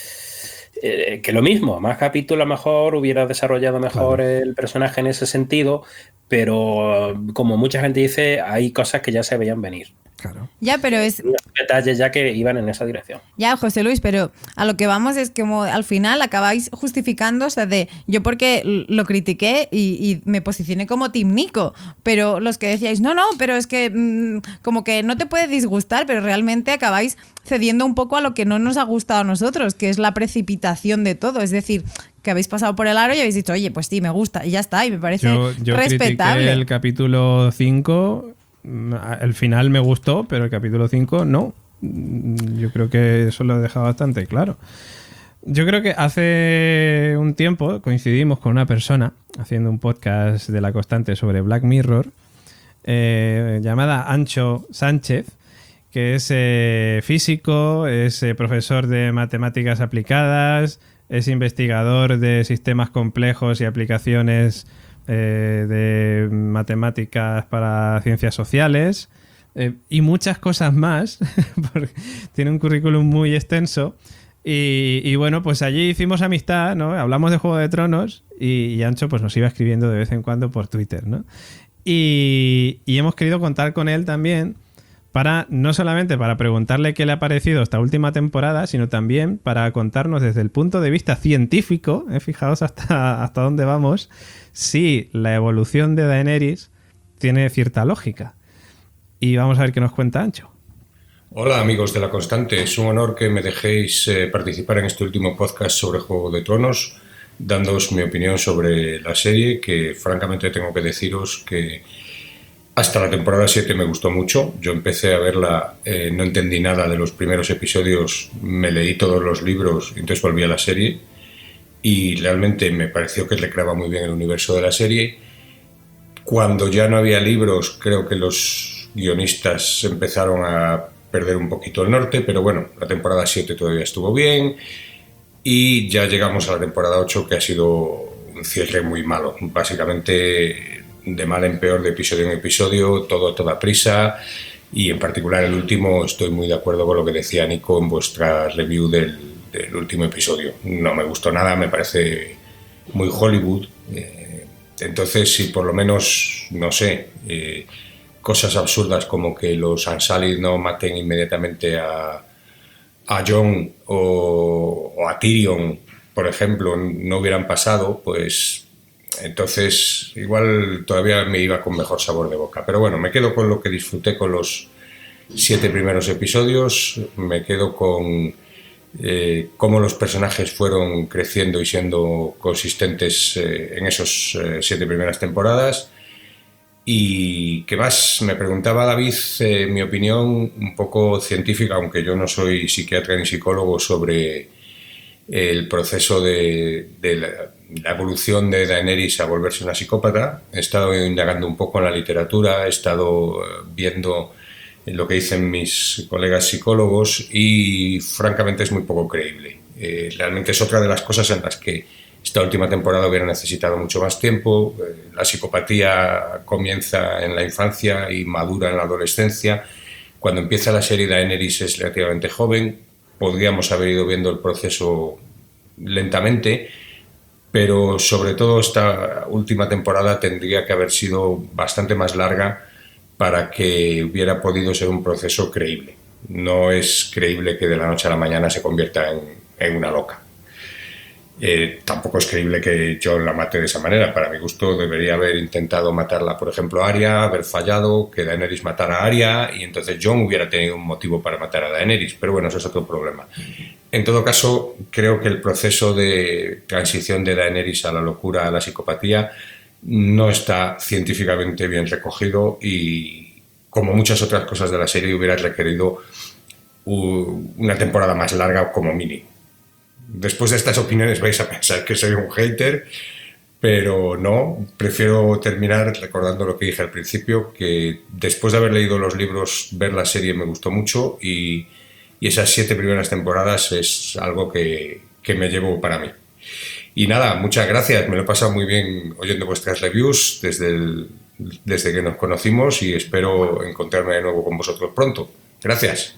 Eh, que lo mismo, más capítulos a lo mejor hubiera desarrollado mejor claro. el personaje en ese sentido, pero como mucha gente dice, hay cosas que ya se veían venir. Claro. Ya, pero es... detalles ya que iban en esa dirección. Ya, José Luis, pero a lo que vamos es que como al final acabáis justificando, o sea, de yo porque lo critiqué y, y me posicioné como Team Nico, pero los que decíais, no, no, pero es que mmm, como que no te puede disgustar, pero realmente acabáis cediendo un poco a lo que no nos ha gustado a nosotros, que es la precipitación de todo, es decir... que habéis pasado por el aro y habéis dicho, oye, pues sí, me gusta, y ya está, y me parece yo, yo respetable. Critiqué el capítulo cinco, el final me gustó, pero el capítulo cinco no. Yo creo que eso lo he dejado bastante claro. Yo creo que hace un tiempo coincidimos con una persona haciendo un podcast de La Constante sobre Black Mirror, eh, llamada Ancho Sánchez, que es eh, físico, es eh, profesor de matemáticas aplicadas, es investigador de sistemas complejos y aplicaciones eh, de matemáticas para ciencias sociales eh, y muchas cosas más, porque tiene un currículum muy extenso. Y, y bueno, pues allí hicimos amistad, ¿no? Hablamos de Juego de Tronos y, y Ancho pues nos iba escribiendo de vez en cuando por Twitter, ¿no? Y, y hemos querido contar con él también para no solamente para preguntarle qué le ha parecido esta última temporada, sino también para contarnos desde el punto de vista científico, ¿eh? Fijaos hasta, hasta dónde vamos, si la evolución de Daenerys tiene cierta lógica. Y vamos a ver qué nos cuenta Ancho. Hola amigos de La Constante, es un honor que me dejéis eh, participar en este último podcast sobre Juego de Tronos, dándoos mi opinión sobre la serie, que francamente tengo que deciros que hasta la temporada siete me gustó mucho. Yo empecé a verla, eh, no entendí nada de los primeros episodios, me leí todos los libros, entonces volví a la serie y realmente me pareció que le creaba muy bien el universo de la serie. Cuando ya no había libros, creo que los guionistas empezaron a perder un poquito el norte, pero bueno, la temporada siete todavía estuvo bien y ya llegamos a la temporada ocho, que ha sido un cierre muy malo. Básicamente de mal en peor, de episodio en episodio, todo a toda prisa, y en particular el último estoy muy de acuerdo con lo que decía Nico en vuestra review del, del último episodio. No me gustó nada, me parece muy Hollywood. Eh, entonces, si por lo menos, no sé, eh, cosas absurdas como que los Unsullied no maten inmediatamente a, a Jon o, o a Tyrion, por ejemplo, no hubieran pasado, pues entonces igual todavía me iba con mejor sabor de boca. Pero bueno, me quedo con lo que disfruté con los siete primeros episodios, me quedo con eh, cómo los personajes fueron creciendo y siendo consistentes eh, en esos eh, siete primeras temporadas. Y qué más, me preguntaba David eh, mi opinión un poco científica, aunque yo no soy psiquiatra ni psicólogo, sobre el proceso de, de la, la evolución de Daenerys a volverse una psicópata. He estado indagando un poco en la literatura, he estado viendo lo que dicen mis colegas psicólogos y francamente es muy poco creíble. Eh, realmente es otra de las cosas en las que esta última temporada hubiera necesitado mucho más tiempo. Eh, la psicopatía comienza en la infancia y madura en la adolescencia. Cuando empieza la serie, Daenerys es relativamente joven. Podríamos haber ido viendo el proceso lentamente, pero sobre todo esta última temporada tendría que haber sido bastante más larga para que hubiera podido ser un proceso creíble. No es creíble que de la noche a la mañana se convierta en, en una loca. Eh, tampoco es creíble que Jon la mate de esa manera. Para mi gusto debería haber intentado matarla, por ejemplo, a Arya, haber fallado, que Daenerys matara a Arya y entonces Jon hubiera tenido un motivo para matar a Daenerys, pero bueno, eso es otro problema. En todo caso, creo que el proceso de transición de Daenerys a la locura, a la psicopatía, no está científicamente bien recogido y, como muchas otras cosas de la serie, hubiera requerido una temporada más larga como mínimo. Después de estas opiniones vais a pensar que soy un hater, pero no, prefiero terminar recordando lo que dije al principio, que después de haber leído los libros, ver la serie me gustó mucho y, y esas siete primeras temporadas es algo que, que me llevo para mí. Y nada, muchas gracias, me lo he pasado muy bien oyendo vuestras reviews desde, el, desde que nos conocimos y espero encontrarme de nuevo con vosotros pronto. Gracias.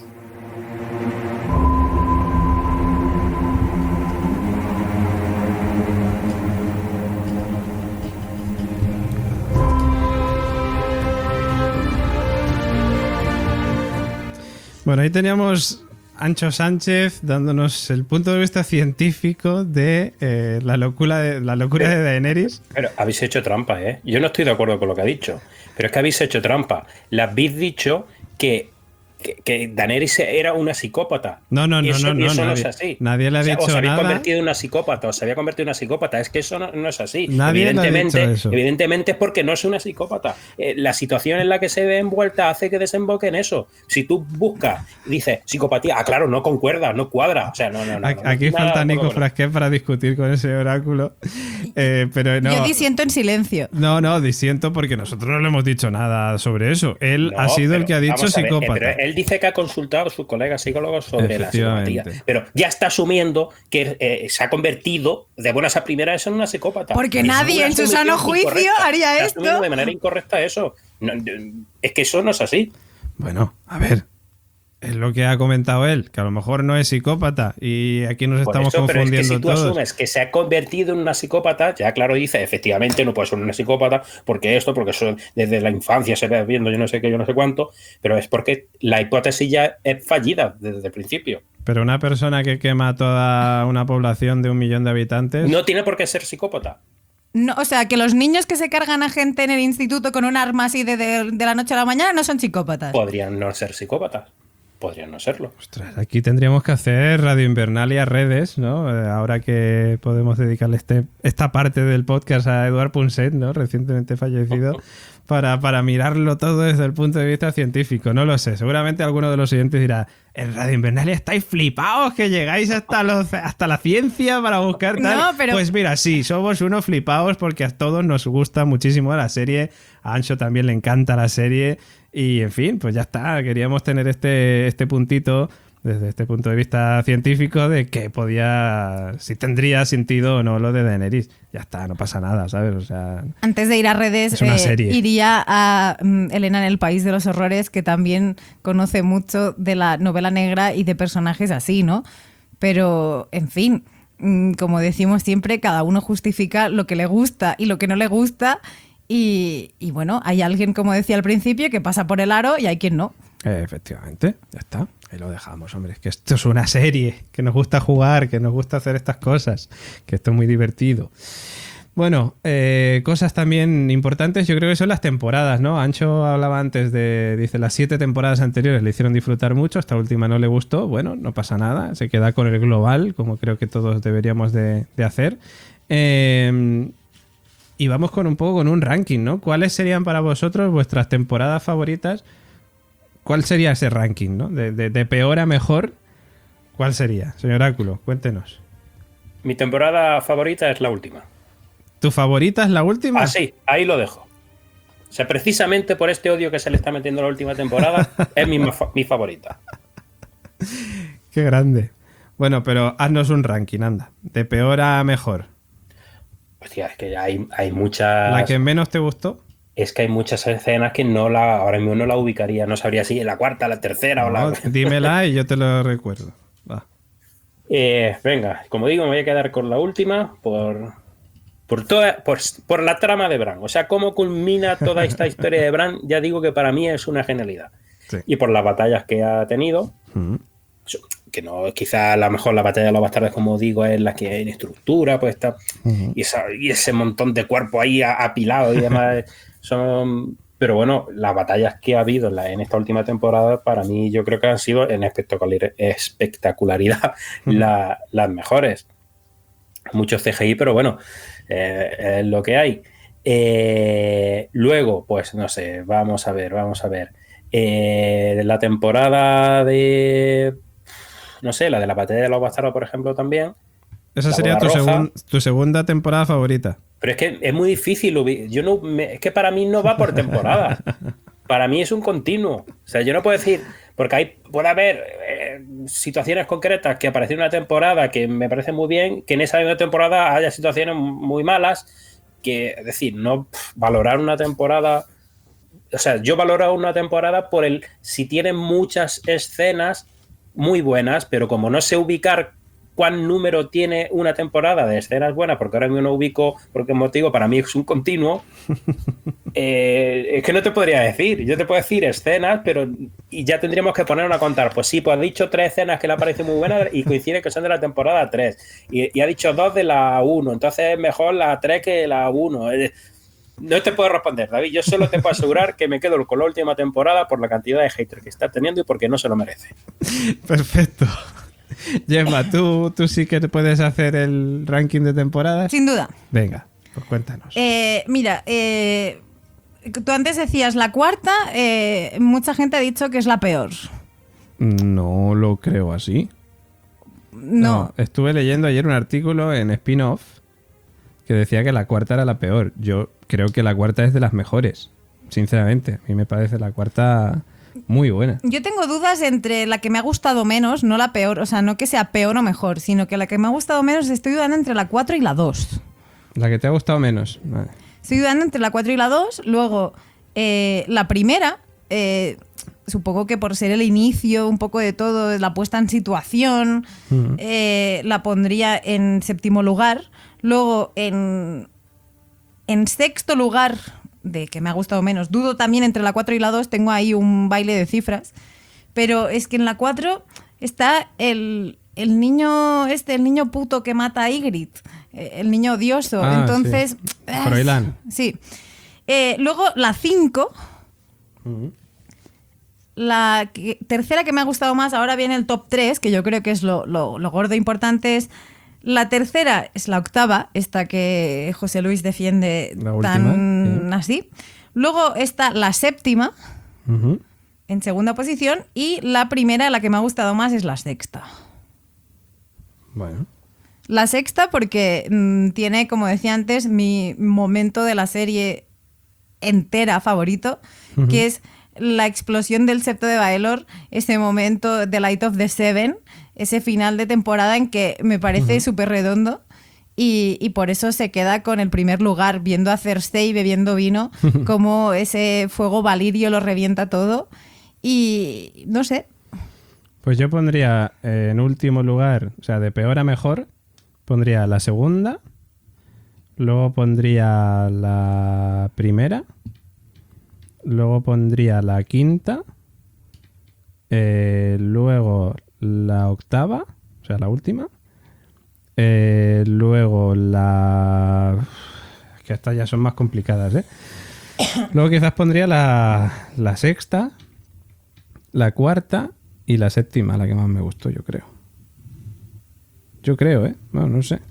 Bueno, ahí teníamos Ancho Sánchez dándonos el punto de vista científico de eh, la locura de la locura pero, de Daenerys. Pero habéis hecho trampa, ¿eh? Yo no estoy de acuerdo con lo que ha dicho, pero es que habéis hecho trampa. Le habéis dicho que, que, que Daenerys era una psicópata. No, no, no, eso, no, no, eso nadie, no es así. Nadie le ha o sea, dicho os habéis nada. convertido en una psicópata, os había convertido en una psicópata. Es que eso no, no es así. Nadie evidentemente, le ha dicho eso. Evidentemente es porque no es una psicópata. Eh, la situación en la que se ve envuelta hace que desemboque en eso. Si tú buscas y dices psicopatía, ah, claro, no concuerda, no cuadra. O sea, no, no, no. Aquí, no, aquí no, falta no, Nico no, Frasquet para discutir con ese oráculo. Eh, pero no. Yo disiento en silencio. No, no, disiento porque nosotros no le hemos dicho nada sobre eso. Él no, ha sido pero, el que ha dicho vamos a ver, psicópata. Eh, pero él dice que ha consultado a sus colegas psicólogos sobre la psicopatía. Pero ya está asumiendo que eh, se ha convertido de buenas a primeras en una psicópata. Porque nadie en su sano juicio haría está esto. asumiendo de manera incorrecta eso. No, es que eso no es así. Bueno, a ver. Es lo que ha comentado él, que a lo mejor no es psicópata y aquí nos Por estamos eso, pero confundiendo es que si tú todos. asumes que se ha convertido en una psicópata, ya claro dice, efectivamente no puede ser una psicópata porque esto, porque eso desde la infancia se ve viendo yo no sé qué, yo no sé cuánto, pero es porque la hipótesis ya es fallida desde el principio. Pero una persona que quema toda una población de un millón de habitantes... No tiene por qué ser psicópata. No, o sea, que los niños que se cargan a gente en el instituto con un arma así de, de, de la noche a la mañana no son psicópatas. Podrían no ser psicópatas. Podrían no serlo. Ostras, aquí tendríamos que hacer Radio Invernalia redes, ¿no? Eh, ahora que podemos dedicarle este, esta parte del podcast a Eduard Punset, ¿no? Recientemente fallecido, para, para mirarlo todo desde el punto de vista científico. No lo sé. Seguramente alguno de los oyentes dirá, en Radio Invernalia estáis flipados que llegáis hasta, los, hasta la ciencia para buscar tal. No, pero... Pues mira, sí, somos unos flipados porque a todos nos gusta muchísimo la serie. A Ancho también le encanta la serie. Y en fin, pues ya está. Queríamos tener este, este puntito desde este punto de vista científico de que podía, si tendría sentido o no lo de Daenerys. Ya está, no pasa nada, ¿sabes? O sea, antes de ir a redes, eh, iría a um, Elena en el País de los Horrores, que también conoce mucho de la novela negra y de personajes así, ¿no? Pero, en fin, como decimos siempre, cada uno justifica lo que le gusta y lo que no le gusta. Y, y bueno, hay alguien, como decía al principio, que pasa por el aro y hay quien no. Eh, efectivamente, ya está. Ahí lo dejamos, hombre. Es que esto es una serie, que nos gusta jugar, que nos gusta hacer estas cosas, que esto es muy divertido. Bueno, eh, cosas también importantes, yo creo que son las temporadas, ¿no? Ancho hablaba antes de, dice, las siete temporadas anteriores le hicieron disfrutar mucho, esta última no le gustó, bueno, no pasa nada, se queda con el global, como creo que todos deberíamos de, de hacer. Eh, y vamos con un poco con un ranking, ¿no? ¿Cuáles serían para vosotros vuestras temporadas favoritas? ¿Cuál sería ese ranking, ¿no? De, de, de peor a mejor, ¿cuál sería? Señor Oráculo, cuéntenos. Mi temporada favorita es la última. ¿Tu favorita es la última? Ah, sí, ahí lo dejo. O sea, precisamente por este odio que se le está metiendo a la última temporada, es mi, mi favorita. Qué grande. Bueno, pero haznos un ranking, anda. De peor a mejor. Hostia, es que hay, hay muchas... ¿La que menos te gustó? Es que hay muchas escenas que no la, ahora mismo no la ubicaría. No sabría si en la cuarta, la tercera no, o la... Dímela y yo te lo recuerdo. Va. Eh, venga, como digo, me voy a quedar con la última por... Por, toda, por, por la trama de Bran. O sea, cómo culmina toda esta historia de Bran, ya digo que para mí es una genialidad. Sí. Y por las batallas que ha tenido, uh-huh. que no, quizá a lo mejor la batalla de los bastardos, como digo, es la que en estructura, pues está, uh-huh. y, esa, y ese montón de cuerpo ahí apilado y demás, son... Pero bueno, las batallas que ha habido en, la, en esta última temporada, para mí yo creo que han sido en espectacularidad uh-huh. la, las mejores. Muchos C G I, pero bueno, eh, es lo que hay. Eh, luego, pues no sé, vamos a ver, vamos a ver. Eh, la temporada de... No sé, la de la batalla de los bastardos, por ejemplo, también. Esa sería tu, segun, tu segunda temporada favorita. Pero es que es muy difícil. Yo no, me, es que para mí no va por temporada. Para mí es un continuo. O sea, yo no puedo decir... Porque hay, puede haber eh, situaciones concretas que aparecen en una temporada que me parece muy bien, que en esa misma temporada haya situaciones muy malas, que, es decir, no pff, valorar una temporada... O sea, yo valoro una temporada por el... Si tiene muchas escenas muy buenas, pero como no sé ubicar cuán número tiene una temporada de escenas buenas, porque ahora mismo no ubico por qué motivo, para mí es un continuo, eh, es que no te podría decir. Yo te puedo decir escenas, pero y ya tendríamos que ponernos a contar. Pues sí, pues ha dicho tres escenas que le parecen muy buenas y coincide que son de la temporada tres. Y, y ha dicho dos de la uno, entonces es mejor la tres que la uno. No te puedo responder, David. Yo solo te puedo asegurar que me quedo con la última temporada por la cantidad de haters que está teniendo y porque no se lo merece. Perfecto. Gemma, ¿tú, tú sí que puedes hacer el ranking de temporadas. Sin duda. Venga, pues cuéntanos. Eh, mira, eh, tú antes decías la cuarta, eh, mucha gente ha dicho que es la peor. No lo creo así. No. no. Estuve leyendo ayer un artículo en Spin-Off que decía que la cuarta era la peor. Yo creo que la cuarta es de las mejores, sinceramente. A mí me parece la cuarta... muy buena. Yo tengo dudas entre la que me ha gustado menos, no la peor, o sea, no que sea peor o mejor, sino que la que me ha gustado menos, estoy dudando entre la cuatro y la dos. La que te ha gustado menos. Vale. Estoy dudando entre la cuatro y la dos, luego eh, la primera, eh, supongo que por ser el inicio, un poco de todo, la puesta en situación, uh-huh. eh, la pondría en séptimo lugar, luego en, en sexto lugar... de que me ha gustado menos. Dudo también entre la cuatro y la dos, tengo ahí un baile de cifras, pero es que en la cuatro está el, el niño este, el niño puto que mata a Ygritte, el niño odioso. Ah, entonces... Sí. Froilán. Sí. Eh, luego la cinco, uh-huh. la que, tercera que me ha gustado más, ahora viene el top tres, que yo creo que es lo, lo, lo gordo importante, es la tercera es la octava, esta que José Luis defiende tan así. Luego está la séptima, uh-huh. en segunda posición, y la primera, la que me ha gustado más, es la sexta. Bueno. La sexta porque mmm, tiene, como decía antes, mi momento de la serie entera favorito, uh-huh. que es la explosión del septo de Baelor, ese momento de Light of the Seven, ese final de temporada en que me parece uh-huh. súper redondo y, y por eso se queda con el primer lugar, viendo a Cersei bebiendo vino, como ese fuego valirio lo revienta todo y no sé. Pues yo pondría eh, en último lugar, o sea, de peor a mejor, pondría la segunda, luego pondría la primera, luego pondría la quinta, eh, luego la octava, o sea, la última, eh, luego la que estas ya son más complicadas, ¿eh? Luego quizás pondría la, la sexta, la cuarta y la séptima, la que más me gustó, yo creo. Yo creo, ¿eh? Bueno, no sé.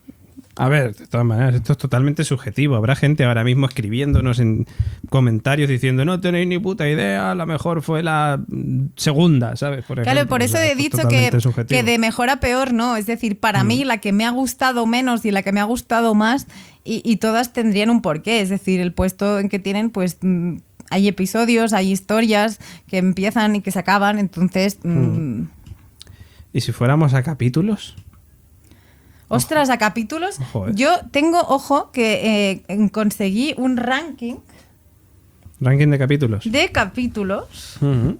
A ver, de todas maneras, esto es totalmente subjetivo. Habrá gente ahora mismo escribiéndonos en comentarios diciendo no tenéis ni puta idea, la mejor fue la segunda, ¿sabes? Por ejemplo, claro, por eso o sea, he esto es dicho que, totalmente que de mejor a peor no. Es decir, para Mm. mí la que me ha gustado menos y la que me ha gustado más, y, y todas tendrían un porqué. Es decir, el puesto en que tienen, pues mm, hay episodios, hay historias que empiezan y que se acaban, entonces... mm, Mm. ¿Y si fuéramos a capítulos? Ostras, a capítulos. Ojo, eh. Yo tengo, ojo, que eh, conseguí un ranking Ranking de capítulos. de capítulos Ujú.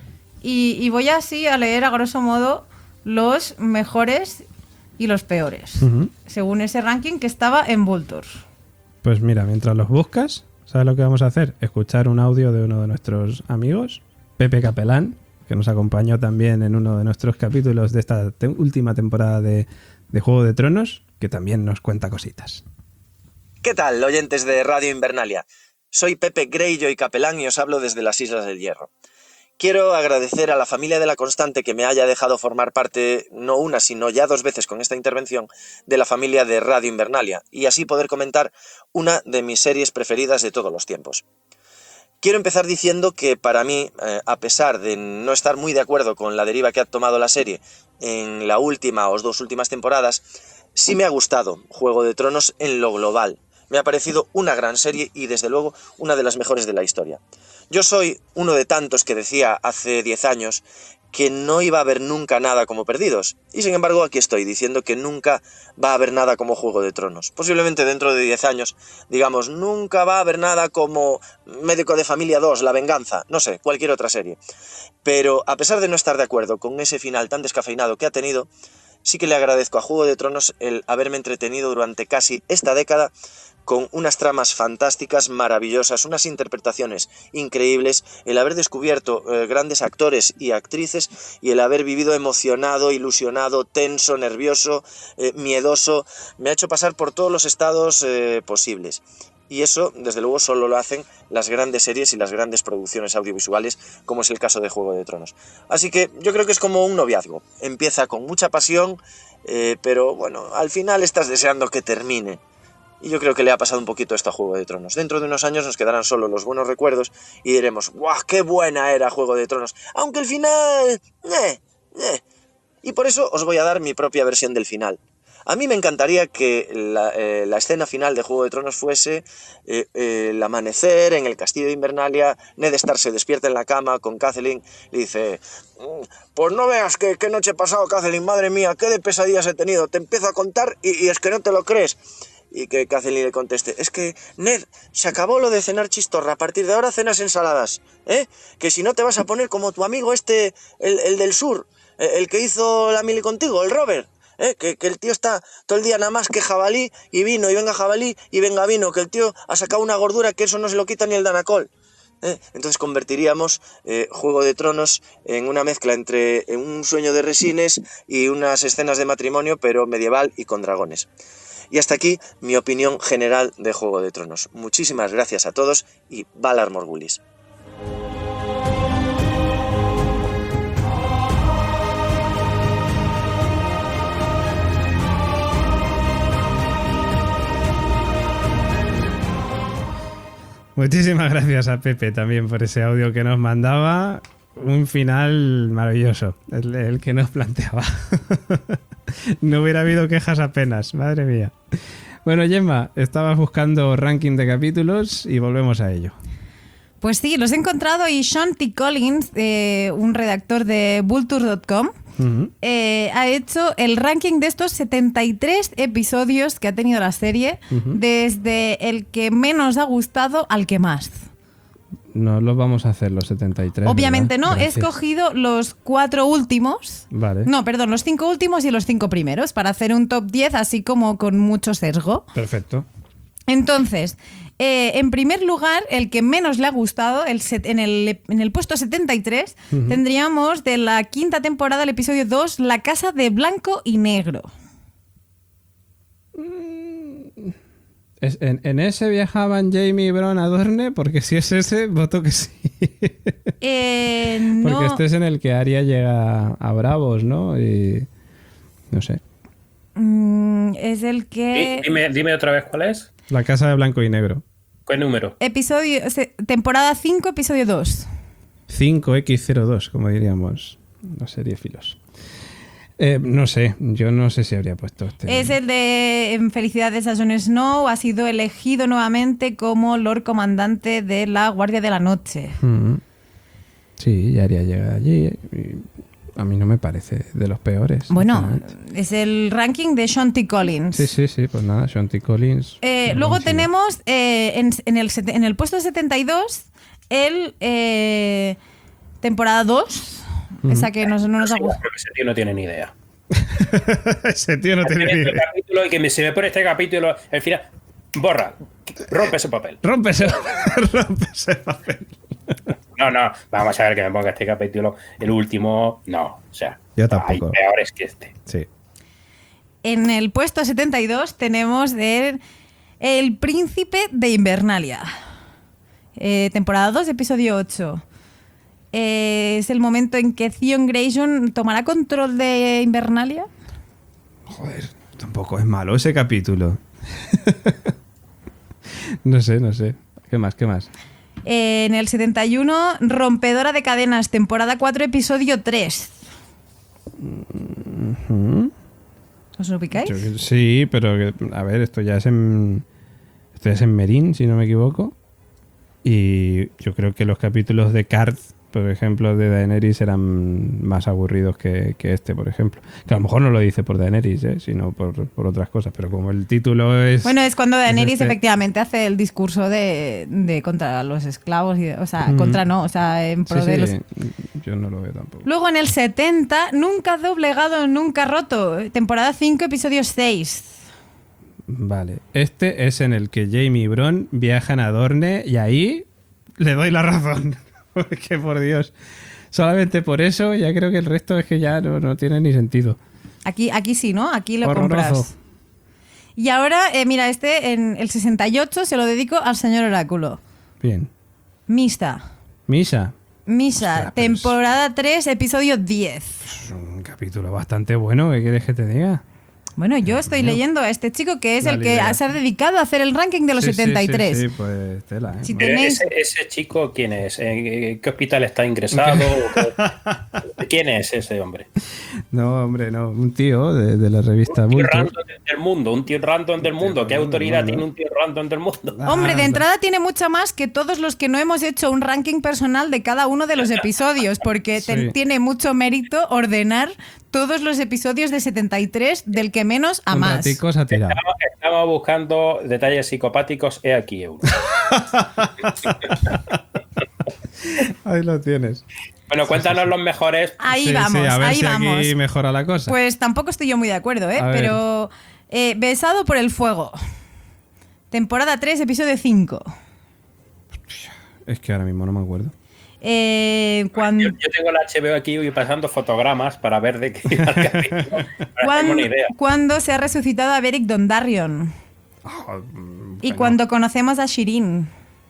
y, y voy así a leer a grosso modo los mejores y los peores, Ujú. según ese ranking que estaba en Vulture. Pues mira, mientras los buscas, ¿sabes lo que vamos a hacer? Escuchar un audio de uno de nuestros amigos, Pepe Capelán, que nos acompañó también en uno de nuestros capítulos de esta te- última temporada de, de Juego de Tronos, que también nos cuenta cositas. ¿Qué tal, oyentes de Radio Invernalia? Soy Pepe Greyjoy Capelán y os hablo desde las Islas del Hierro. Quiero agradecer a la familia de La Constante que me haya dejado formar parte, no una, sino ya dos veces con esta intervención, de la familia de Radio Invernalia, y así poder comentar una de mis series preferidas de todos los tiempos. Quiero empezar diciendo que para mí, eh, a pesar de no estar muy de acuerdo con la deriva que ha tomado la serie en la última o dos últimas temporadas, sí me ha gustado Juego de Tronos en lo global. Me ha parecido una gran serie y desde luego una de las mejores de la historia. Yo soy uno de tantos que decía hace diez años que no iba a haber nunca nada como Perdidos. Y sin embargo aquí estoy diciendo que nunca va a haber nada como Juego de Tronos. Posiblemente dentro de diez años digamos nunca va a haber nada como Médico de Familia dos, La Venganza, no sé, cualquier otra serie. Pero a pesar de no estar de acuerdo con ese final tan descafeinado que ha tenido, sí que le agradezco a Juego de Tronos el haberme entretenido durante casi esta década con unas tramas fantásticas, maravillosas, unas interpretaciones increíbles, el haber descubierto eh, grandes actores y actrices y el haber vivido emocionado, ilusionado, tenso, nervioso, eh, miedoso, me ha hecho pasar por todos los estados eh, posibles. Y eso, desde luego, solo lo hacen las grandes series y las grandes producciones audiovisuales, como es el caso de Juego de Tronos. Así que yo creo que es como un noviazgo. Empieza con mucha pasión, eh, pero bueno, al final estás deseando que termine. Y yo creo que le ha pasado un poquito esto a Juego de Tronos. Dentro de unos años nos quedarán solo los buenos recuerdos y diremos, ¡guau, qué buena era Juego de Tronos! Aunque el final... Eh, eh. Y por eso os voy a dar mi propia versión del final. A mí me encantaría que la, eh, la escena final de Juego de Tronos fuese eh, eh, el amanecer en el castillo de Invernalia, Ned Stark se despierta en la cama con Catelyn y dice, pues no veas qué, qué noche he pasado, Catelyn, madre mía, qué de pesadillas he tenido, te empiezo a contar y, y es que no te lo crees. Y que Catelyn le conteste, es que, Ned, se acabó lo de cenar chistorra, a partir de ahora cenas ensaladas, ¿eh? Que si no te vas a poner como tu amigo este, el, el del sur, el que hizo la mili contigo, el Robert, ¿eh? Que, que el tío está todo el día nada más que jabalí y vino, y venga jabalí y venga vino, que el tío ha sacado una gordura que eso no se lo quita ni el Danacol. ¿Eh? Entonces convertiríamos eh, Juego de Tronos en una mezcla entre en un sueño de resines y unas escenas de matrimonio, pero medieval y con dragones. Y hasta aquí mi opinión general de Juego de Tronos. Muchísimas gracias a todos y Valar Morghulis. Muchísimas gracias a Pepe también por ese audio que nos mandaba. Un final maravilloso, el, el que nos planteaba. No hubiera habido quejas apenas, madre mía. Bueno, Gemma, estabas buscando ranking de capítulos y volvemos a ello. Pues sí, los he encontrado y Sean T. Collins, eh, un redactor de Vulture punto com, uh-huh. eh, ha hecho el ranking de estos setenta y tres episodios que ha tenido la serie, uh-huh. desde el que menos ha gustado al que más. No los vamos a hacer los setenta y tres. Obviamente ¿verdad? no, Gracias. he escogido los cuatro últimos. Vale. No, perdón, los cinco últimos y los cinco primeros para hacer un top diez así como con mucho sesgo. Perfecto. Entonces, eh, en primer lugar, el que menos le ha gustado, el set, en, el, en el puesto setenta y tres, uh-huh. tendríamos de la quinta temporada, el episodio dos, La Casa de Blanco y Negro. ¿Es, en, ¿En ese viajaban Jamie, Bron, Adorne? Porque si es ese, voto que sí. Eh, no. Porque este es en el que Arya llega a Bravos, ¿no? Y no sé. Mm, es el que... Dime, dime otra vez cuál es. La Casa de Blanco y Negro. ¿Qué número? Episodio, se- temporada cinco, episodio dos. cinco equis cero dos, como diríamos los seriefilos. Eh, no sé, yo no sé si habría puesto este. Es el de en Felicidades a Jon Snow. Ha sido elegido nuevamente como Lord Comandante de la Guardia de la Noche. Mm. Sí, y Arya llega allí. Y a mí no me parece de los peores. Bueno, sinceramente. es el ranking de Sean T. Collins. Sí, sí, sí, pues nada, Sean T. Collins. Eh, no luego consigo. tenemos eh, en, en el, set- en el puesto setenta y dos el eh, temporada dos. Esa que nos- no nos ha gustado. Creo que ese tío no tiene ni idea. Ese tío no tiene ni Este idea. capítulo y que me, se me pone este capítulo, al final, borra, rompe ese papel. Rompe ese, rompe ese papel. No, no, vamos a ver que me ponga este capítulo, el último, no, o sea, Yo tampoco. hay peores que este. Sí. En el puesto setenta y dos tenemos el, el Príncipe de Invernalia. Eh, temporada dos, episodio ocho. Eh, es el momento en que Theon Grayson tomará control de Invernalia. Joder, tampoco es malo ese capítulo. No sé, no sé. ¿Qué más, qué más? Eh, en el setenta y uno, Rompedora de Cadenas, temporada cuatro, episodio tres. Ujú. ¿Os lo ubicáis? Yo que- sí, pero que- a ver, esto ya es en. Esto ya es en Meereen, si no me equivoco. Y yo creo que los capítulos de Karth, por ejemplo, de Daenerys eran más aburridos que, que este, por ejemplo. Que a lo mejor no lo dice por Daenerys, ¿eh? Sino por, por otras cosas. Pero como el título es. Bueno, es cuando Daenerys este. efectivamente hace el discurso de, de contra los esclavos, y, o sea, Ujú. contra no, o sea, en pro Sí, de sí, los... yo no lo veo tampoco. Luego en el setenta, Nunca doblegado, nunca roto, temporada cinco, episodio seis. Vale, este es en el que Jamie y Bron viajan a Dorne y ahí le doy la razón. Porque por Dios, solamente por eso ya creo que el resto es que ya no, no tiene ni sentido. Aquí, aquí sí, ¿no? Aquí lo Horroroso. compras. Y ahora, eh, mira, este en el sesenta y ocho se lo dedico al señor Oráculo. Bien. Misa. Misa, Misa, Ostras, pero es- temporada tres, episodio diez. es un capítulo bastante bueno, ¿qué quieres que te diga? Bueno, yo estoy leyendo a este chico que es La el que libera. se ha dedicado a hacer el ranking de los Sí, sí, setenta y tres. Sí, sí, pues tela, ¿eh? Si Vale. Pero tenéis- ese, ese chico, ¿quién es? ¿En qué hospital está ingresado? ¿Quién es ese hombre? No, hombre, no, un tío de, de la revista Un tío Vulture. random del mundo, un tío random del mundo. ¿Qué random autoridad del mundo. tiene un tío random del mundo? Hombre, de Ah, entrada tiene mucha más que todos los que no hemos hecho un ranking personal de cada uno de los episodios, porque te- Sí. tiene mucho mérito ordenar todos los episodios de setenta y tres del que menos a Un más. ratico se ha tirado. Estamos, estamos buscando detalles psicopáticos. He aquí uno. Ahí lo tienes. Bueno, cuéntanos los mejores. Ahí Sí, vamos, sí, a ver ahí si vamos. aquí mejora la cosa. Pues tampoco estoy yo muy de acuerdo, ¿eh? A ver. Pero eh, Besado por el fuego. Temporada tres, episodio cinco. Es que ahora mismo no me acuerdo. Eh, cuando, Yo, yo tengo el H B O aquí y pasando fotogramas para ver de qué iba el capítulo. Para hacerme cuando, una idea. cuando se ha resucitado a Beric Dondarrion. Y cuando conocemos a Shirin.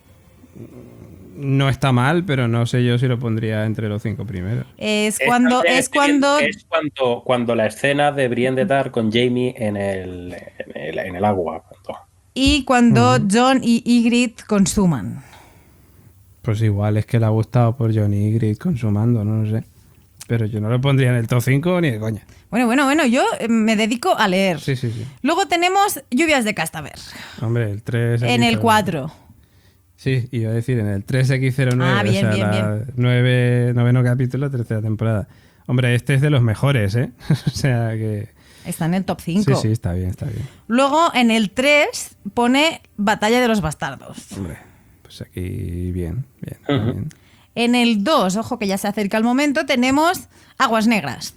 No está mal, pero no sé yo si lo pondría entre los cinco primeros. Es cuando, también es cuando, es cuando, cuando la escena de Brienne de Tar con Jamie en el, en el, en el agua. Cuando- y cuando Jon y Ygritte consuman. Pues igual es que le ha gustado por Johnny Ygritte consumando, no lo sé. Pero yo no lo pondría en el top cinco ni de coña. Bueno, bueno, bueno, yo eh, me dedico a leer. Sí, sí, sí. Luego tenemos Lluvias de Castaver. Hombre, el tres. En el cuatro. Sí, iba a decir, en el tres equis cero nueve. Ah, bien, o sea, bien, la bien. nueve, noveno capítulo, tercera temporada. Hombre, este es de los mejores, ¿eh? O sea que... Está en el top cinco. Sí, sí, está bien, está bien. Luego en el tres pone Batalla de los Bastardos. Hombre, pues aquí bien, bien, Ujú. bien. En el dos, ojo que ya se acerca el momento, tenemos Aguas Negras.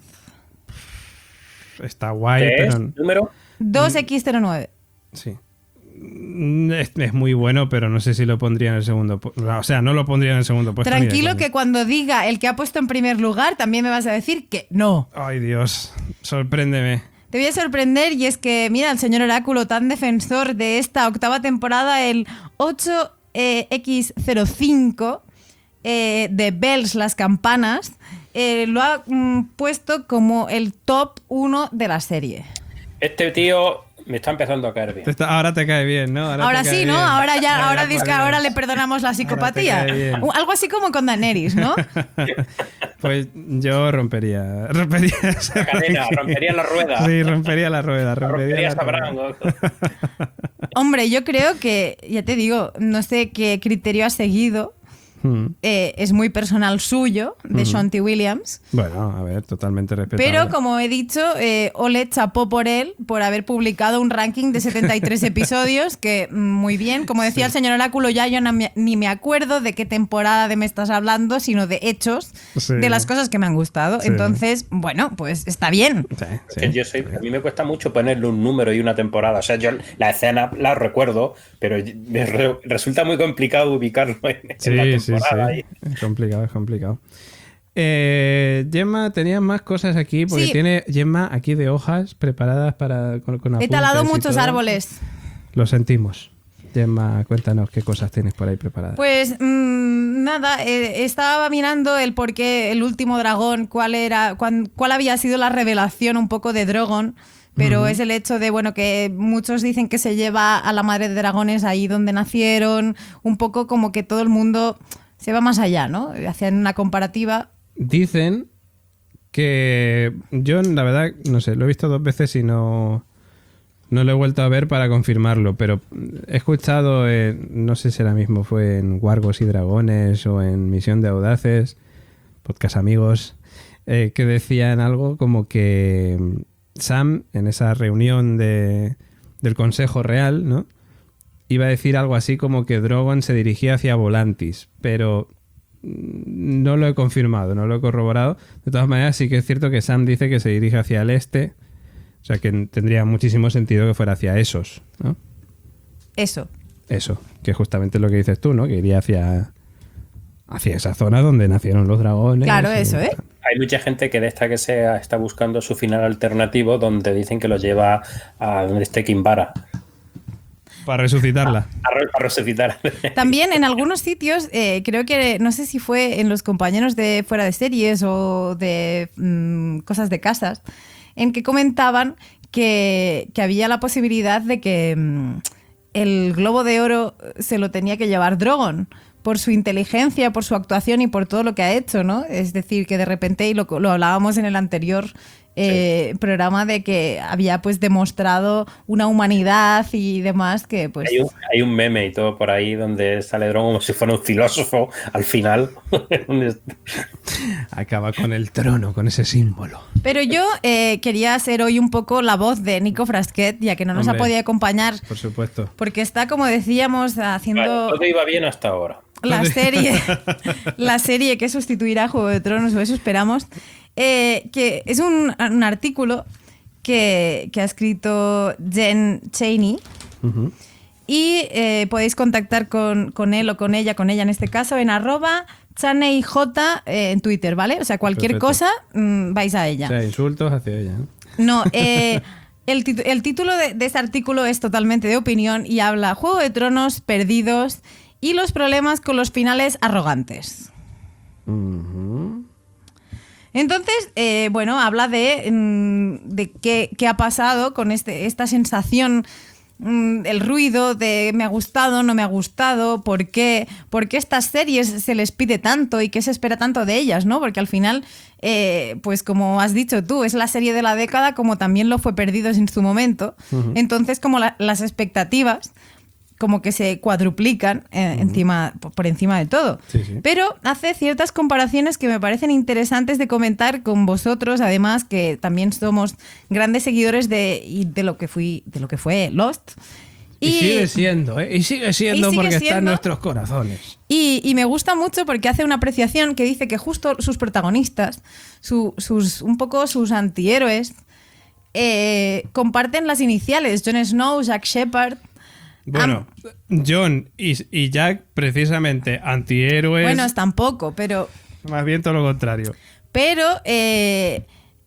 Está guay, ¿Qué es? pero... ¿Número? dos equis cero nueve. Sí. Mm, Es, es muy bueno, pero no sé si lo pondría en el segundo. pu- O sea, no lo pondría en el segundo puesto. ni de Tranquilo coña. que cuando diga el que ha puesto en primer lugar, también me vas a decir que no. Ay, Dios. Sorpréndeme. te voy a sorprender, y es que, mira, el señor Oráculo, tan defensor de esta octava temporada, el ocho equis cero cinco eh, de Bells, las campanas, eh, lo ha mm, puesto como el top uno de la serie. Este tío me está empezando a caer bien. Te está- ahora te cae bien, ¿no? Ahora, ahora te sí, cae ¿no? bien. Ahora ya, Vaya, ahora, por dice que Dios. ahora le perdonamos la psicopatía. cae bien. Un- Algo así como con Daenerys, ¿no? Pues yo rompería. Rompería esa La cadena, rompería la rueda. Sí, rompería la rueda. Rompería Rompería la Sabrán. rueda. Hombre, yo creo que, ya te digo, no sé qué criterio ha seguido. Hmm. Eh, es muy personal suyo, de Ujú. Sean T. Williams. Bueno, a ver, totalmente respetable. Pero, como he dicho, eh, Ole chapó por él por haber publicado un ranking de setenta y tres episodios, que mm, muy bien. Como decía el señor Oráculo, ya yo no me- ni me acuerdo de qué temporada de me estás hablando, sino de hechos, Sí. de las cosas que me han gustado. Sí. Entonces, bueno, pues está bien. Sí, sí. Que yo soy, a mí me cuesta mucho ponerle un número y una temporada. O sea, yo la escena la recuerdo, pero me re- resulta muy complicado ubicarlo en, en Sí, la sí, temporada. sí. Es complicado, es complicado. Eh, Gemma, tenías más cosas aquí, porque Sí. tiene Gemma aquí de hojas preparadas para con, con He apuntes talado y muchos todo. árboles. Lo sentimos. Gemma, cuéntanos qué cosas tienes por ahí preparadas. Pues mm, nada, eh, estaba mirando el por qué el último dragón, cuál era, cuán- cuál había sido la revelación un poco de Drogon, pero Ujú. es el hecho de, bueno, que muchos dicen que se lleva a la madre de dragones ahí donde nacieron, un poco como que todo el mundo se va más allá, ¿no? Hacían una comparativa. Dicen que yo, la verdad, no sé, lo he visto dos veces y no, no lo he vuelto a ver para confirmarlo, pero he escuchado, eh, no sé si ahora mismo fue en Wargos y Dragones o en Misión de Audaces, podcast amigos, eh, que decían algo como que Sam, en esa reunión de, del Consejo Real, ¿no?, iba a decir algo así como que Drogon se dirigía hacia Volantis, pero no lo he confirmado, no lo he corroborado. De todas maneras, sí que es cierto que Sam dice que se dirige hacia el este, o sea que tendría muchísimo sentido que fuera hacia esos, ¿no? Eso. Eso, que es justamente lo que dices tú, ¿no? Que iría hacia, hacia esa zona donde nacieron los dragones. Claro, y- eso, ¿eh? Hay mucha gente que de esta que se está buscando su final alternativo, donde dicen que lo lleva a donde esté Kimbara. Para resucitarla. A, re- a resucitar. También en algunos sitios, eh, creo que, no sé si fue en los compañeros de fuera de series o de mm, cosas de casas, en que comentaban que, que había la posibilidad de que mm, el Globo de Oro se lo tenía que llevar Drogon por su inteligencia, por su actuación y por todo lo que ha hecho, ¿no? Es decir, que de repente, y lo, lo hablábamos en el anterior eh, programa, de que había pues demostrado una humanidad y demás que pues... Hay un, hay un meme y todo por ahí donde sale Drogon como si fuera un filósofo al final. Acaba con el trono, con ese símbolo. Pero yo eh, quería ser hoy un poco la voz de Nico Frasquet, ya que no nos Hombre. ha podido acompañar, Por supuesto. porque está, como decíamos, Vale, haciendo todo iba bien hasta ahora. la serie, la serie que sustituirá a Juego de Tronos, o eso esperamos, eh, que es un, un artículo que, que ha escrito Jen Chaney. Ujú. Y eh, podéis contactar con, con él o con ella, con ella en este caso, en arroba chaneyj eh, en Twitter, ¿vale? O sea, cualquier Perfecto. cosa, mm, vais a ella. O sea, insultos hacia ella, ¿no? No, eh, el, titu- el título de, de este artículo es totalmente de opinión y habla Juego de Tronos, perdidos y los problemas con los finales arrogantes. Ujú. Entonces, eh, bueno, habla de, mm, de qué, qué ha pasado con este, esta sensación, mm, el ruido de me ha gustado, no me ha gustado, por qué, por qué estas series se les pide tanto y qué se espera tanto de ellas, ¿no? Porque al final, eh, pues como has dicho tú, es la serie de la década, como también lo fue Perdidos en su momento. Ujú. Entonces, como la- las expectativas como que se cuadruplican eh, encima, por por encima de todo. Sí, sí. Pero hace ciertas comparaciones que me parecen interesantes de comentar con vosotros, además que también somos grandes seguidores de, y de lo que fui, de lo que fue Lost. Y, sigue siendo, ¿eh? Y sigue siendo Y sigue porque está en siendo. nuestros corazones. Y, y me gusta mucho porque hace una apreciación que dice que justo sus protagonistas, su- sus, un poco sus antihéroes, eh, comparten las iniciales. Jon Snow, Jack Shepard. Bueno, John y, y Jack, precisamente, antihéroes. Bueno, tampoco, pero Más bien todo lo contrario. Pero eh,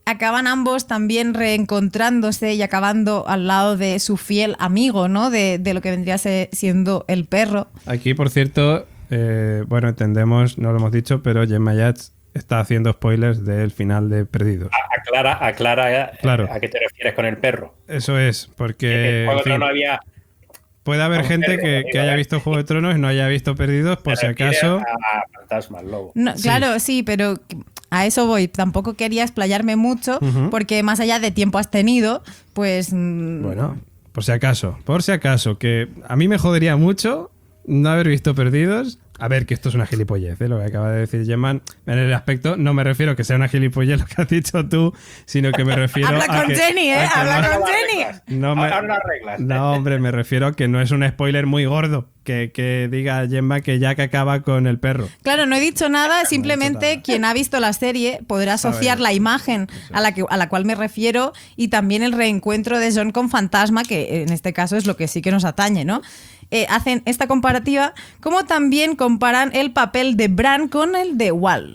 acaban ambos también reencontrándose y acabando al lado de su fiel amigo, ¿no? De, de lo que vendría siendo el perro. Aquí, por cierto, eh, bueno, entendemos, no lo hemos dicho, pero Gemma Yats está haciendo spoilers del final de Perdidos. Aclara, aclara Claro. a qué te refieres con el perro. Eso es, porque... En Juego en de fin, Tronos había... puede haber a un gente perro, que, amigo, que haya ¿eh? visto Juego de Tronos y no haya visto Perdidos, por si Se refiere acaso... A fantasmas, lobo. No, Sí. Claro, sí, pero a eso voy. Tampoco quería explayarme mucho, Ujú. porque más allá de tiempo has tenido, pues... mm, Bueno, por si acaso, por si acaso, que a mí me jodería mucho no haber visto Perdidos. A ver, que esto es una gilipollez, ¿eh? Lo que acaba de decir Gemma. En el aspecto, no me refiero a que sea una gilipollez lo que has dicho tú, sino que me refiero Habla a con que... Jenny, ¿eh? a que Habla no- con Jenny. No, me- Ahora las reglas. no, hombre, me refiero a que no es un spoiler muy gordo que, que diga Gemma que Jack acaba con el perro. Claro, no he dicho nada, simplemente quien ha visto la serie podrá asociar la imagen a la, que, a la cual me refiero y también el reencuentro de Jon con Fantasma, que en este caso es lo que sí que nos atañe, ¿no? Eh, hacen esta comparativa, como también comparan el papel de Bran con el de Walt.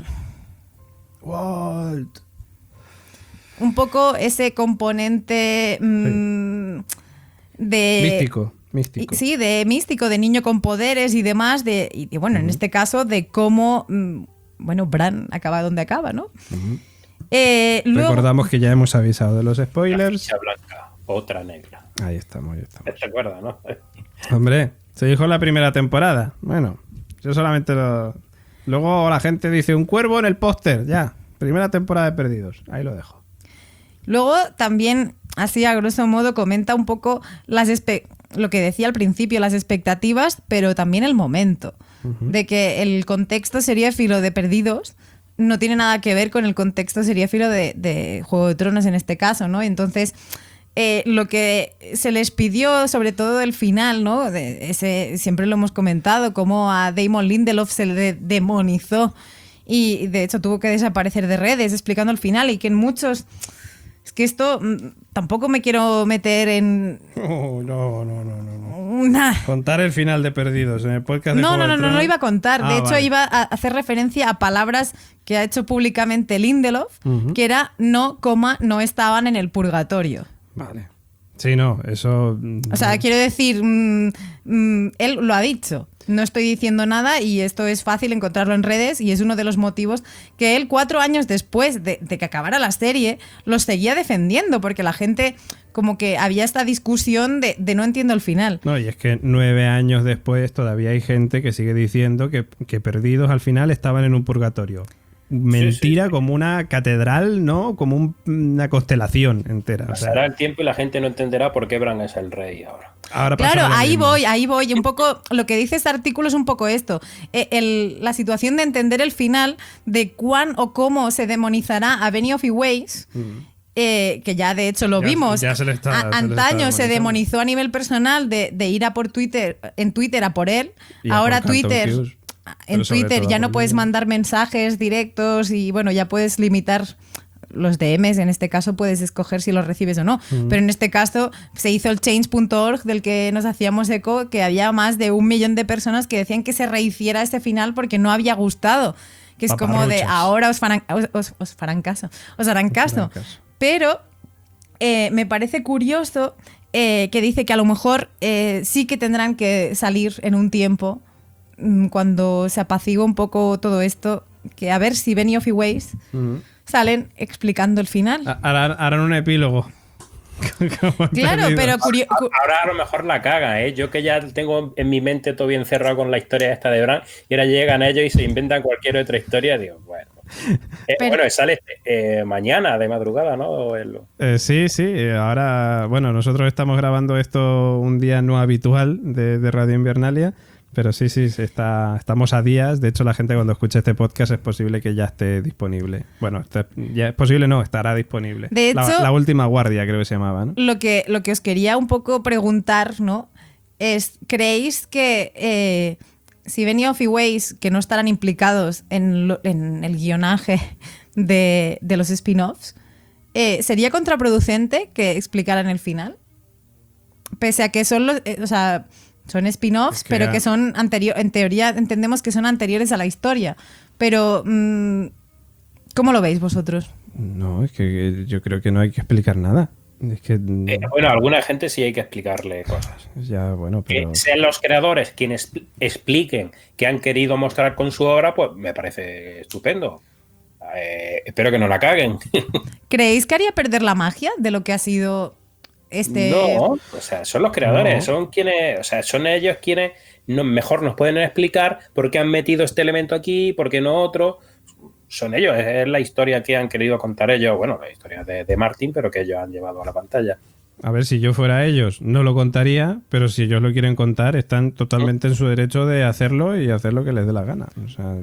Walt. Un poco ese componente mm, de... Místico, místico. Sí, de místico, de niño con poderes y demás, de, y, y bueno, en este caso, de cómo, mm, bueno, Bran acaba donde acaba, ¿no? Eh, luego, Recordamos que ya hemos avisado de los spoilers. Ficha blanca, otra negra. Ahí estamos, ahí estamos. ¿Te acuerdas, no? Hombre, se dijo en la primera temporada. Bueno, yo solamente lo... Luego la gente dice un cuervo en el póster, ya. Primera temporada de Perdidos. Ahí lo dejo. luego también, así a grosso modo, comenta un poco las espe- lo que decía al principio, las expectativas, pero también el momento. Uh-huh. De que el contexto seriéfilo de Perdidos no tiene nada que ver con el contexto seriéfilo de, de Juego de Tronos en este caso, ¿no? Entonces... Eh, lo que se les pidió, sobre todo el final, ¿no? De ese, siempre lo hemos comentado, cómo a Damon Lindelof se le demonizó y de hecho tuvo que desaparecer de redes explicando el final y que en muchos... Es que esto mm, tampoco me quiero meter en... Oh, no, no, no, no. no. Una... Contar el final de Perdidos en el podcast de No, Juego no, no, de no, Tronos. no lo iba a contar. De Ah, hecho, vale. iba a hacer referencia a palabras que ha hecho públicamente Lindelof, Ujú. que era no, coma, no estaban en el purgatorio. Vale. Sí, no, eso... O sea, quiero decir, mmm, mmm, él lo ha dicho. No estoy diciendo nada y esto es fácil encontrarlo en redes y es uno de los motivos que él cuatro años después de, de que acabara la serie los seguía defendiendo porque la gente como que había esta discusión de, de no entiendo el final. No, y es que nueve años después todavía hay gente que sigue diciendo que, que Perdidos al final estaban en un purgatorio. Mentira, sí, sí. Como una catedral, ¿no? Como un, una constelación entera. Pasará o sea, el tiempo y la gente no entenderá por qué Bran es el rey ahora. ahora claro, ahí voy, ahí voy. Un poco, lo que dice este artículo es un poco esto. Eh, el, la situación de entender el final de cuán o cómo se demonizará a Benioff y Weiss. Mm. Eh, que ya de hecho lo ya, vimos. Ya se le está, a, se antaño le está se demonizó a nivel personal de, de ir a por Twitter, en Twitter a por él. Y ahora Twitter... Hughes. En Twitter ya no puedes mandar mensajes directos y bueno, ya puedes limitar los D Ms, en este caso puedes escoger si los recibes o no, mm. pero en este caso se hizo el change punto org del que nos hacíamos eco, que había más de un millón de personas que decían que se rehiciera este final porque no había gustado, que es como de ahora os farán, os, os, os farán caso, os harán caso, caso. Pero eh, me parece curioso eh, que dice que a lo mejor eh, sí que tendrán que salir en un tiempo cuando se apacigua un poco todo esto, que a ver si Benioff y Weiss uh-huh. salen explicando el final. Harán, harán un epílogo. Claro, pero curio- cu- ahora a lo mejor la cagan, ¿eh? Yo que ya tengo en mi mente todo bien cerrado con la historia esta de Bran, y ahora llegan ellos y se inventan cualquier otra historia, digo, bueno. Eh, pero, bueno, sale eh, mañana de madrugada, ¿no? El... Eh, sí, sí. Ahora, bueno, nosotros estamos grabando esto un día no habitual de, de Radio Invernalia. Pero sí, sí, está, estamos a días. De hecho, la gente cuando escuche este podcast es posible que ya esté disponible. Bueno, está, ya es posible, no, estará disponible. De hecho, la, la última guardia creo que se llamaba, ¿no? Lo que, lo que os quería un poco preguntar, ¿no? Es, ¿creéis que eh, si Benioff y Weiss, que no estarán implicados en, lo, en el guionaje de, de los spin-offs, eh, sería contraproducente que explicaran el final? Pese a que son los... Eh, o sea... Son spin-offs, es que pero ya... que son anteriores, en teoría entendemos que son anteriores a la historia. Pero, mmm, ¿cómo lo veis vosotros? No, es que yo creo que no hay que explicar nada. Es que... Eh, bueno, a alguna gente sí hay que explicarle cosas. Ya, bueno, pero... Que sean los creadores quienes expliquen qué han querido mostrar con su obra, pues me parece estupendo. Eh, espero que no la caguen. ¿Creéis que haría perder la magia de lo que ha sido este...? No, o sea, son los creadores, No. son quienes, o sea, son ellos quienes no, mejor nos pueden explicar por qué han metido este elemento aquí, por qué no otro. Son ellos, es la historia que han querido contar ellos, bueno, la historia de, de Martin, pero que ellos han llevado a la pantalla. A ver, si yo fuera ellos, no lo contaría, pero si ellos lo quieren contar, están totalmente en su derecho de hacerlo y hacer lo que les dé la gana. O sea...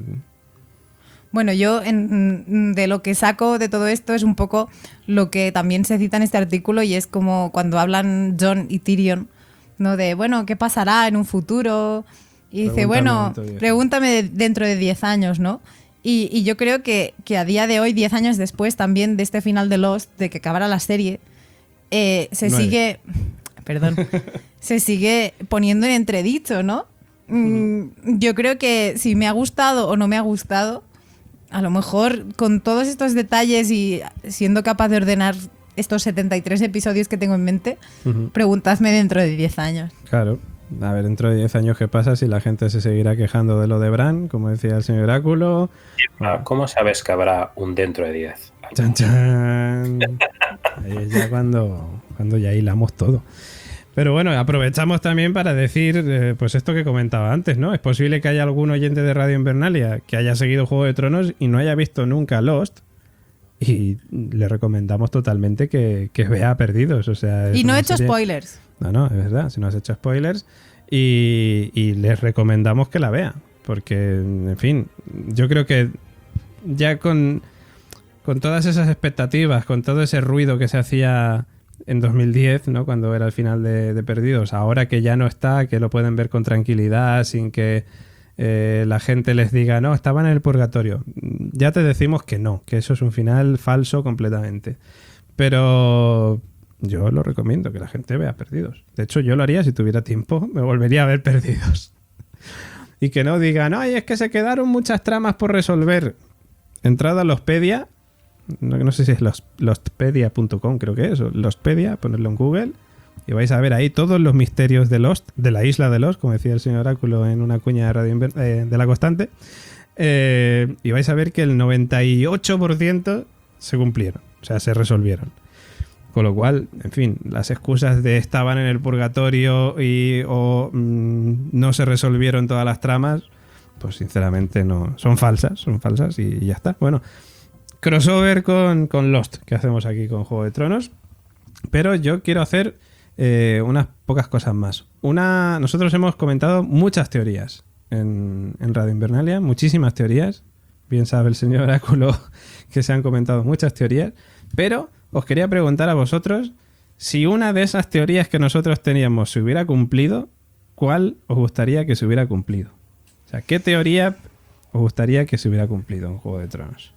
Bueno, yo en, de lo que saco de todo esto es un poco lo que también se cita en este artículo y es como cuando hablan Jon y Tyrion, ¿no? De, bueno, ¿qué pasará en un futuro? Y dice, Pregúntame bueno, dentro de diez pregúntame de- dentro de diez años, ¿no? Y, y yo creo que, que a día de hoy, diez años después también de este final de Lost, de que acabara la serie, eh, se Nueve. sigue, perdón, se sigue poniendo en entredicho, ¿no? Mm, yo creo que si me ha gustado o no me ha gustado, a lo mejor con todos estos detalles y siendo capaz de ordenar estos setenta y tres episodios que tengo en mente, Ujú. preguntadme dentro de diez años. Claro. A ver, dentro de diez años, ¿qué pasa si la gente se seguirá quejando de lo de Bran, como decía el señor Oráculo? Ah, ¿Cómo sabes que habrá un dentro de diez? ¡Chan, chan! Ahí es ya cuando, cuando ya hilamos todo. Pero bueno, aprovechamos también para decir, eh, pues esto que comentaba antes, ¿no? Es posible que haya algún oyente de Radio Invernalia que haya seguido Juego de Tronos y no haya visto nunca Lost. Y le recomendamos totalmente que, que vea Perdidos. O sea, es Y no he una hecho serie- spoilers. No, no, es verdad, si no has hecho spoilers. Y, y les recomendamos que la vea. Porque, en fin, yo creo que ya con, con todas esas expectativas, con todo ese ruido que se hacía en dos mil diez, ¿no? Cuando era el final de, de Perdidos, ahora que ya no está, que lo pueden ver con tranquilidad, sin que eh, la gente les diga, no, estaban en el purgatorio. Ya te decimos que no, que eso es un final falso completamente. Pero yo lo recomiendo, que la gente vea Perdidos. De hecho, yo lo haría si tuviera tiempo, me volvería a ver Perdidos. Y que no digan, ay, es que se quedaron muchas tramas por resolver. Entrada a Lostpedia, no, no sé si es los, lostpedia punto com, creo que es, o Lostpedia, ponerlo en Google, y vais a ver ahí todos los misterios de Lost, de la isla de Lost, como decía el señor Oráculo en una cuña de, Radio Inver- eh, de La Constante, eh, y vais a ver que el noventa y ocho por ciento se cumplieron, o sea, se resolvieron. Con lo cual, en fin, las excusas de estaban en el purgatorio y o mmm, no se resolvieron todas las tramas, pues sinceramente no, son falsas, son falsas y, y ya está. Bueno, crossover con, con Lost, que hacemos aquí con Juego de Tronos, pero yo quiero hacer eh, unas pocas cosas más. Una, nosotros hemos comentado muchas teorías en, en Radio Invernalia, muchísimas teorías. Bien sabe el señor Oráculo que se han comentado muchas teorías, pero os quería preguntar a vosotros si una de esas teorías que nosotros teníamos se hubiera cumplido, ¿cuál os gustaría que se hubiera cumplido? O sea, ¿qué teoría os gustaría que se hubiera cumplido en Juego de Tronos?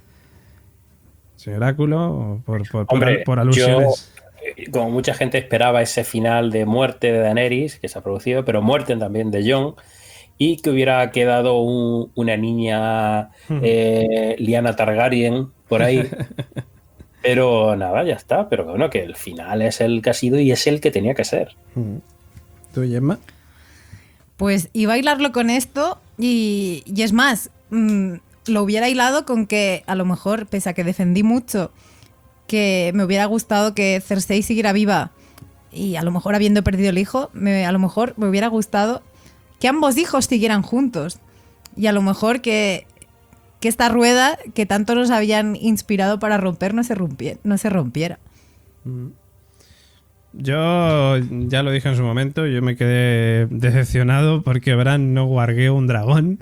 Señor Oráculo, por, por, por, Hombre, por alusiones. yo, eh, como mucha gente esperaba ese final de muerte de Daenerys, que se ha producido, pero muerte también de Jon, y que hubiera quedado un- una niña eh, Lyanna Targaryen por ahí. Pero nada, ya está. Pero bueno, que el final es el que ha sido y es el que tenía que ser. ¿Tú, Gemma? Pues iba a hilarlo con esto y, y es más, mmm, lo hubiera hilado con que a lo mejor, pese a que defendí mucho, que me hubiera gustado que Cersei siguiera viva y a lo mejor habiendo perdido el hijo, me, a lo mejor me hubiera gustado que ambos hijos siguieran juntos y a lo mejor que, que esta rueda que tanto nos habían inspirado para romper no se rompiera. No se rompiera. Yo ya lo dije en su momento, yo me quedé decepcionado porque Bran no guargueó un dragón.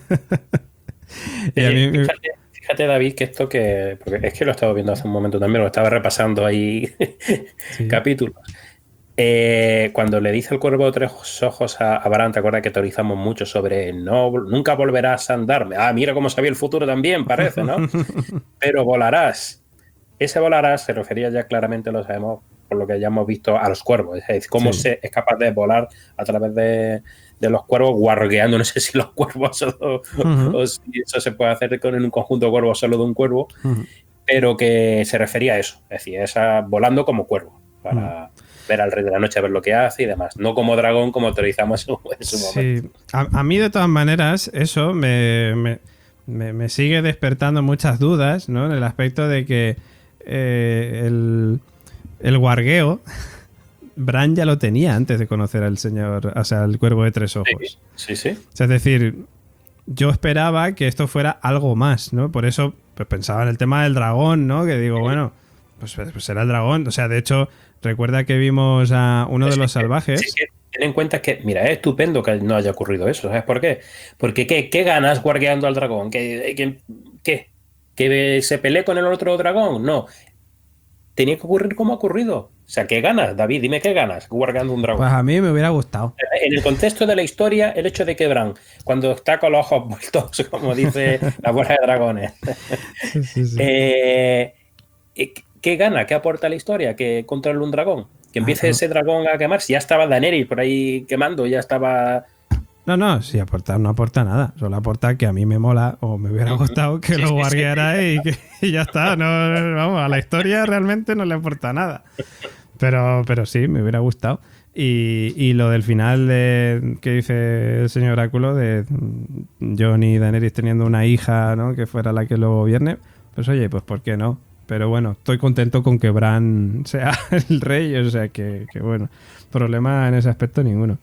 Y a Eh, mí me- fíjate, fíjate, David, que esto que... Porque es que lo estaba viendo hace un momento también, lo estaba repasando ahí Sí. capítulos. Eh, cuando le dice el cuervo de tres ojos a, a Bran, ¿te acuerdas que teorizamos mucho sobre no, nunca volverás a andarme? Ah, mira cómo sabía el futuro también, parece, ¿no? Pero volarás. Ese volarás se refería ya claramente, lo sabemos, por lo que ya hemos visto, a los cuervos. Es decir, cómo Sí. se es capaz de volar a través de, de los cuervos, guargueando. No sé si los cuervos solo, Ujú. o si eso se puede hacer con en un conjunto de cuervos solo de un cuervo. Ujú. pero que se refería a eso, es decir, esa volando como cuervo, para mm. ver al Rey de la Noche, a ver lo que hace y demás, no como dragón como teorizamos en su momento. Sí, a, a mí de todas maneras eso me, me, me, me sigue despertando muchas dudas, ¿no? En el aspecto de que eh, el, el guargueo Bran ya lo tenía antes de conocer al señor, o sea, al cuervo de tres ojos. Sí, sí. sí. O sea, es decir, yo esperaba que esto fuera algo más, ¿no? Por eso pues, pensaba en el tema del dragón, ¿no? Que digo, bueno, pues, pues será el dragón. O sea, de hecho, recuerda que vimos a uno de los salvajes. Sí, sí. Ten en cuenta que, mira, es estupendo que no haya ocurrido eso. ¿Sabes por qué? Porque ¿qué, qué ganas guardeando al dragón? ¿Qué, qué, qué? ¿Que se pelee con el otro dragón? No. Tenía que ocurrir como ha ocurrido. O sea, ¿qué ganas, David? Dime qué ganas guardeando un dragón. Pues a mí me hubiera gustado. En el contexto de la historia, el hecho de que Bran, cuando está con los ojos vueltos, como dice la bola de dragones, sí, sí, sí. Eh, ¿qué gana? ¿Qué aporta la historia? Que controle un dragón. Que empiece ah, no. ese dragón a quemarse. Ya estaba Daenerys por ahí quemando, ya estaba... No, no, sí, aporta, no aporta nada. Solo aporta que a mí me mola o me hubiera gustado que sí, lo guardiara sí, sí. y, que, y ya está. No, vamos, a la historia realmente no le aporta nada. Pero, pero sí, me hubiera gustado. Y, y lo del final de, que dice el señor Oráculo de Jon y Daenerys teniendo una hija, ¿no? Que fuera la que lo gobierne. Pues oye, pues ¿por qué no? Pero bueno, estoy contento con que Bran sea el rey. O sea que, que bueno, problema en ese aspecto ninguno.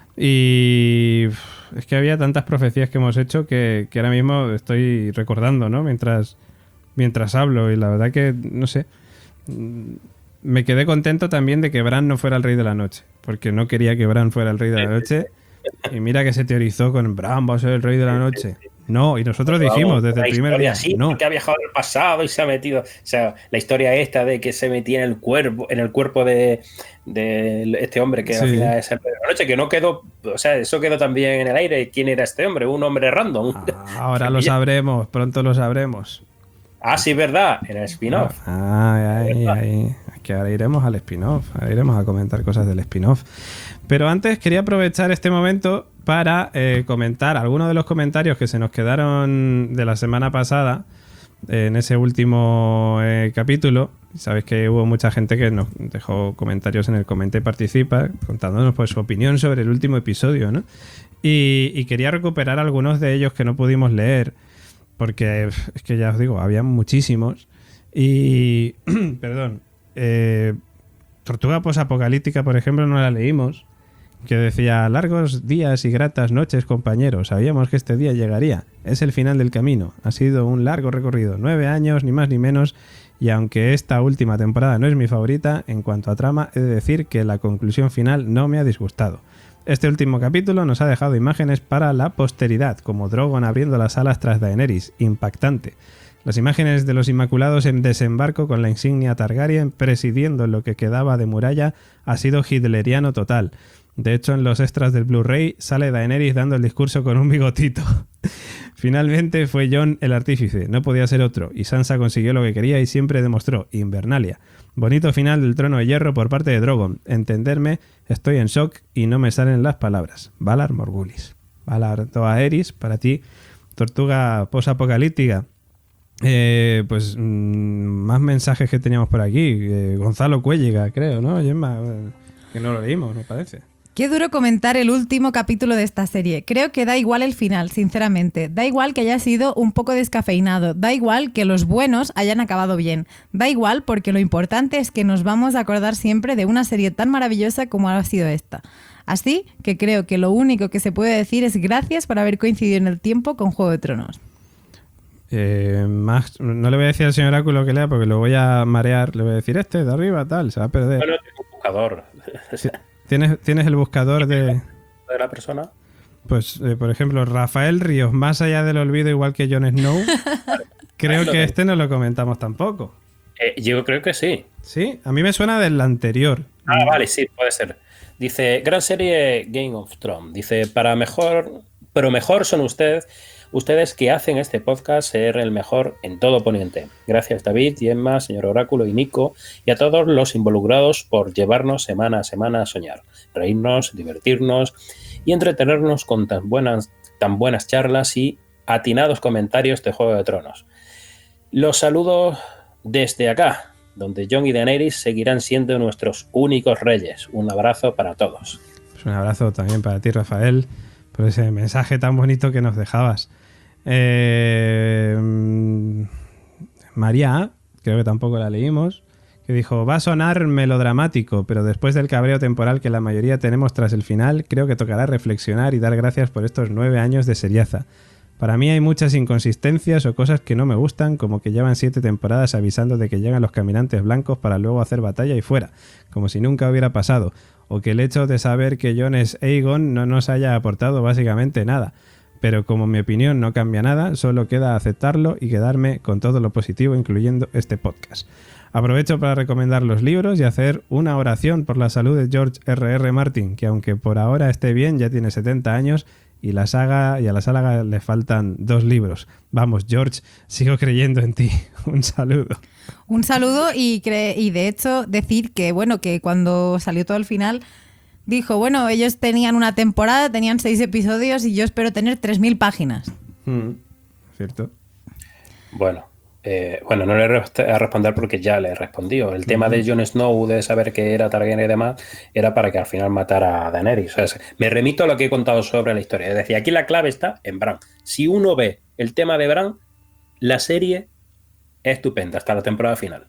Y es que había tantas profecías que hemos hecho que, que ahora mismo estoy recordando, ¿no? Mientras, mientras hablo. Y la verdad que, no sé, me quedé contento también de que Bran no fuera el Rey de la Noche. Porque no quería que Bran fuera el Rey de la Noche. Y mira que se teorizó con Bran va a ser el Rey de la Noche. No, y nosotros Pero dijimos vamos, desde el primer día, sí, no. Que ha viajado al pasado y se ha metido, o sea, la historia esta de que se metía en el cuerpo, en el cuerpo de, de este hombre que sí. al final es el Rey de la Noche, que no quedó, o sea, eso quedó también en el aire. ¿Quién era este hombre? Un hombre random. Ah, ahora lo sabremos, pronto lo sabremos. Ah, sí, verdad, en el spin-off. Ah, ahí, ahí. Que ahora iremos al spin-off, ahora iremos a comentar cosas del spin-off. Pero antes quería aprovechar este momento para eh, comentar algunos de los comentarios que se nos quedaron de la semana pasada eh, en ese último eh, capítulo. Sabéis que hubo mucha gente que nos dejó comentarios en el Comenta y Participa contándonos pues, su opinión sobre el último episodio, ¿no? Y, y quería recuperar algunos de ellos que no pudimos leer porque es que ya os digo, había muchísimos y... perdón. Eh, Tortuga Posapocalíptica, por ejemplo, no la leímos, que decía: largos días y gratas noches, compañeros, sabíamos que este día llegaría, es el final del camino, ha sido un largo recorrido, nueve años, ni más ni menos, y aunque esta última temporada no es mi favorita, en cuanto a trama he de decir que la conclusión final no me ha disgustado. Este último capítulo nos ha dejado imágenes para la posteridad, como Drogon abriendo las alas tras Daenerys, impactante. Las imágenes de los Inmaculados en desembarco con la insignia Targaryen presidiendo lo que quedaba de muralla ha sido hitleriano total. De hecho, en los extras del Blu-ray sale Daenerys dando el discurso con un bigotito. Finalmente fue Jon el artífice, no podía ser otro, y Sansa consiguió lo que quería y siempre demostró, Invernalia. Bonito final del Trono de Hierro por parte de Drogon. Entenderme, estoy en shock y no me salen las palabras. Valar Morghulis. Valar Dohaeris, para ti, Tortuga Posapocalíptica. Eh, pues mmm, más mensajes que teníamos por aquí. Eh, Gonzalo Cuélliga, creo, ¿no, Gemma? Que no lo leímos, me parece. Qué duro comentar el último capítulo de esta serie. Creo que da igual el final, sinceramente. Da igual que haya sido un poco descafeinado. Da igual que los buenos hayan acabado bien. Da igual porque lo importante es que nos vamos a acordar siempre de una serie tan maravillosa como ha sido esta. Así que creo que lo único que se puede decir es gracias por haber coincidido en el tiempo con Juego de Tronos. Eh, más, no le voy a decir al señor Oráculo que lea porque lo voy a marear. Le voy a decir este de arriba, tal, se va a perder. Bueno, tengo un buscador. ¿Tienes, ¿Tienes el buscador de, de la persona? Pues, eh, por ejemplo, Rafael Ríos, más allá del olvido, igual que Jon Snow. Creo que este no lo comentamos tampoco. Eh, yo creo que sí. ¿Sí? A mí me suena del anterior. Ah, vale, sí, puede ser. Dice, gran serie Game of Thrones. Dice, para mejor, pero mejor son ustedes... Ustedes que hacen este podcast ser el mejor en todo Poniente. Gracias David, Gemma, señor Oráculo y Nico y a todos los involucrados por llevarnos semana a semana a soñar, reírnos, divertirnos y entretenernos con tan buenas, tan buenas charlas y atinados comentarios de Juego de Tronos. Los saludos desde acá, donde Jon y Daenerys seguirán siendo nuestros únicos reyes. Un abrazo para todos. Pues un abrazo también para ti, Rafael, por ese mensaje tan bonito que nos dejabas. Eh, María A, creo que tampoco la leímos, que dijo: va a sonar melodramático, pero después del cabreo temporal que la mayoría tenemos tras el final, creo que tocará reflexionar y dar gracias por estos nueve años de seriaza. Para mí hay muchas inconsistencias o cosas que no me gustan, como que llevan siete temporadas avisando de que llegan los caminantes blancos para luego hacer batalla y fuera, como si nunca hubiera pasado, o que el hecho de saber que Jon es Aegon no nos haya aportado básicamente nada. Pero como mi opinión no cambia nada, solo queda aceptarlo y quedarme con todo lo positivo, incluyendo este podcast. Aprovecho para recomendar los libros y hacer una oración por la salud de George erre erre Martin, que aunque por ahora esté bien, ya tiene setenta años y la saga y a la saga le faltan dos libros. Vamos, George, sigo creyendo en ti. Un saludo. Un saludo y, cre- y de hecho decir que, bueno, que cuando salió todo el final, dijo, bueno, ellos tenían una temporada, tenían seis episodios y yo espero tener tres mil páginas. Mm, ¿cierto? Bueno, eh, bueno, no le voy a responder porque ya le he respondido. El tema de Jon Snow, de saber que era Targaryen y demás, era para que al final matara a Daenerys. O sea, me remito a lo que he contado sobre la historia. Es decir, aquí la clave está en Bran. Si uno ve el tema de Bran, la serie es estupenda hasta la temporada final.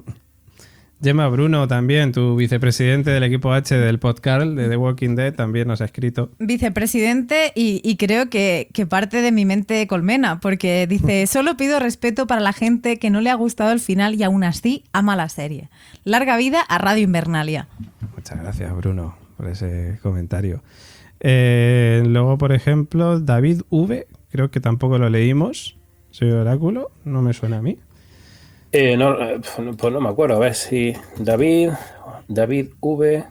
Gemma Bruno también, tu vicepresidente del equipo H del podcast de The Walking Dead, también nos ha escrito. Vicepresidente y, y creo que, que parte de mi mente colmena, porque dice, solo pido respeto para la gente que no le ha gustado el final y aún así ama la serie. Larga vida a Radio Invernalia. Muchas gracias, Bruno, por ese comentario. Eh, luego, por ejemplo, David V, creo que tampoco lo leímos. Soy Oráculo, no me suena a mí. Eh, no, pues no me acuerdo, a ver si David, David V,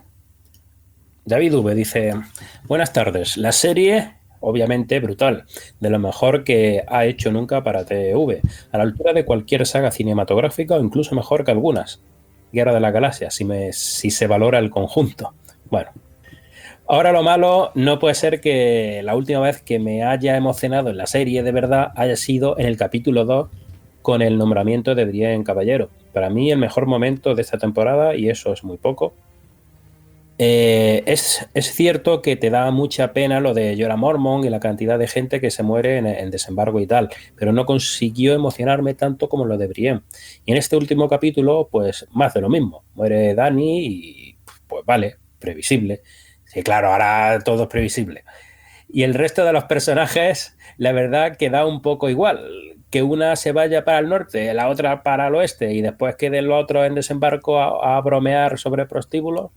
David V dice, buenas tardes, la serie, obviamente brutal, de lo mejor que ha hecho nunca para T V, a la altura de cualquier saga cinematográfica o incluso mejor que algunas. Guerra de la Galaxia, si, me, si se valora el conjunto. Bueno, ahora lo malo no puede ser que la última vez que me haya emocionado en la serie de verdad haya sido en el capítulo dos, con el nombramiento de Brienne Caballero. Para mí el mejor momento de esta temporada, y eso es muy poco. Eh, es, es cierto que te da mucha pena lo de Jorah Mormont y la cantidad de gente que se muere en, en desembarco y tal, pero no consiguió emocionarme tanto como lo de Brienne. Y en este último capítulo, pues más de lo mismo. Muere Dany y pues vale, previsible. Sí, claro, ahora todo es previsible. Y el resto de los personajes, la verdad que da un poco igual. Que una se vaya para el norte, la otra para el oeste y después quede el otro en desembarco a, a bromear sobre prostíbulos.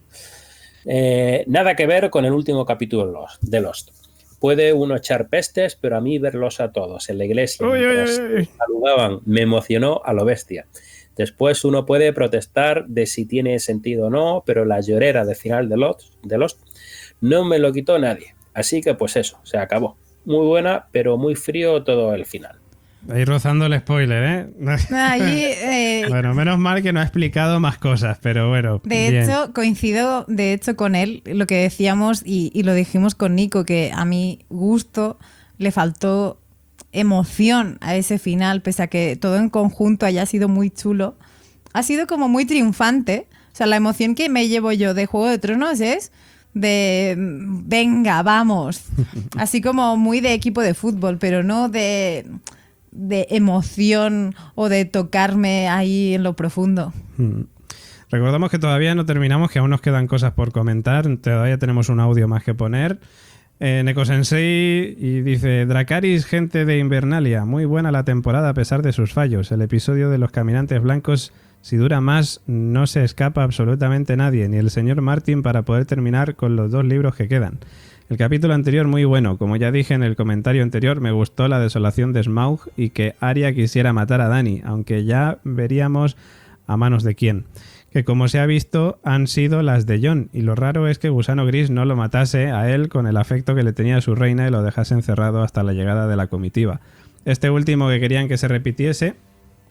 Eh, nada que ver con el último capítulo de Lost. Puede uno echar pestes, pero a mí verlos a todos en la iglesia Uy, mientras uy, uy. saludaban me emocionó a lo bestia. Después uno puede protestar de si tiene sentido o no, pero la llorera del final de Lost, de Lost no me lo quitó nadie. Así que pues eso, se acabó. Muy buena, pero muy frío todo el final. Ahí rozando el spoiler, ¿eh? Ahí, eh, Bueno, menos mal que no ha explicado más cosas, pero bueno. de bien. hecho, coincido de hecho con él, lo que decíamos y, y lo dijimos con Nico, que a mi gusto le faltó emoción a ese final, pese a que todo en conjunto haya sido muy chulo. Ha sido como muy triunfante. O sea, la emoción que me llevo yo de Juego de Tronos es de venga, vamos. Así como muy de equipo de fútbol, pero no de... de emoción o de tocarme ahí en lo profundo. Hmm. Recordamos que todavía no terminamos, que aún nos quedan cosas por comentar. Todavía tenemos un audio más que poner. Eh, Neko Sensei y dice: Dracarys, gente de Invernalia, muy buena la temporada a pesar de sus fallos. El episodio de los caminantes blancos, si dura más, no se escapa absolutamente nadie, ni el señor Martin, para poder terminar con los dos libros que quedan. El capítulo anterior muy bueno, como ya dije en el comentario anterior, me gustó la desolación de Smaug y que Arya quisiera matar a Dany, aunque ya veríamos a manos de quién. Que como se ha visto han sido las de Jon, y lo raro es que Gusano Gris no lo matase a él con el afecto que le tenía a su reina y lo dejase encerrado hasta la llegada de la comitiva. Este último que querían que se repitiese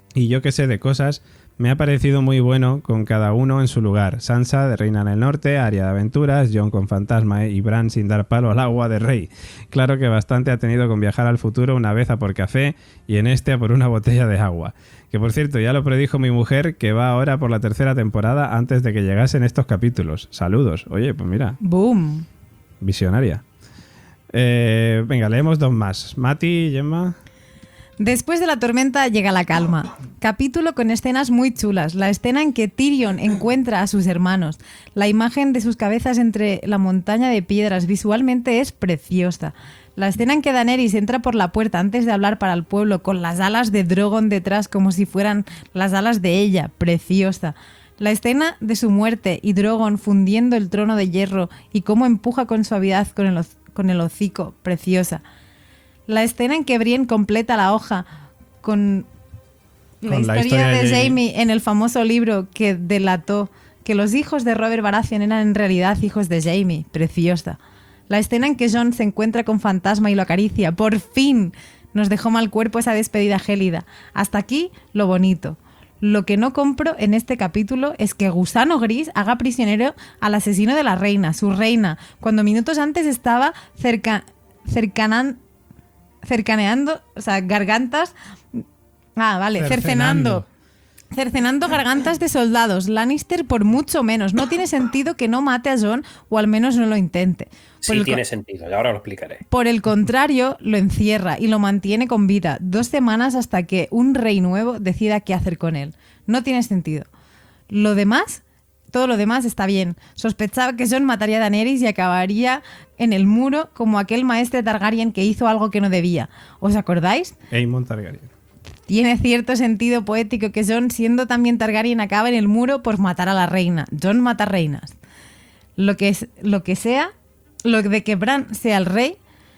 y yo que sé de cosas, me ha parecido muy bueno con cada uno en su lugar. Sansa de Reina en el Norte, Arya de Aventuras, Jon con fantasma y Bran sin dar palo al agua de rey. Claro que bastante ha tenido con viajar al futuro una vez a por café y en este a por una botella de agua. Que por cierto, ya lo predijo mi mujer que va ahora por la tercera temporada antes de que llegasen estos capítulos. Saludos. Oye, pues mira. ¡Boom! Visionaria. Eh, venga, leemos dos más. Mati, Gemma... Después de la tormenta llega la calma. Capítulo con escenas muy chulas. La escena en que Tyrion encuentra a sus hermanos. La imagen de sus cabezas entre la montaña de piedras visualmente es preciosa. La escena en que Daenerys entra por la puerta antes de hablar para el pueblo con las alas de Drogon detrás como si fueran las alas de ella. Preciosa. La escena de su muerte y Drogon fundiendo el trono de hierro y cómo empuja con suavidad con el, con el hocico. Preciosa. La escena en que Brienne completa la hoja con, la, con historia la historia de de Jaime. Jaime en el famoso libro que delató que los hijos de Robert Baratheon eran en realidad hijos de Jaime. Preciosa. La escena en que Jon se encuentra con Fantasma y lo acaricia. ¡Por fin! Nos dejó mal cuerpo esa despedida gélida. Hasta aquí lo bonito. Lo que no compro en este capítulo es que Gusano Gris haga prisionero al asesino de la reina, su reina, cuando minutos antes estaba cerca, cercanan, cercaneando, o sea, gargantas... Ah, vale, cercenando. Cercenando gargantas de soldados. Lannister por mucho menos. No tiene sentido que no mate a Jon, o al menos no lo intente. Por Sí el tiene co- sentido, y ahora lo explicaré. Por el contrario, lo encierra y lo mantiene con vida dos semanas hasta que un rey nuevo decida qué hacer con él. No tiene sentido. Lo demás, todo lo demás está bien. Sospechaba que Jon mataría a Daenerys y acabaría en el muro como aquel maestre Targaryen que hizo algo que no debía. ¿Os acordáis? Aemon Targaryen. Tiene cierto sentido poético que Jon, siendo también Targaryen, acabe en el muro por matar a la reina. Jon mata reinas. Lo que, es, lo que sea, lo de que Bran sea el rey,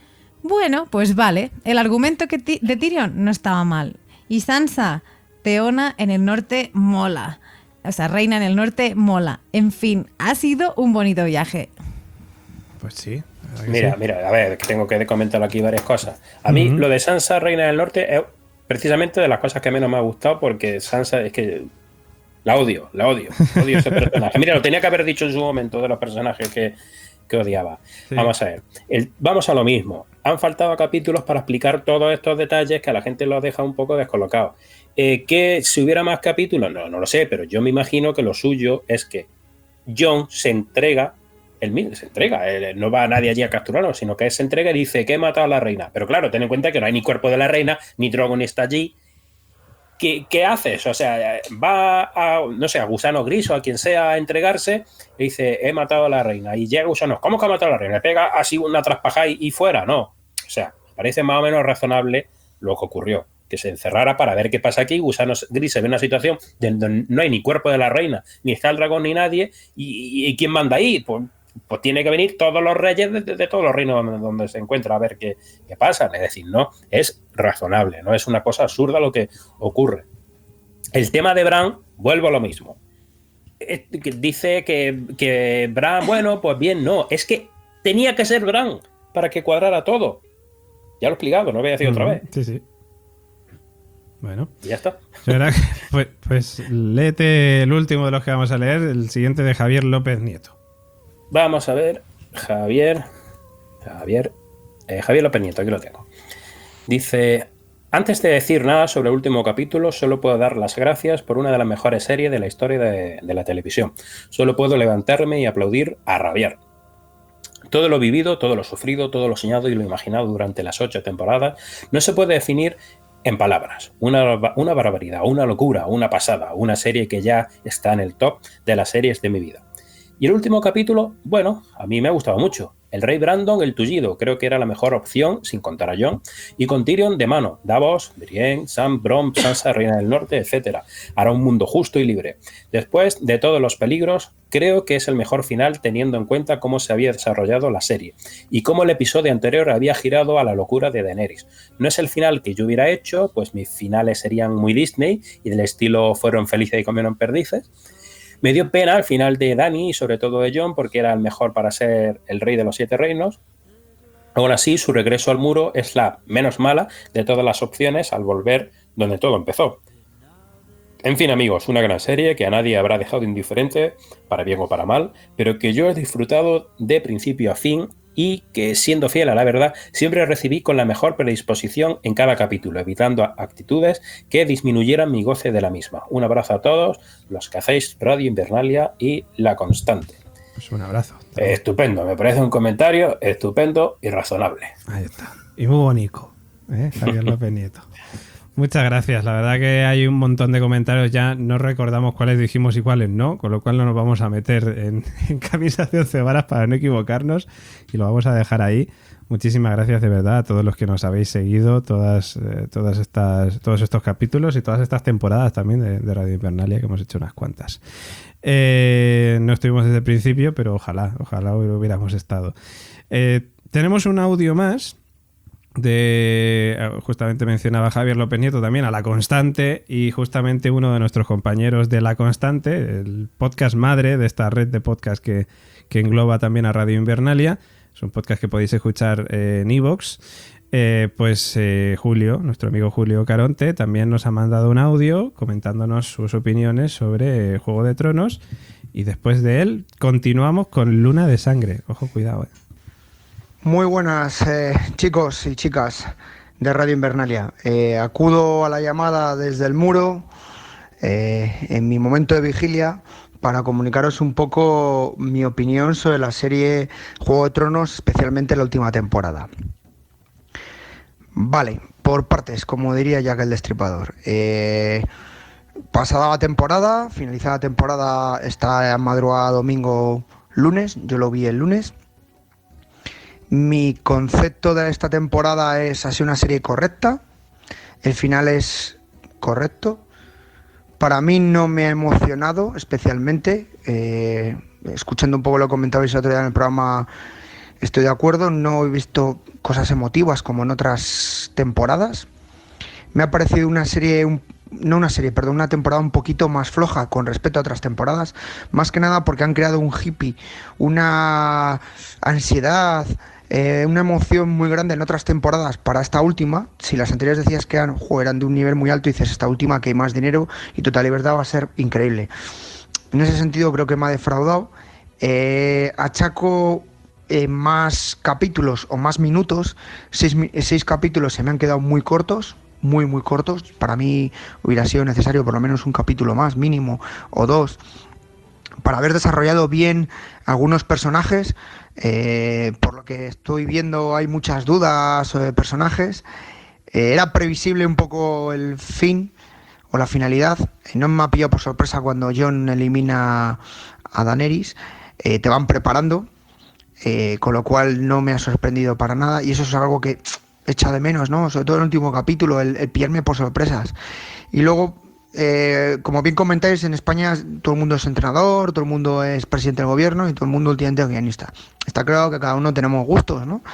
bueno, pues vale. El argumento que ti- de Tyrion no estaba mal. Y Sansa, Teona en el norte, mola. O sea, reina en el norte, mola. En fin, ha sido un bonito viaje. Pues sí. la verdad que Mira, sí. mira, a ver, que tengo que comentar aquí varias cosas. A mí Ujú. lo de Sansa, Reina del Norte, es precisamente de las cosas que menos me ha gustado porque Sansa es que la odio, la odio, odio ese personaje. Mira, lo tenía que haber dicho en su momento de los personajes que, que odiaba. Sí. Vamos a ver, el- vamos a lo mismo. Han faltado capítulos para explicar todos estos detalles que a la gente los deja un poco descolocados. Eh, que si hubiera más capítulos, no, no lo sé, pero yo me imagino que lo suyo es que Jon se entrega, él mismo se entrega, él, no va a nadie allí a capturarlo, sino que él se entrega y dice que he matado a la reina. Pero claro, ten en cuenta que no hay ni cuerpo de la reina, ni Drogon está allí. ¿Qué, qué haces? O sea, va a, no sé, a Gusano Gris o a quien sea a entregarse y dice, he matado a la reina. Y llega Gusano, ¿cómo que ha matado a la reina? ¿Le pega así una traspajada y, y fuera? No. O sea, parece más o menos razonable lo que ocurrió. Que se encerrara para ver qué pasa aquí. Gusano Gris se ve en una situación donde no hay ni cuerpo de la reina, ni está el dragón, ni nadie. ¿Y, y, y quién manda ahí? Pues, pues tiene que venir todos los reyes de, de, de todos los reinos donde, donde se encuentra a ver qué, qué pasa. Es decir, no, es razonable, no es una cosa absurda lo que ocurre. El tema de Bran, vuelvo a lo mismo. Eh, que Dice que, que Bran, bueno, pues bien, no. Es que tenía que ser Bran para que cuadrara todo. Ya lo he explicado, no voy a decir otra Ujú. vez. Sí, sí. Bueno. Y ya está. ¿Verdad? Pues, pues léete el último de los que vamos a leer, el siguiente de Javier López Nieto. Vamos a ver, Javier. Javier. Eh, Javier López Nieto, aquí lo tengo. Dice: antes de decir nada sobre el último capítulo, solo puedo dar las gracias por una de las mejores series de la historia de, de la televisión. Solo puedo levantarme y aplaudir a rabiar. Todo lo vivido, todo lo sufrido, todo lo soñado y lo imaginado durante las ocho temporadas no se puede definir en palabras. Una, una barbaridad, una locura, una pasada, una serie que ya está en el top de las series de mi vida. Y el último capítulo, bueno, a mí me ha gustado mucho. El rey Brandon, el tullido, creo que era la mejor opción, sin contar a Jon. Y con Tyrion de mano, Davos, Brienne, Sam, Bronn, Sansa, Reina del Norte, etcétera. Hará un mundo justo y libre. Después de todos los peligros, creo que es el mejor final teniendo en cuenta cómo se había desarrollado la serie y cómo el episodio anterior había girado a la locura de Daenerys. No es el final que yo hubiera hecho, pues mis finales serían muy Disney y del estilo fueron felices y comieron perdices. Me dio pena al final de Dany y sobre todo de Jon porque era el mejor para ser el rey de los siete reinos. Aún así, su regreso al muro es la menos mala de todas las opciones al volver donde todo empezó. En fin, amigos, una gran serie que a nadie habrá dejado indiferente, para bien o para mal, pero que yo he disfrutado de principio a fin y que, siendo fiel a la verdad, siempre recibí con la mejor predisposición en cada capítulo, evitando actitudes que disminuyeran mi goce de la misma. Un abrazo a todos los que hacéis Radio Invernalia y La Constante. Pues un abrazo. Eh, estupendo, me parece un comentario estupendo y razonable. Ahí está. Y muy bonito, ¿eh? Javier López Nieto. Muchas gracias. La verdad que hay un montón de comentarios. Ya no recordamos cuáles dijimos y cuáles no, con lo cual no nos vamos a meter en, en camisas de once varas para no equivocarnos y lo vamos a dejar ahí. Muchísimas gracias de verdad a todos los que nos habéis seguido todas, eh, todas estas, todos estos capítulos y todas estas temporadas también de, de Radio Invernalia, que hemos hecho unas cuantas. Eh, no estuvimos desde el principio, pero ojalá, ojalá hubiéramos estado. Eh, tenemos un audio más. De, justamente mencionaba Javier López Nieto también a La Constante, y justamente uno de nuestros compañeros de La Constante, el podcast madre de esta red de podcast que, que engloba también a Radio Invernalia, es un podcast que podéis escuchar eh, en iVoox, eh, pues eh, Julio, nuestro amigo Julio Caronte, también nos ha mandado un audio comentándonos sus opiniones sobre Juego de Tronos, y después de él continuamos con Luna de Sangre. Ojo, cuidado, eh. Muy buenas, eh, chicos y chicas de Radio Invernalia. Eh, acudo a la llamada desde el muro eh, en mi momento de vigilia para comunicaros un poco mi opinión sobre la serie Juego de Tronos, especialmente la última temporada. Vale, por partes, como diría Jack el Destripador. Eh, pasada la temporada, finalizada la temporada, está madrugada domingo, lunes, yo lo vi el lunes. Mi concepto de esta temporada es, ha sido una serie correcta, el final es correcto, para mí no me ha emocionado especialmente, eh, escuchando un poco lo que comentabais el otro día en el programa, estoy de acuerdo, no he visto cosas emotivas como en otras temporadas, me ha parecido una serie, un, no una serie, perdón, una temporada un poquito más floja con respecto a otras temporadas, más que nada porque han creado un hippie, una ansiedad, Eh, una emoción muy grande en otras temporadas para esta última. Si las anteriores decías que eran, jo, eran de un nivel muy alto, dices esta última que hay más dinero y Total Libertad va a ser increíble. En ese sentido creo que me ha defraudado. Eh, achaco eh, más capítulos o más minutos. Seis, seis capítulos se me han quedado muy cortos, muy muy cortos. Para mí hubiera sido necesario por lo menos un capítulo más, mínimo, o dos, para haber desarrollado bien algunos personajes. Eh, por lo que estoy viendo hay muchas dudas sobre personajes. Eh, era previsible un poco el fin o la finalidad. Eh, no me ha pillado por sorpresa cuando Jon elimina a Daenerys. Eh, te van preparando, eh, con lo cual no me ha sorprendido para nada, y eso es algo que echa de menos, ¿no? Sobre todo en el último capítulo, el, el pillarme por sorpresas. Y luego, Eh, como bien comentáis, en España todo el mundo es entrenador, todo el mundo es presidente del gobierno y todo el mundo últimamente es guionista. Está claro que cada uno tenemos gustos, ¿no?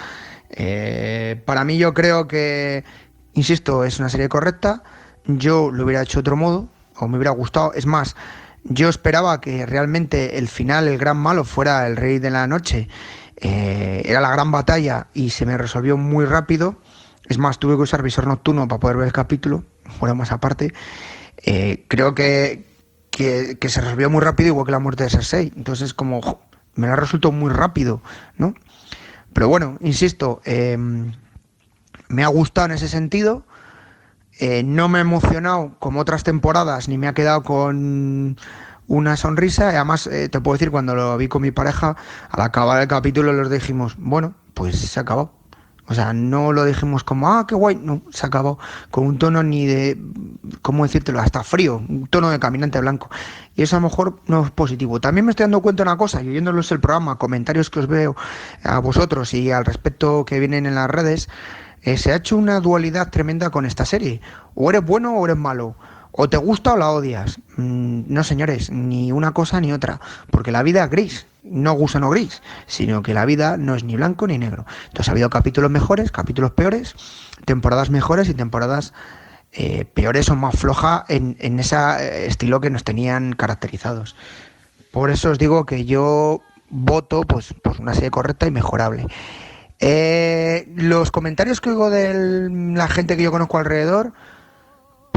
Eh, para mí yo creo que, insisto, es una serie correcta. Yo lo hubiera hecho de otro modo, o me hubiera gustado. Es más, yo esperaba que realmente el final, el gran malo, fuera el Rey de la Noche. Eh, era la gran batalla y se me resolvió muy rápido. Es más, tuve que usar visor nocturno para poder ver el capítulo, fuera más aparte. Eh, creo que, que, que se resolvió muy rápido, igual que la muerte de Cersei. Entonces, como jo, me la resultó muy rápido, ¿no? Pero bueno, insisto, eh, me ha gustado en ese sentido. Eh, no me ha emocionado como otras temporadas, ni me ha quedado con una sonrisa. Y además, eh, te puedo decir, cuando lo vi con mi pareja, al acabar el capítulo, los dijimos, bueno, pues se ha acabado. O sea, no lo dijimos como, ah, qué guay, no, se acabó con un tono ni de, ¿cómo decírtelo?, hasta frío, un tono de caminante blanco. Y eso a lo mejor no es positivo. También me estoy dando cuenta de una cosa, y oyéndolos el programa, comentarios que os veo a vosotros y al respecto que vienen en las redes, eh, se ha hecho una dualidad tremenda con esta serie. O eres bueno o eres malo. O te gusta o la odias. Mm, no, señores, ni una cosa ni otra. Porque la vida es gris. No gusano gris, sino que la vida no es ni blanco ni negro. Entonces ha habido capítulos mejores, capítulos peores, temporadas mejores y temporadas eh, peores o más flojas en, en ese estilo que nos tenían caracterizados. Por eso os digo que yo voto pues, pues una serie correcta y mejorable. Eh, los comentarios que oigo de la gente que yo conozco alrededor,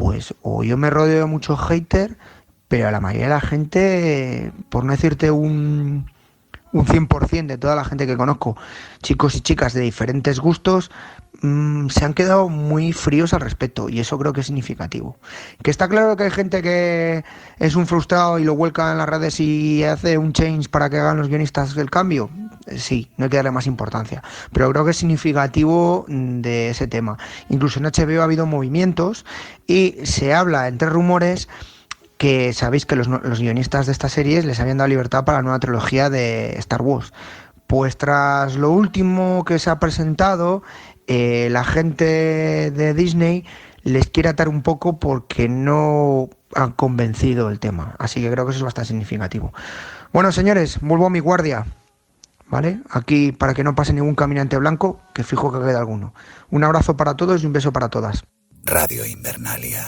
pues o yo me rodeo de muchos haters, pero a la mayoría de la gente, por no decirte un, un cien por ciento de toda la gente que conozco, chicos y chicas de diferentes gustos, mmm, se han quedado muy fríos al respecto, y eso creo que es significativo. Que está claro que hay gente que es un frustrado y lo vuelca en las redes y hace un change para que hagan los guionistas el cambio. Sí, no hay que darle más importancia, pero creo que es significativo de ese tema. Incluso en H B O ha habido movimientos y se habla entre rumores que sabéis que los, los guionistas de estas series les habían dado libertad para la nueva trilogía de Star Wars. Pues tras lo último que se ha presentado, eh, la gente de Disney les quiere atar un poco porque no han convencido el tema. Así que creo que eso es bastante significativo. Bueno, señores, vuelvo a mi guardia, ¿vale? Aquí para que no pase ningún caminante blanco, que fijo que queda alguno. Un abrazo para todos y un beso para todas. Radio Invernalia.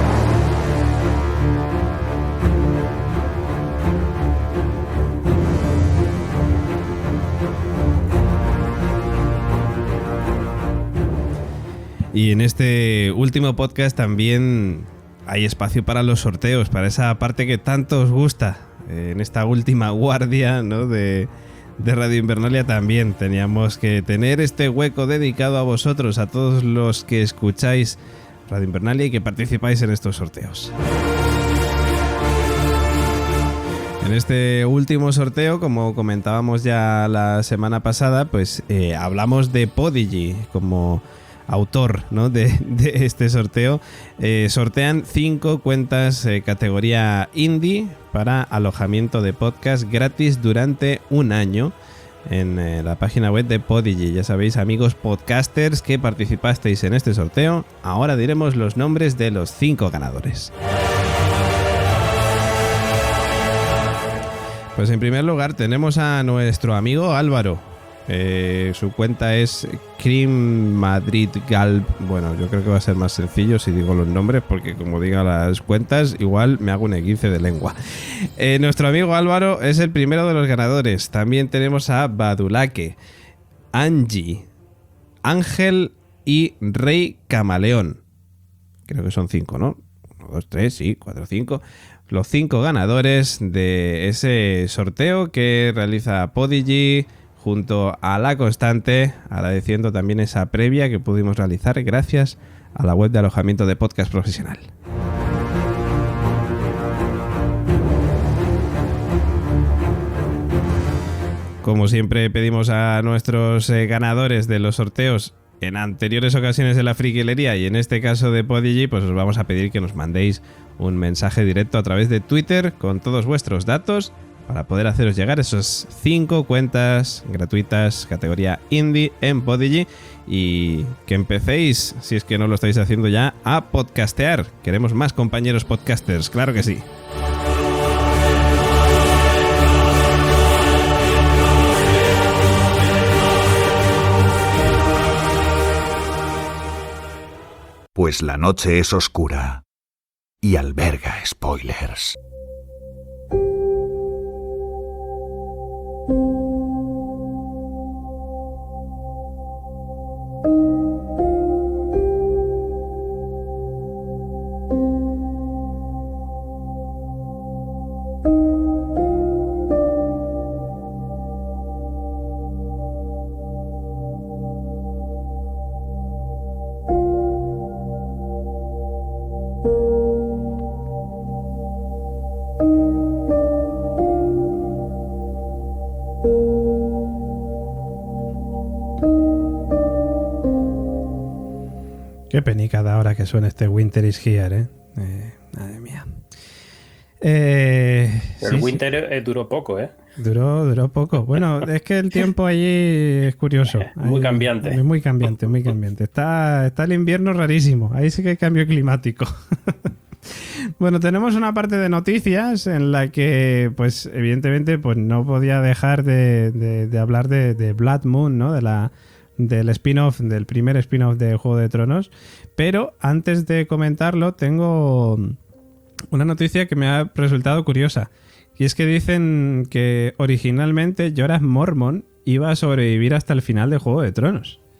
Y en este último podcast también hay espacio para los sorteos, para esa parte que tanto os gusta. Eh, en esta última guardia, ¿no?, de, de Radio Invernalia también teníamos que tener este hueco dedicado a vosotros, a todos los que escucháis Radio Invernalia y que participáis en estos sorteos. En este último sorteo, como comentábamos ya la semana pasada, pues eh, hablamos de Podigy como autor, ¿no?, de, de este sorteo. Eh, sortean cinco cuentas eh, categoría indie para alojamiento de podcast gratis durante un año en eh, la página web de Podigy. Ya sabéis, amigos podcasters que participasteis en este sorteo, ahora diremos los nombres de los cinco ganadores. Pues en primer lugar tenemos a nuestro amigo Álvaro. Eh, su cuenta es Cream Madrid Galp. Bueno, yo creo que va a ser más sencillo si digo los nombres, porque como diga las cuentas, igual me hago un esguince de lengua. Eh, nuestro amigo Álvaro es el primero de los ganadores. También tenemos a Badulaque, Angie, Ángel y Rey Camaleón. Creo que son cinco, ¿no? Uno, dos, tres, sí, cuatro, cinco. Los cinco ganadores de ese sorteo que realiza Podigy junto a La Constante, agradeciendo también esa previa que pudimos realizar gracias a la web de alojamiento de podcast profesional. Como siempre pedimos a nuestros eh, ganadores de los sorteos en anteriores ocasiones de la friquilería y en este caso de Podigy, pues os vamos a pedir que nos mandéis un mensaje directo a través de Twitter con todos vuestros datos para poder haceros llegar esos cinco cuentas gratuitas categoría indie en Podigy y que empecéis, si es que no lo estáis haciendo ya, a podcastear. Queremos más compañeros podcasters, claro que sí. Pues la noche es oscura y alberga spoilers. Qué penica da ahora que suena este Winter is Here, ¿eh? eh madre mía. Eh, el sí, Winter sí. duró poco, ¿eh? Duró, duró poco. Bueno, es que el tiempo allí es curioso. Muy Ahí, cambiante. Es muy cambiante, muy cambiante. Está, está el invierno rarísimo. Ahí sí que hay cambio climático. Bueno, tenemos una parte de noticias en la que, pues, evidentemente, pues no podía dejar de, de, de hablar de, de Blood Moon, ¿no? De la... del spin-off, del primer spin-off de Juego de Tronos, pero antes de comentarlo tengo una noticia que me ha resultado curiosa, y es que dicen que originalmente Jorah Mormont iba a sobrevivir hasta el final de Juego de Tronos.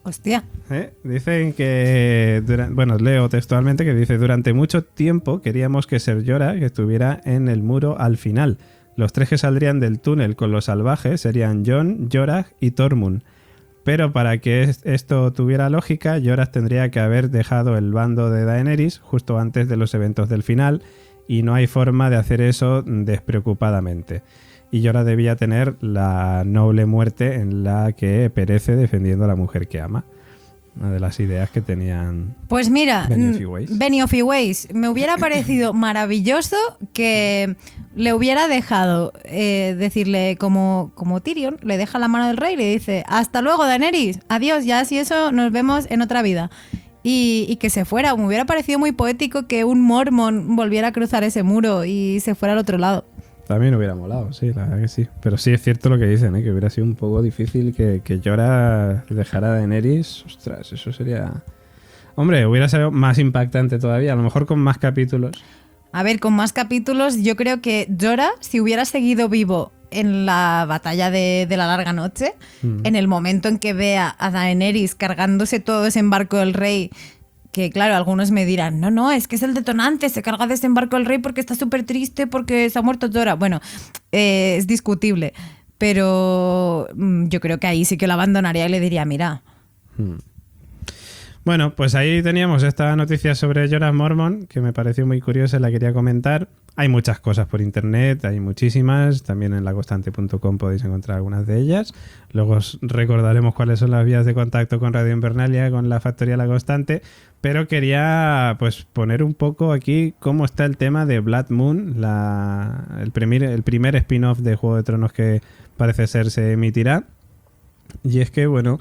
Hostia. ¿Eh? Dicen que, dura- bueno, leo textualmente que dice, durante mucho tiempo queríamos que Ser Jorah que estuviera en el muro al final. Los tres que saldrían del túnel con los salvajes serían Jon, Jorah y Tormund. Pero para que es- esto tuviera lógica, Jorah tendría que haber dejado el bando de Daenerys justo antes de los eventos del final, y no hay forma de hacer eso despreocupadamente. Y Jorah debía tener la noble muerte en la que perece defendiendo a la mujer que ama. Una de las ideas que tenían Pues mira, Benioff y Weiss. mm, Benioff y Weiss, me hubiera parecido maravilloso que le hubiera dejado eh, decirle como, como Tyrion, le deja la mano del rey y le dice, hasta luego Daenerys, adiós, ya si eso nos vemos en otra vida. Y, y que se fuera. Me hubiera parecido muy poético que un mormon volviera a cruzar ese muro y se fuera al otro lado. También hubiera molado, sí, la verdad que sí. Pero sí es cierto lo que dicen, ¿eh? Que hubiera sido un poco difícil que, que Jorah dejara a Daenerys. Ostras, eso sería... Hombre, hubiera sido más impactante todavía, a lo mejor con más capítulos. A ver, con más capítulos, yo creo que Jorah, si hubiera seguido vivo en la batalla de, de la larga noche, Mm. en el momento en que vea a Daenerys cargándose todo ese embarco del rey, que claro, algunos me dirán, no, no, es que es el detonante, se carga de ese embarco del rey porque está súper triste porque se ha muerto Jorah. Bueno, eh, es discutible, pero mm, yo creo que ahí sí que lo abandonaría y le diría, mira... Hmm. Bueno, pues ahí teníamos esta noticia sobre Jorah Mormont, que me pareció muy curiosa y la quería comentar. Hay muchas cosas por internet, hay muchísimas, también en la constante punto com podéis encontrar algunas de ellas. Luego os recordaremos cuáles son las vías de contacto con Radio Invernalia, con la Factoría La Constante, pero quería pues poner un poco aquí cómo está el tema de Blood Moon, la, el primer, el primer spin-off de Juego de Tronos que parece ser se emitirá. Y es que, bueno,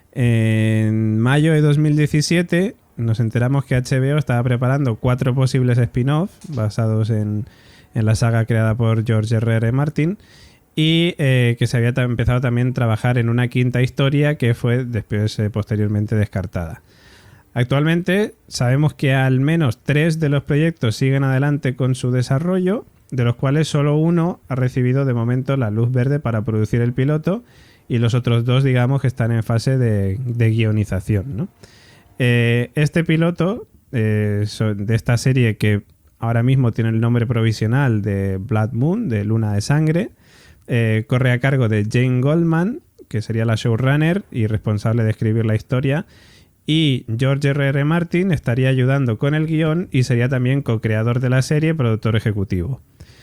en mayo de dos mil diecisiete nos enteramos que H B O estaba preparando cuatro posibles spin-off basados en, en la saga creada por George R R. Martin, y eh, que se había ta- empezado también a trabajar en una quinta historia que fue después eh, posteriormente descartada. Actualmente sabemos que al menos tres de los proyectos siguen adelante con su desarrollo, de los cuales solo uno ha recibido de momento la luz verde para producir el piloto, y los otros dos, digamos, que están en fase de, de guionización, ¿no? Eh, este piloto eh, so- de esta serie, que ahora mismo tiene el nombre provisional de Blood Moon, de Luna de Sangre, eh, corre a cargo de Jane Goldman, que sería la showrunner y responsable de escribir la historia, y George R R. Martin estaría ayudando con el guión y sería también co-creador de la serie, productor ejecutivo.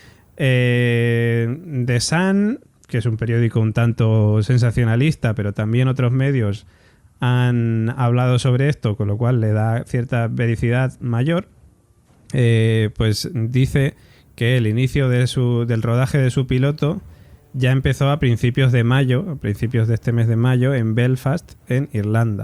Eh, The Sun, que es un periódico un tanto sensacionalista, pero también otros medios han hablado sobre esto, con lo cual le da cierta vericidad mayor, eh, pues dice que el inicio de su, del rodaje de su piloto ya empezó a principios de mayo, a principios de este mes de mayo, en Belfast, en Irlanda.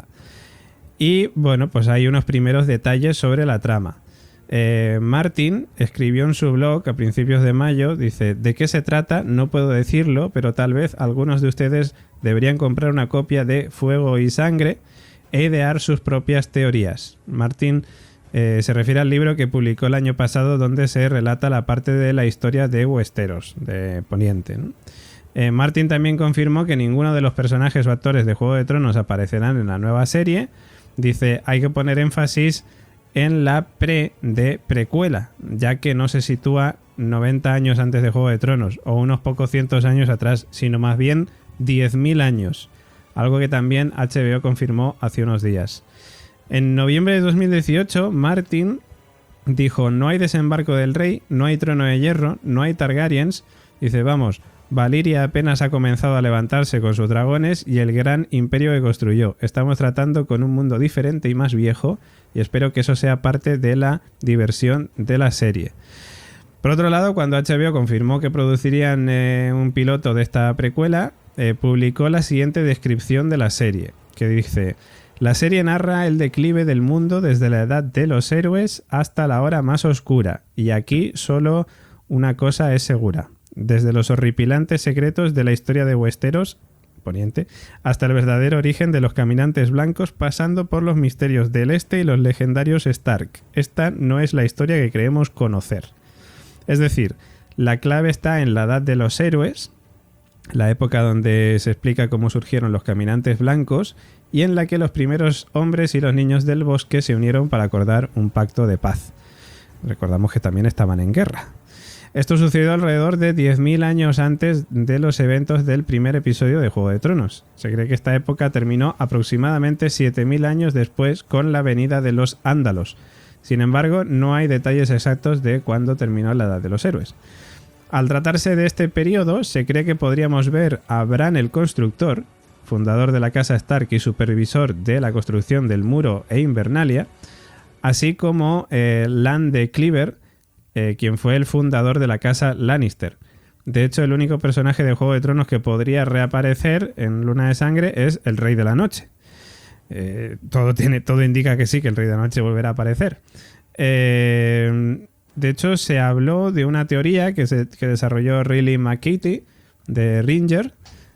Y bueno, pues hay unos primeros detalles sobre la trama. Eh, Martin escribió en su blog a principios de mayo, dice, ¿de qué se trata? No puedo decirlo, pero tal vez algunos de ustedes deberían comprar una copia de Fuego y Sangre e idear sus propias teorías. Martin eh, se refiere al libro que publicó el año pasado, donde se relata la parte de la historia de Westeros, de Poniente, ¿no? Eh, Martin también confirmó que ninguno de los personajes o actores de Juego de Tronos aparecerán en la nueva serie. Dice, hay que poner énfasis en la pre de precuela, ya que no se sitúa noventa años antes de Juego de Tronos o unos pocos cientos años atrás, sino más bien diez mil años, algo que también H B O confirmó hace unos días. En noviembre de dos mil dieciocho, Martin dijo, no hay desembarco del rey, no hay trono de hierro, no hay Targaryens. Dice, vamos, Valyria apenas ha comenzado a levantarse con sus dragones y el gran imperio que construyó. Estamos tratando con un mundo diferente y más viejo, y espero que eso sea parte de la diversión de la serie. Por otro lado, cuando H B O confirmó que producirían eh, un piloto de esta precuela, eh, publicó la siguiente descripción de la serie, que dice, la serie narra el declive del mundo desde la edad de los héroes hasta la hora más oscura, y aquí solo una cosa es segura. Desde los horripilantes secretos de la historia de Westeros, Poniente, hasta el verdadero origen de los caminantes blancos, pasando por los misterios del este y los legendarios Stark. Esta no es la historia que creemos conocer. Es decir, la clave está en la edad de los héroes, la época donde se explica cómo surgieron los caminantes blancos y en la que los primeros hombres y los niños del bosque se unieron para acordar un pacto de paz. Recordamos que también estaban en guerra. Esto sucedió alrededor de diez mil años antes de los eventos del primer episodio de Juego de Tronos. Se cree que esta época terminó aproximadamente siete mil años después con la venida de los Ándalos. Sin embargo, no hay detalles exactos de cuándo terminó la Edad de los Héroes. Al tratarse de este periodo, se cree que podríamos ver a Bran el Constructor, fundador de la casa Stark y supervisor de la construcción del muro e Invernalia, así como eh, Lan de Cleaver, eh, quien fue el fundador de la casa Lannister. De hecho, el único personaje de Juego de Tronos que podría reaparecer en Luna de Sangre es el Rey de la Noche. Eh, todo, tiene, todo indica que sí, que el Rey de la Noche volverá a aparecer. Eh, de hecho, se habló de una teoría que, se, que desarrolló Riley McKitty de Ringer,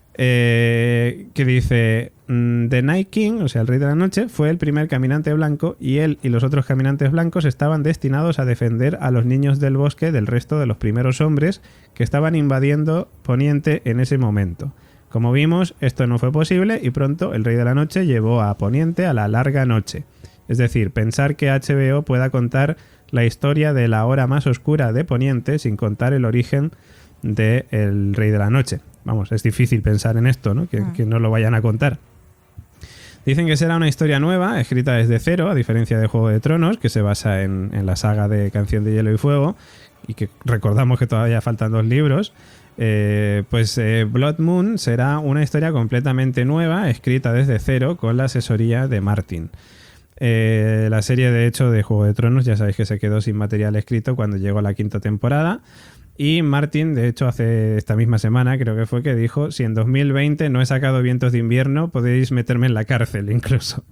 eh, que dice: The Night King, o sea, el Rey de la Noche, fue el primer caminante blanco y él y los otros caminantes blancos estaban destinados a defender a los niños del bosque del resto de los primeros hombres que estaban invadiendo Poniente en ese momento. Como vimos, esto no fue posible y pronto el Rey de la Noche llevó a Poniente a la larga noche. Es decir, pensar que H B O pueda contar la historia de la hora más oscura de Poniente sin contar el origen del Rey de la Noche. Vamos, es difícil pensar en esto, ¿no? Que, ah. que no lo vayan a contar. Dicen que será una historia nueva, escrita desde cero, a diferencia de Juego de Tronos, que se basa en, en la saga de Canción de Hielo y Fuego, y que recordamos que todavía faltan dos libros. Eh, pues eh, Blood Moon será una historia completamente nueva, escrita desde cero, con la asesoría de Martin. Eh, la serie, de hecho, de Juego de Tronos, ya sabéis que se quedó sin material escrito cuando llegó la quinta temporada. Y Martin, de hecho, hace esta misma semana, creo que fue, que dijo: si en dos mil veinte no he sacado Vientos de Invierno, podéis meterme en la cárcel incluso.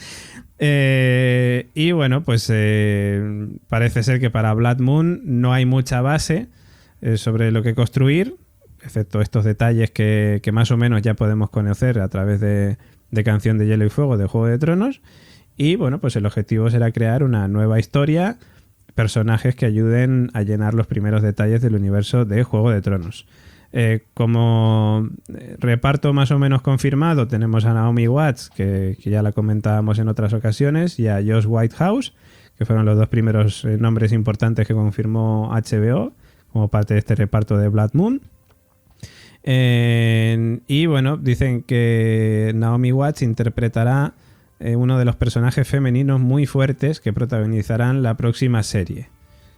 eh, y bueno, pues eh, parece ser que para Blood Moon no hay mucha base eh, sobre lo que construir, excepto estos detalles que, que más o menos ya podemos conocer a través de, de Canción de Hielo y Fuego de Juego de Tronos. Y bueno, pues el objetivo será crear una nueva historia, personajes que ayuden a llenar los primeros detalles del universo de Juego de Tronos. Eh, como reparto más o menos confirmado, tenemos a Naomi Watts, que, que ya la comentábamos en otras ocasiones, y a Josh Whitehouse, que fueron los dos primeros eh, nombres importantes que confirmó H B O como parte de este reparto de Blood Moon. Eh, y bueno, dicen que Naomi Watts interpretará eh, uno de los personajes femeninos muy fuertes que protagonizarán la próxima serie.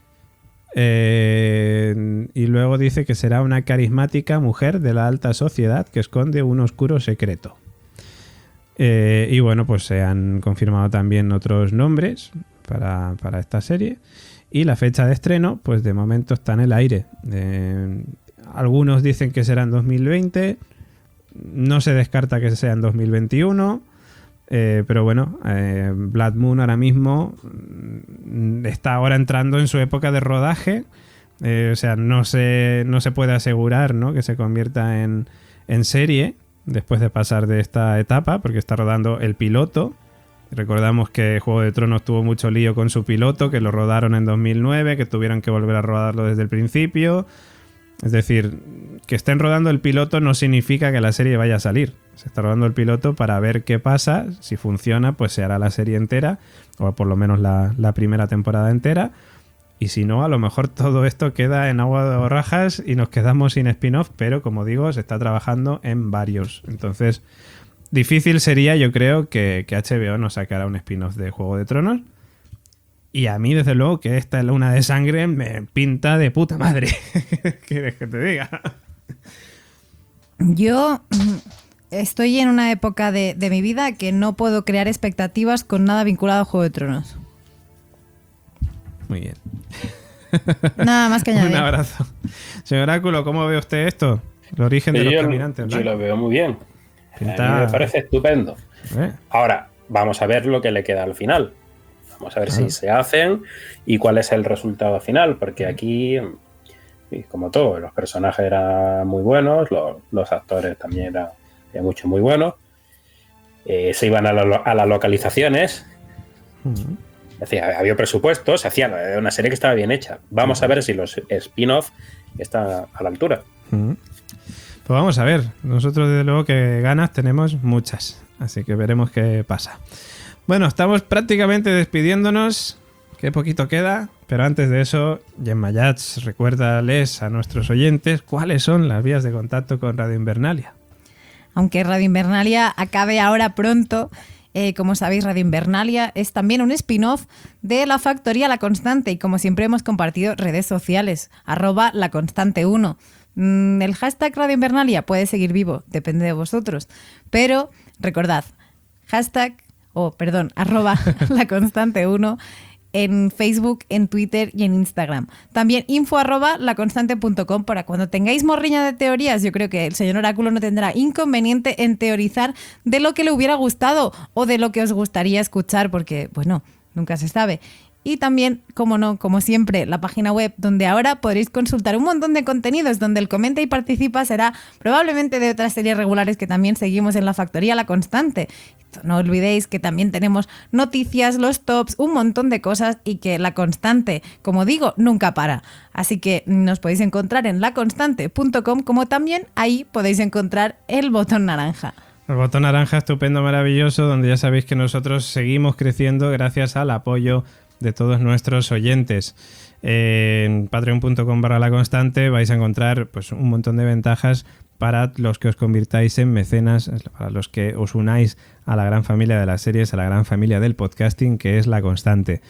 Eh, y luego dice que será una carismática mujer de la alta sociedad que esconde un oscuro secreto. Eh, y bueno, pues se han confirmado también otros nombres para, para esta serie. Y la fecha de estreno, pues de momento está en el aire. Eh, algunos dicen que será en dos mil veinte. No se descarta que sea en dos mil veintiuno. Eh, pero bueno, eh, Blood Moon ahora mismo está ahora entrando en su época de rodaje. Eh, o sea, no se, no se puede asegurar, ¿no?, que se convierta en, en serie después de pasar de esta etapa, porque está rodando el piloto. Recordamos que Juego de Tronos tuvo mucho lío con su piloto, que lo rodaron en dos mil nueve, que tuvieron que volver a rodarlo desde el principio. Es decir, que estén rodando el piloto no significa que la serie vaya a salir. Se está rodando el piloto para ver qué pasa. Si funciona, pues se hará la serie entera, o por lo menos la, la primera temporada entera. Y si no, a lo mejor todo esto queda en agua de borrajas y nos quedamos sin spin-off, pero como digo, se está trabajando en varios. Entonces, difícil sería, yo creo, que, que H B O nos sacara un spin-off de Juego de Tronos. Y a mí, desde luego, que esta Luna de Sangre me pinta de puta madre. ¿Qué quieres que te diga? Yo estoy en una época de, de mi vida que no puedo crear expectativas con nada vinculado a Juego de Tronos. Muy bien. Nada más que añadir. Un abrazo. Señor Oráculo, ¿cómo ve usted esto? El origen de yo, los caminantes, ¿no? Yo lo veo muy bien. Pinta... A mí me parece estupendo. ¿Eh? Ahora, vamos a ver lo que le queda al final. Vamos a ver claro. si se hacen y cuál es el resultado final, porque aquí, como todo, los personajes eran muy buenos, los, los actores también eran, eran muchos muy buenos. Eh, se iban a, la, a las localizaciones. Uh-huh. Es decir, había presupuesto, se hacía una serie que estaba bien hecha. Vamos uh-huh. a ver si los spin-off están a la altura. Uh-huh. Pues vamos a ver, nosotros desde luego que ganas tenemos muchas, así que veremos qué pasa. Bueno, estamos prácticamente despidiéndonos, qué poquito queda, pero antes de eso, Gemma Yats, recuérdales a nuestros oyentes cuáles son las vías de contacto con Radio Invernalia. Aunque Radio Invernalia acabe ahora pronto, eh, como sabéis, Radio Invernalia es también un spin-off de La Factoría La Constante y como siempre hemos compartido redes sociales, arroba La Constante uno. El hashtag Radio Invernalia puede seguir vivo, depende de vosotros. Pero recordad, hashtag, o oh, perdón, arroba La Constante uno en Facebook, en Twitter y en Instagram. También info arroba laconstante punto com para cuando tengáis morriña de teorías. Yo creo que el señor Oráculo no tendrá inconveniente en teorizar de lo que le hubiera gustado o de lo que os gustaría escuchar, porque, bueno, nunca se sabe. Y también, como no, como siempre, la página web donde ahora podréis consultar un montón de contenidos, donde el comenta y participa será probablemente de otras series regulares que también seguimos en La Factoría La Constante. No olvidéis que también tenemos noticias, los tops, un montón de cosas y que La Constante, como digo, nunca para. Así que nos podéis encontrar en la constante punto com, como también ahí podéis encontrar el botón naranja. El botón naranja estupendo, maravilloso, donde ya sabéis que nosotros seguimos creciendo gracias al apoyo de todos nuestros oyentes. En patreon punto com barra la constante vais a encontrar pues un montón de ventajas para los que os convirtáis en mecenas, para los que os unáis a la gran familia de las series, a la gran familia del podcasting que es La Constante.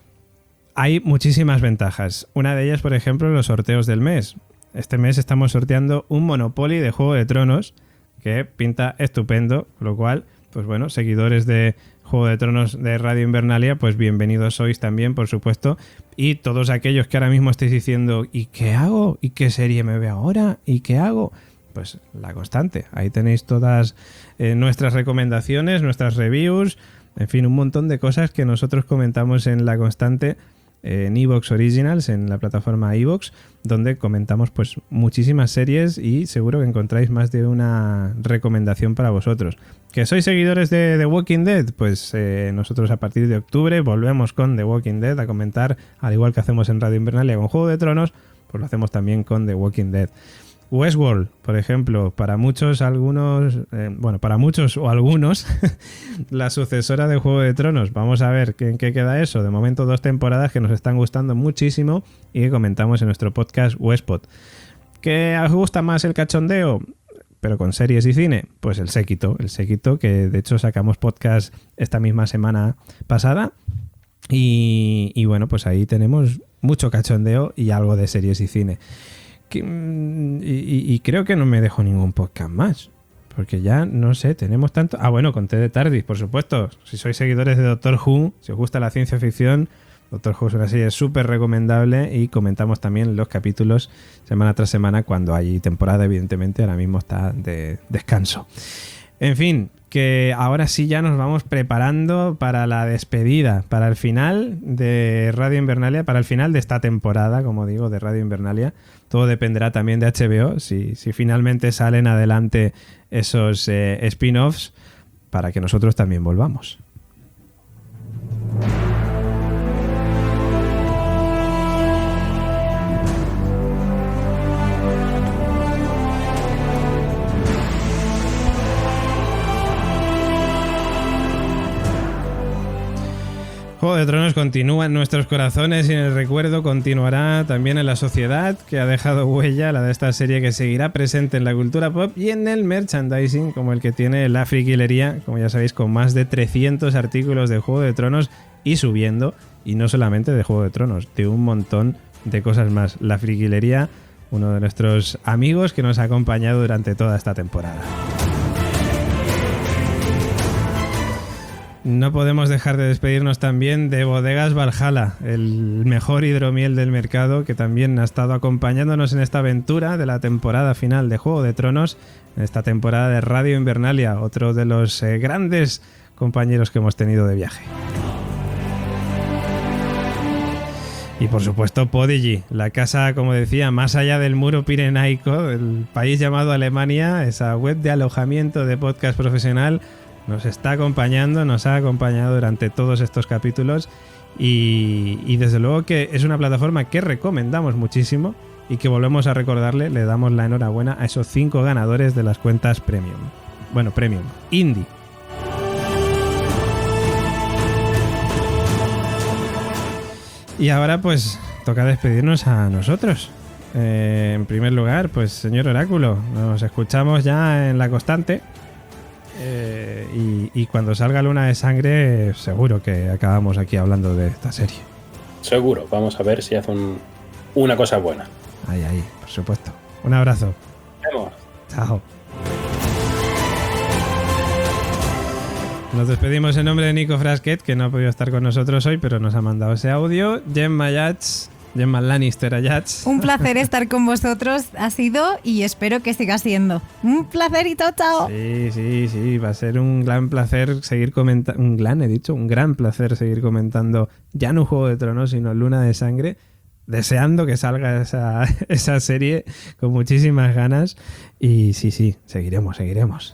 Hay muchísimas ventajas. Una de ellas, por ejemplo, los sorteos del mes. Este mes estamos sorteando un Monopoly de Juego de Tronos que pinta estupendo, con lo cual, pues bueno, seguidores de Juego de Tronos de Radio Invernalia, pues bienvenidos sois también, por supuesto. Y todos aquellos que ahora mismo estéis diciendo ¿y qué hago? ¿Y qué serie me veo ahora? ¿Y qué hago? Pues La Constante. Ahí tenéis todas eh, nuestras recomendaciones, nuestras reviews, en fin, un montón de cosas que nosotros comentamos en La Constante, eh, en iVoox Originals, en la plataforma iVoox, donde comentamos pues muchísimas series y seguro que encontráis más de una recomendación para vosotros. ¿Que sois seguidores de The Walking Dead? Pues eh, nosotros a partir de octubre volvemos con The Walking Dead a comentar, al igual que hacemos en Radio Invernalia con Juego de Tronos, pues lo hacemos también con The Walking Dead. Westworld, por ejemplo, para muchos, algunos, eh, bueno, para muchos o algunos, la sucesora de Juego de Tronos. Vamos a ver en qué queda eso. De momento, dos temporadas que nos están gustando muchísimo y que comentamos en nuestro podcast Westpod. ¿Qué os gusta más el cachondeo? Pero con series y cine, pues el séquito, el séquito que de hecho sacamos podcast esta misma semana pasada y, y bueno, pues ahí tenemos mucho cachondeo y algo de series y cine. Que, y, y creo que no me dejo ningún podcast más, porque ya no sé, tenemos tanto. Ah, bueno, con T de Tardis, por supuesto. Si sois seguidores de Doctor Who, si os gusta la ciencia ficción, Doctor Who es una serie súper recomendable y comentamos también los capítulos semana tras semana cuando hay temporada, evidentemente. Ahora mismo está de descanso. En fin, que ahora sí ya nos vamos preparando para la despedida, para el final de Radio Invernalia, para el final de esta temporada, como digo, de Radio Invernalia. Todo dependerá también de H B O, si, si finalmente salen adelante esos eh, spin-offs, para que nosotros también volvamos. Juego de Tronos continúa en nuestros corazones y en el recuerdo continuará también en la sociedad que ha dejado huella, la de esta serie que seguirá presente en la cultura pop y en el merchandising, como el que tiene La Friquilería, como ya sabéis, con más de trescientos artículos de Juego de Tronos y subiendo, y no solamente de Juego de Tronos, de un montón de cosas más. La Friquilería, uno de nuestros amigos que nos ha acompañado durante toda esta temporada. No podemos dejar de despedirnos también de Bodegas Valhalla, el mejor hidromiel del mercado, que también ha estado acompañándonos en esta aventura de la temporada final de Juego de Tronos, en esta temporada de Radio Invernalia, otro de los eh, grandes compañeros que hemos tenido de viaje. Y por supuesto Podigy, la casa, como decía, más allá del muro pirenaico, del país llamado Alemania, esa web de alojamiento de podcast profesional, nos está acompañando, nos ha acompañado durante todos estos capítulos y, y desde luego que es una plataforma que recomendamos muchísimo y que volvemos a recordarle, le damos la enhorabuena a esos cinco ganadores de las cuentas Premium. Bueno, Premium, Indie. Y ahora pues toca despedirnos a nosotros. Eh, en primer lugar, pues señor Oráculo, nos escuchamos ya en La Constante. Eh, y, y cuando salga Luna de Sangre, seguro que acabamos aquí hablando de esta serie. Seguro, vamos a ver si hacen una cosa buena. Ahí, ahí, por supuesto. Un abrazo. Nos vemos. Chao. Nos despedimos en nombre de Nico Frasquet, que no ha podido estar con nosotros hoy, pero nos ha mandado ese audio. Gemma Yats, Gemma Lannister Ayats. Un placer estar con vosotros, ha sido y espero que siga siendo. Un placerito, chao. Sí, sí, sí, va a ser un gran placer seguir comentando, un gran, he dicho, un gran placer seguir comentando ya no Juego de Tronos, sino Luna de Sangre, deseando que salga esa, esa serie con muchísimas ganas. Y sí, sí, seguiremos, seguiremos.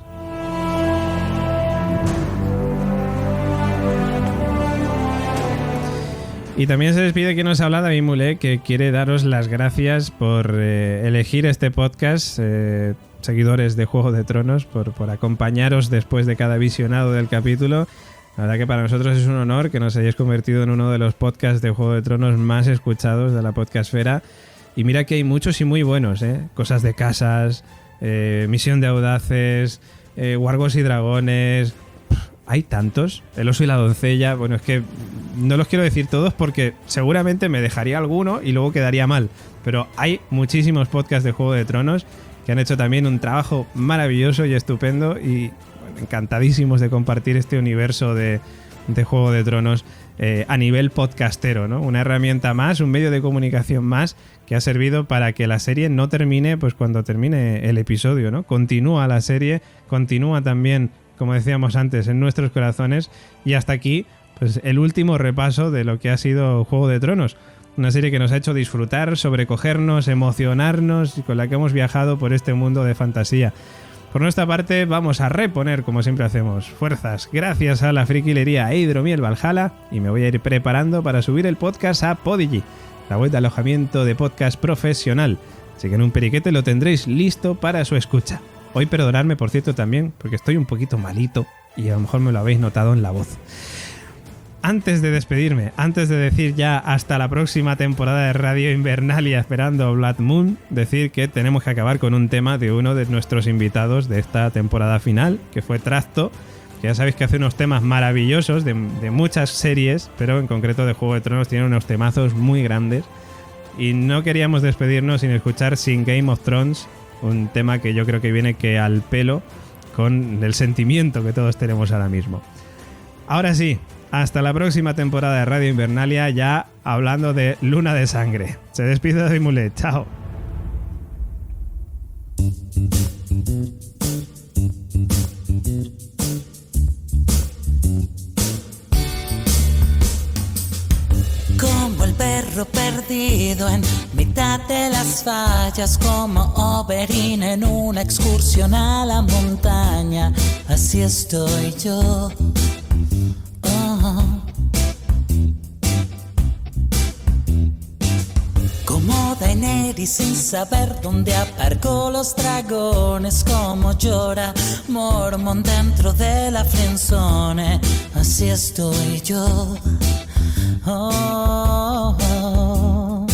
Y también se despide quien nos habla, David Mulé, que quiere daros las gracias por eh, elegir este podcast, eh, seguidores de Juego de Tronos, por, por acompañaros después de cada visionado del capítulo. La verdad que para nosotros es un honor que nos hayáis convertido en uno de los podcasts de Juego de Tronos más escuchados de la podcastfera. Y mira que hay muchos y muy buenos, ¿eh? Cosas de casas, eh, Misión de Audaces, eh, Wargos y Dragones... Hay tantos, El oso y la doncella. Bueno, es que no los quiero decir todos porque seguramente me dejaría alguno y luego quedaría mal. Pero hay muchísimos podcasts de Juego de Tronos que han hecho también un trabajo maravilloso y estupendo y bueno, encantadísimos de compartir este universo de, de Juego de Tronos eh, a nivel podcastero, ¿no? Una herramienta más, un medio de comunicación más que ha servido para que la serie no termine pues cuando termine el episodio, ¿no? Continúa la serie, continúa también, como decíamos antes, en nuestros corazones. Y hasta aquí, pues el último repaso de lo que ha sido Juego de Tronos. Una serie que nos ha hecho disfrutar, sobrecogernos, emocionarnos y con la que hemos viajado por este mundo de fantasía. Por nuestra parte, vamos a reponer, como siempre hacemos, fuerzas gracias a la friquilería e Hidromiel Valhalla y me voy a ir preparando para subir el podcast a Podigy, la web de alojamiento de podcast profesional. Así que en un periquete lo tendréis listo para su escucha. Hoy perdonadme, por cierto, también, porque estoy un poquito malito y a lo mejor me lo habéis notado en la voz. Antes de despedirme, antes de decir ya hasta la próxima temporada de Radio Invernalia esperando Blood Moon, decir que tenemos que acabar con un tema de uno de nuestros invitados de esta temporada final, que fue Tracto, que ya sabéis que hace unos temas maravillosos de, de muchas series, pero en concreto de Juego de Tronos tiene unos temazos muy grandes. Y no queríamos despedirnos sin escuchar Sin Game of Thrones, un tema que yo creo que viene que al pelo con el sentimiento que todos tenemos ahora mismo. Ahora sí, hasta la próxima temporada de Radio Invernalia, ya hablando de Luna de Sangre. Se despide David Mulet, chao. Como el perro perdido en mitad de las fallas, como Oberyn en una excursión a la montaña, así estoy yo. Oh. Como Daenerys sin saber dónde aparcó los dragones, como llora Mormont dentro de la friendzone, así estoy yo. Oh, oh.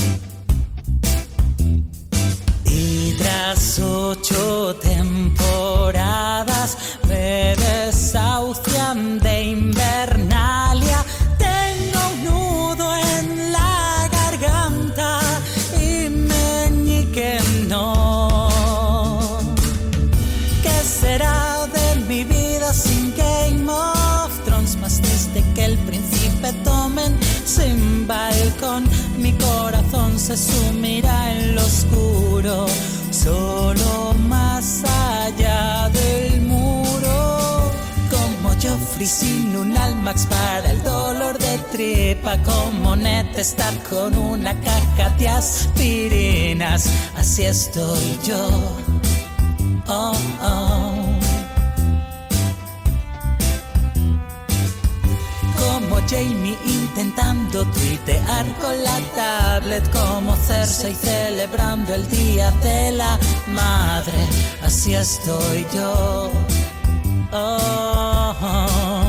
Y tras ocho temporadas me desahucian de Invernalia. Tengo un nudo en la garganta y meñique no. ¿Qué será de mi vida sin Game of Thrones? Más triste que el príncipe Tommen sin balcón, mi corazón se sumirá en lo oscuro, solo más allá del muro. Como Joffrey sin un Almax para el dolor de tripa, como Ned Stark con una caja de aspirinas, así estoy yo. Oh, oh. Como Jaime intentando tuitear con la tabla Scarlett como Cersei celebrando el Día de la Madre. Así estoy yo. Oh, oh.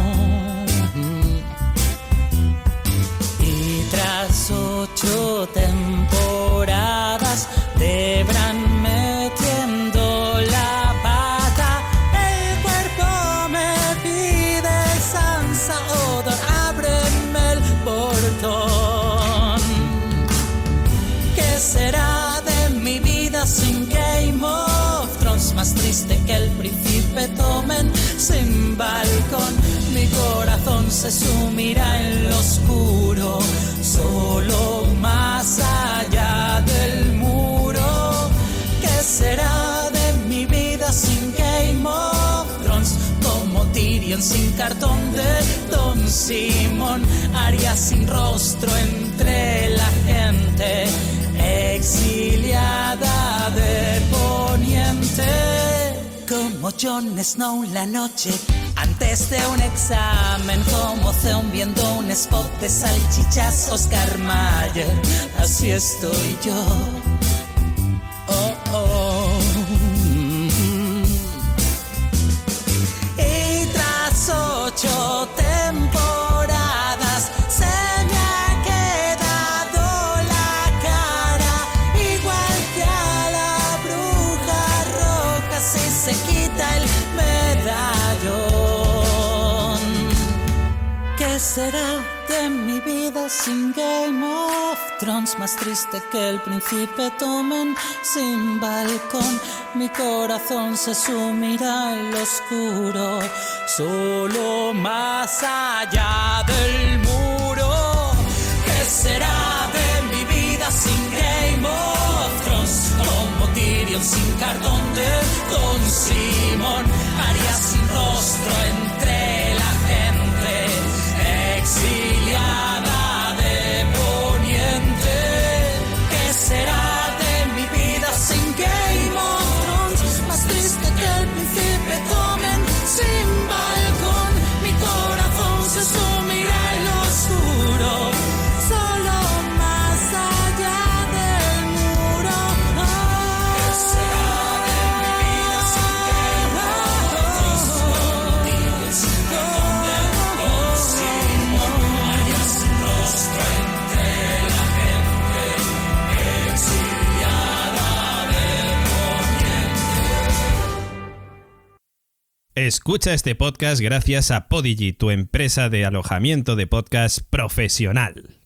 Y tras ocho temporadas de Bran metiendo la pata, el cuerpo me pide Sansa Odor, ábreme el portón. ¿Qué será de mi vida sin Game of Thrones? Más triste que el príncipe Tommen sin balcón. Mi corazón se sumirá en lo oscuro, solo más allá del muro. ¿Qué será de mi vida sin Game of Thrones? Como Tyrion sin cartón de Don Simon, Arya sin rostro entre la gente, exiliada del poniente. Como Jon Snow la noche antes de un examen, como Theon viendo un spot de salchichas Oscar Mayer. Así estoy yo. Oh, oh. Y tras ocho temporadas se me ha quedado la cara igual que a la bruja roja si se quita el medallón. ¿Qué será de mi vida sin Game of Thrones? Más triste que el príncipe Tommen sin balcón. Mi corazón se sumirá en lo oscuro, solo más allá del muro. ¿Qué será de mi vida sin Game of Thrones? Como Tyrion sin cartón de Don Simon, Arya sin rostro entre la gente, exiliada de poniente. ¿Qué será de mi vida sin Game of Thrones? Más triste que el príncipe Tommen sin balcón. Mi corazón se sumirá en lo oscuro, solo más allá del muro. Oh, ¿qué será de mi vida sin Game of Thrones? Como Tyrion sin cartón de Don Simon, Arya sin rostro entre la gente, exiliada de poniente. Escucha este podcast gracias a Podigy, tu empresa de alojamiento de podcast profesional.